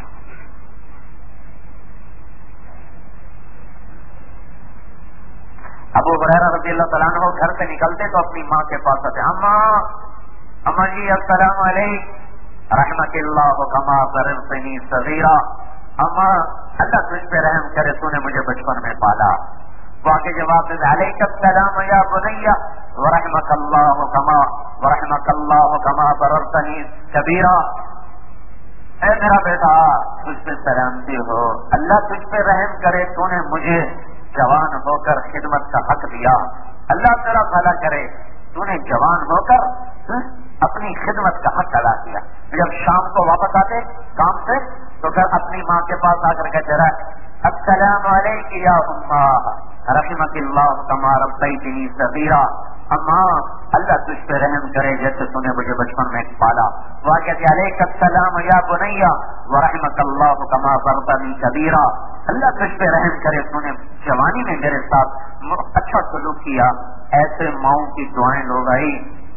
ابو ہریرہ رضی اللہ تعالیٰ عنہ گھر سے نکلتے تو اپنی ماں کے پاس آتے، اماں اماں جی السلام علیکم رحمت اللہ کما بررتنی صغیرا. اماں اللہ تجھ پہ رحم کرے، تو نے مجھے بچپن میں پالا. وہاں کے جواب میں علیک السلام یا بنیا ورحمک اللہ کما ورحمک اللہ کما بررتنی کبیرا. اے میرا بیٹا تجھ پہ سلامتی ہو، اللہ تجھ پہ رحم کرے، تو نے مجھے جوان ہو کر خدمت کا حق دیا. اللہ تعالیٰ بھلا کرے تو نے جوان ہو کر اپنی خدمت کا حق ادا کیا. جب شام کو واپس آتے کام سے تو پھر اپنی ماں کے پاس آ کر کہتے رہا السلام علیکم یا اماں رحمک اللہ کما ربیتنی صغیرا. اماں اللہ تجھ پہ رحم کرے جیسے تو نے مجھے بچپن میں پالا. وہ کہتے علیک السلام یا بنیا ورحمک اللہ کما بررتنی کبیرا. اللہ تجھ پہ رحم کرے تو نے جوانی میں میرے ساتھ اچھا سلوک کیا. ایسے ماؤں کی دعائیں لو بھائی.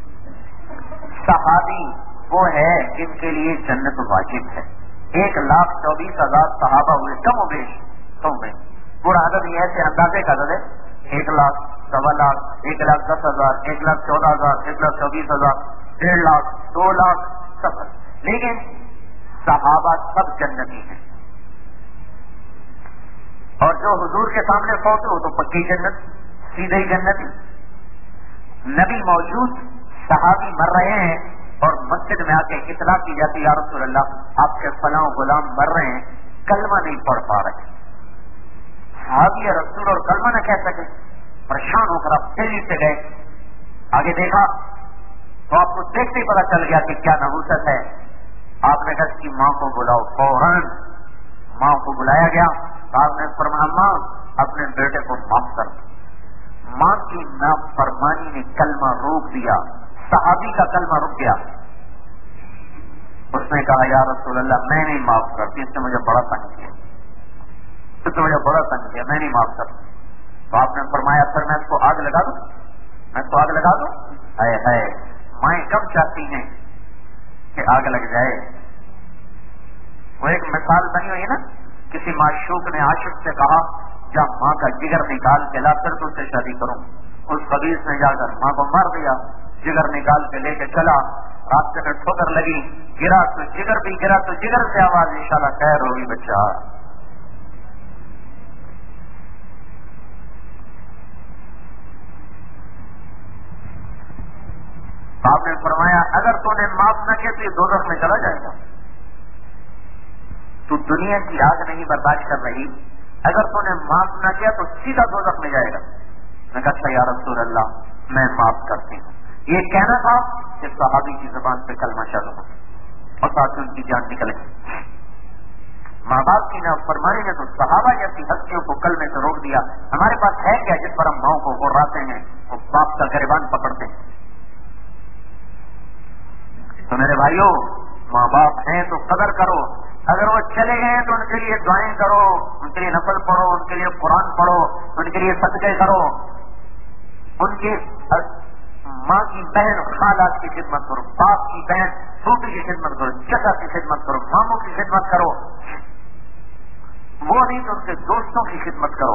صحابی وہ ہے جن کے لیے جنت واجب ہے. ایک لاکھ چوبیس ہزار صحابہ ہوئے، کم و بیش کم و بیش. پورا عدد یہ ایسے اندازے کا عدد ہے، ایک لاکھ، سوا لاکھ، ایک لاکھ دس ہزار، ایک لاکھ چودہ ہزار، ایک لاکھ چوبیس ہزار، ڈیڑھ لاکھ، دو لاکھ سب. لیکن صحابہ سب جنتی ہیں. اور جو حضور کے سامنے فوت ہو تو پکی جنت، سیدھے ہی جنتی. نبی موجود، صحابی مر رہے ہیں اور مسجد میں آ کے اطلاع کی جاتی یا رسول اللہ آپ کے فلاں غلام مر رہے ہیں، کلمہ نہیں پڑھ پا رہے. صحابی رسول اور کلمہ نہ کہہ سکے، پریشان ہو کر آپ تیزی سے گئے، آگے دیکھا تو آپ کو دیکھتے ہی پتا چل گیا کہ کیا نحوست ہے. آپ نے کہا اس کی ماں کو بلاؤ. فوراً ماں کو بلایا گیا. آپ نے فرمایا ماں اپنے بیٹے کو معاف کر. ماں کی نافرمانی نے کلمہ روک دیا، صحابی کا کلمہ رک گیا. اس نے کہا یا رسول اللہ میں نہیں معاف کرتی، اس نے مجھے بڑا تنگ کیا، اس نے مجھے بڑا تنگ کیا، میں نہیں معاف کرتی. تو آپ نے فرمایا پھر میں اس کو آگ لگا دوں، میں اس کو آگ لگا دوں. ہے ہے مائیں کم چاہتی ہیں کہ آگ لگ جائے. وہ ایک مثال بنی ہوئی نا، کسی معشوق نے عاشق سے کہا جا ماں کا جگر نکال کے لا پھر تم سے شادی کروں. اس خبیث نے جا کر ماں کو مار دیا. जिगर निकाल के लेके चला, रास्ते में ठोकर लगी, गिरा तो जिगर भी गिरा तो जिगर से आवाज इंशाल्लाह खैर होगी बच्चा। आपने फरमाया अगर तूने माफ न किया तो ये दोज़ख में चला जाएगा। तू दुनिया की आग नहीं बर्दाश्त कर रही, अगर तूने माफ न किया तो सीधा दोज़ख में जाएगा। मैं कहता या रसूल अल्लाह मैं माफ करती हूँ। ये कहना था कि सहाबी की जुबान पे कलमा चालू हो और साथ उनकी जान निकल गई। माँ बाप की नाफरमानी ने तो सहाबा जैसी हस्तियों को कलमे से रोक दिया। हमारे पास है क्या जिस पर हम माओ को गुर्राते हैं, वो बाप का गिरबान पकड़ते हैं। तो मेरे भाइयों, माँ बाप हैं तो कदर करो। अगर वो चले गए तो उनके लिए दुआएं करो, उनके लिए नफल पढ़ो, उनके लिए कुरान पढ़ो, उनके लिए सदक़े करो, उनकी माँ की बहन खालात की खिदमत करो, बाप की बहन छोटी की खिदमत करो, चचा की खिदमत करो, मामू की खिदमत करो। वो नहीं तो उनके दोस्तों की खिदमत करो।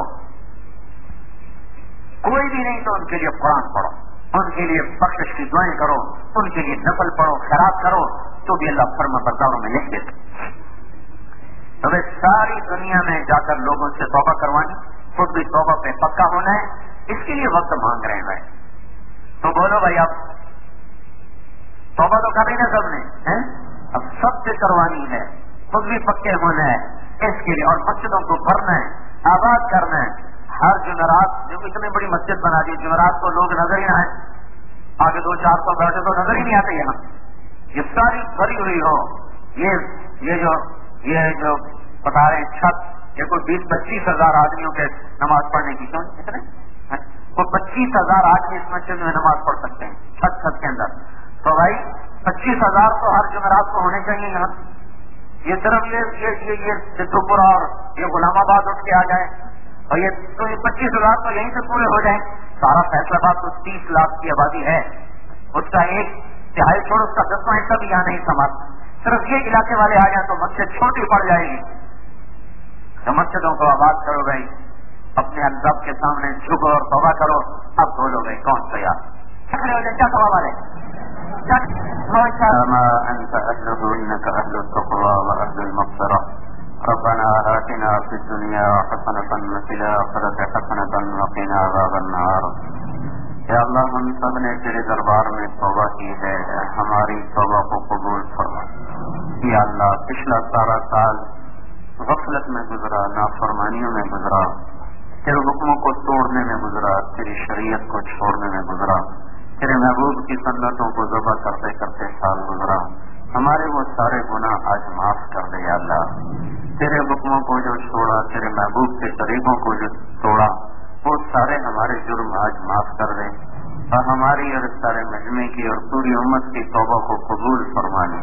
कोई भी नहीं तो उनके लिए कुरान पढ़ो, उनके लिए बख्शिश की दुआएं करो, उनके लिए नफल पढ़ो, खैरात करो, तो भी अल्लाह फर्माबरदारों में लिख देते। तो वे सारी दुनिया में जाकर लोगों से तौबा करवानी, खुद भी तौबा पे पक्का होना है, इसके लिए वक्त मांग रहे हैं। तो बोलो भाई, अब तौबा तो करी ना सबने, हैं? अब सबसे करवानी है, खुद भी पक्के होना है इसके लिए, और मस्जिदों को भरना है, आबाद करना है। हर जुमेरात, जो इतनी बड़ी मस्जिद बना दी, जुमेरात को लोग नजर ही ना आए, आगे दो चार सौ बैठे तो नजर ही नहीं आते। यहाँ ये सारी भरी हुई हो, ये ये जो ये जो बता रहे हैं छत, ये कोई बीस पच्चीस हजार आदमियों के नमाज पढ़ने की, क्यों इतने कोई पच्चीस हजार आदमी इस मस्जिद में नमाज पढ़ सकते हैं छत छत के अंदर। तो भाई पच्चीस हजार तो हर जुमेरात को होने चाहिए यहाँ। ये सिर्फ ये ये ये ये सिद्धपुरा और ये गुलामाबाद उठ के आ जाए और ये तो ये पच्चीस हजार तो यहीं से पूरे हो जाए। सारा फैसलाबाद तो तीस लाख की आबादी है, उसका एक तिहाई छोड़ उसका दसवां हिस्सा भी यहाँ नहीं समा। सिर्फ ये इलाके वाले आ जाए तो मस्जिद छोटी पड़ जाएगी। तो मस्जिदों को आबाद करो भाई, अपने अल्लाह के सामने झुको और तौबा करो। अब बोलो भाई कौन तैयार? खड़े हो जाए, क्या तौबा वाले? ربنا آتنا في الدنيا حسنة وفي الآخرة حسنة وقنا عذاب النار۔ یا اللہ ہم سب نے تیرے دربار میں توبہ کی ہے، ہماری توبہ کو قبول فرما۔ یا اللہ پچھلا سارا سال غفلت میں گزرا، نافرمانیوں میں گزرا، تیرے حکموں کو توڑنے میں گزرا، تیری شریعت کو چھوڑنے میں گزرا، تیرے محبوب کی سنتوں کو ذبح کرتے کرتے سال گزرا۔ ہمارے وہ سارے گناہ آج معاف کر دے یا اللہ۔ تیرے حکموں کو جو چھوڑا، تیرے محبوب کے طریقوں کو جو توڑا، وہ سارے ہمارے جرم آج معاف کر دے، اور ہماری اور سارے مجمع کی اور پوری امت کی توبہ کو قبول فرمانے۔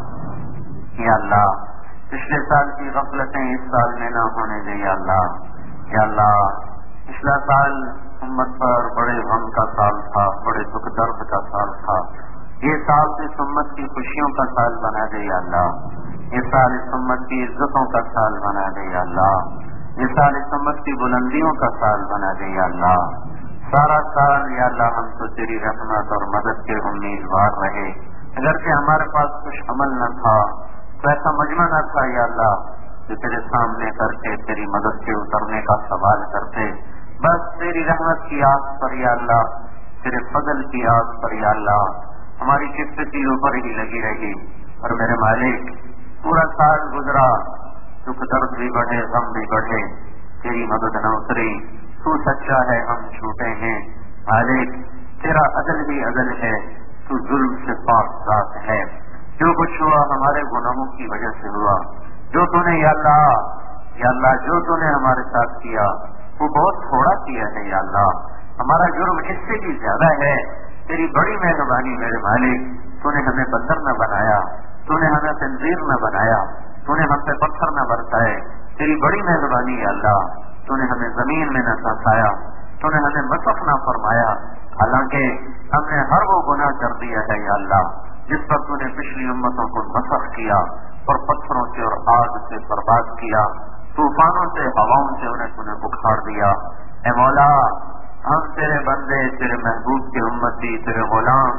یا اللہ پچھلے سال کی غفلتیں اس سال میں نہ ہونے دے یا اللہ۔ یا اللہ پچھلا سال امت پر بڑے غم کا سال تھا، بڑے دکھ درد کا سال تھا، یہ سال اس امت کی خوشیوں کا سال بنا دے یا اللہ۔ یہ سال اس امت کی عزتوں کا سال بنا دے یا اللہ۔ یہ سال اس امت کی بلندیوں کا سال بنا دے یا اللہ۔ سارا سال یا اللہ ہم تو تیری رحمت اور مدد کے امیدوار رہے، اگرچہ ہمارے پاس کچھ عمل نہ تھا، ایسا مجمع نہ تھا یا اللہ جو تیرے سامنے کر کے تیری مدد سے اترنے کا سوال کرتے، بس تیری رحمت کی آس پر یا اللہ، تیرے فضل کی آس پر یا اللہ ہماری چیزیں تیروں پر ہی لگی رہی۔ اور میرے مالک پورا سال گزرا، دکھ درد بھی بڑھے، غم بھی بڑھے، تیری مدد نہ اتری۔ تو سچا ہے، ہم جھوٹے ہیں مالک، تیرا عدل بھی عدل ہے، تو ظلم سے پاک ذات ہے۔ جو کچھ ہوا ہمارے گناہوں کی وجہ سے ہوا، جو تو نے یا اللہ یا اللہ جو تو نے ہمارے ساتھ کیا وہ بہت تھوڑا کیا ہے یا اللہ، ہمارا جرم اس سے بھی زیادہ ہے۔ تیری بڑی مہربانی میرے مالک، تو نے ہمیں بندر نہ بنایا، تو نے ہمیں تنظیر نہ بنایا، تو نے ہم پہ پتھر نہ برسائے، تیری بڑی مہربانی ہے اللہ، تو نے ہمیں زمین میں نہ پھنسایا، تو نے ہمیں مسخ نہ فرمایا، حالانکہ ہم نے ہر وہ گناہ کر دیا ہے یا اللہ جس پر تو نے پچھلی امتوں کو مسخ کیا اور پتھروں سے اور آگ سے برباد کیا، طوفانوں سے ہواؤں سے انہیں تو نے اکھاڑ دیا۔ اے مولا ہم تیرے بندے، تیرے محبوب کے امتی، تیرے غلام،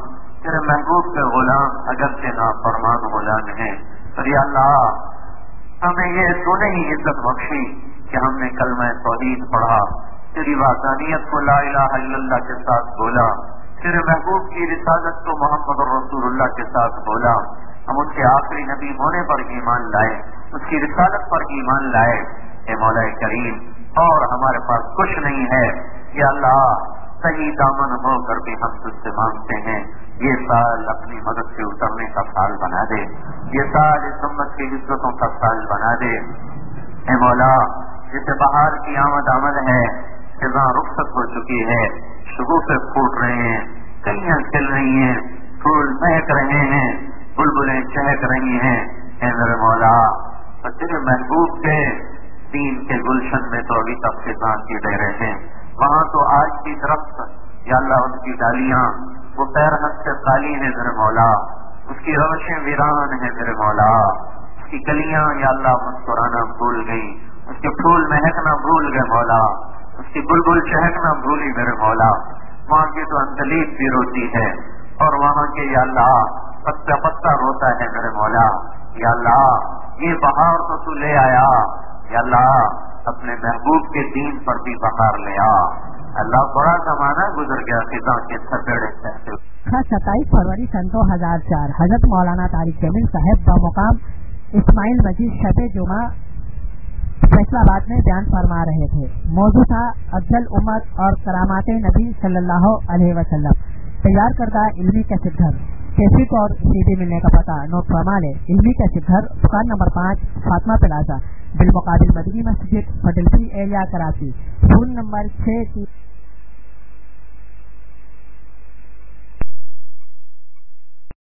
تیرے محبوب کے غلام اگرچہ نافرمان غلام ہیں، پر یا اللہ ہمیں یہ تو نہیں عزت بخشی کہ ہم نے کلمہ توحید پڑھا، تیری وحدانیت کو لا الہ الا اللہ کے ساتھ بولا، تیرے محبوب کی رسالت کو محمد رسول اللہ کے ساتھ بولا، ہم اس کے آخری نبی ہونے پر ایمان لائے، اس کی رسالت پر ایمان لائے۔ اے مولا کریم، اور ہمارے پاس کچھ نہیں ہے، یا اللہ صحیح دامن ہو کر بھی ہم تجھ سے مانگتے ہیں، یہ سال اپنی مدد سے اترنے کا سال بنا دے، یہ سال اس امت کی عزتوں کا سال بنا دے۔ اے مولا، جسے بہار کی آمد آمد ہے، خزاں رخصت ہو چکی ہے، شگوفے پھوٹ رہے ہیں، کلیاں کھل رہی ہیں، پھول مہک رہے ہیں، بلبلیں چہک رہی ہیں، اے میرے مولا تیرے محبوب کے دین کے گلشن میں تو ابھی تک خزاں کی ڈیرے ہیں، وہاں تو آج کی درخت یا اللہ ان کی ڈالیاں وہ پیر حد سے خالی ہیں میرے مولا، اس کی روشیں ویران ہیں میرے مولا، اس کی گلیاں یا اللہ مسکرانا بھول گئی، اس کے پھول مہکنا بھول گئے مولا، اس کی بلبل چہکنا بھولی میرے مولا، وہاں کی تو اندلیب بھی روتی ہے، اور وہاں کے یا اللہ پتا پتا روتا ہے میرے مولا، یا اللہ یہ بہار تو تو لے آیا، یا اللہ اپنے محبوب کے دین پر بھی بہار لے آ، اللہ بڑا زمانہ گزر گیا خزاں کے تھپیڑے سے۔ ستائیس فروری سن دو ہزار چار حضرت مولانا طارق جمیل صاحب بمقام اسماعیل مسجد شب جمعہ فیصلہ آباد میں بیان فرما رہے تھے۔ موضوع تھا افضل امت اور کرامات نبی صلی اللہ علیہ وسلم۔ تیار کردہ علمی کیسٹ گھر، کیسٹ اور سی ڈی ملنے کا پتہ نوٹ فرما لے۔ علمی کیسٹ گھر، دکان نمبر پانچ، فاطمہ پلازا، بالمقابل مدنی مسجد، فڈلفی ایریا، کراچی۔ فون نمبر چھ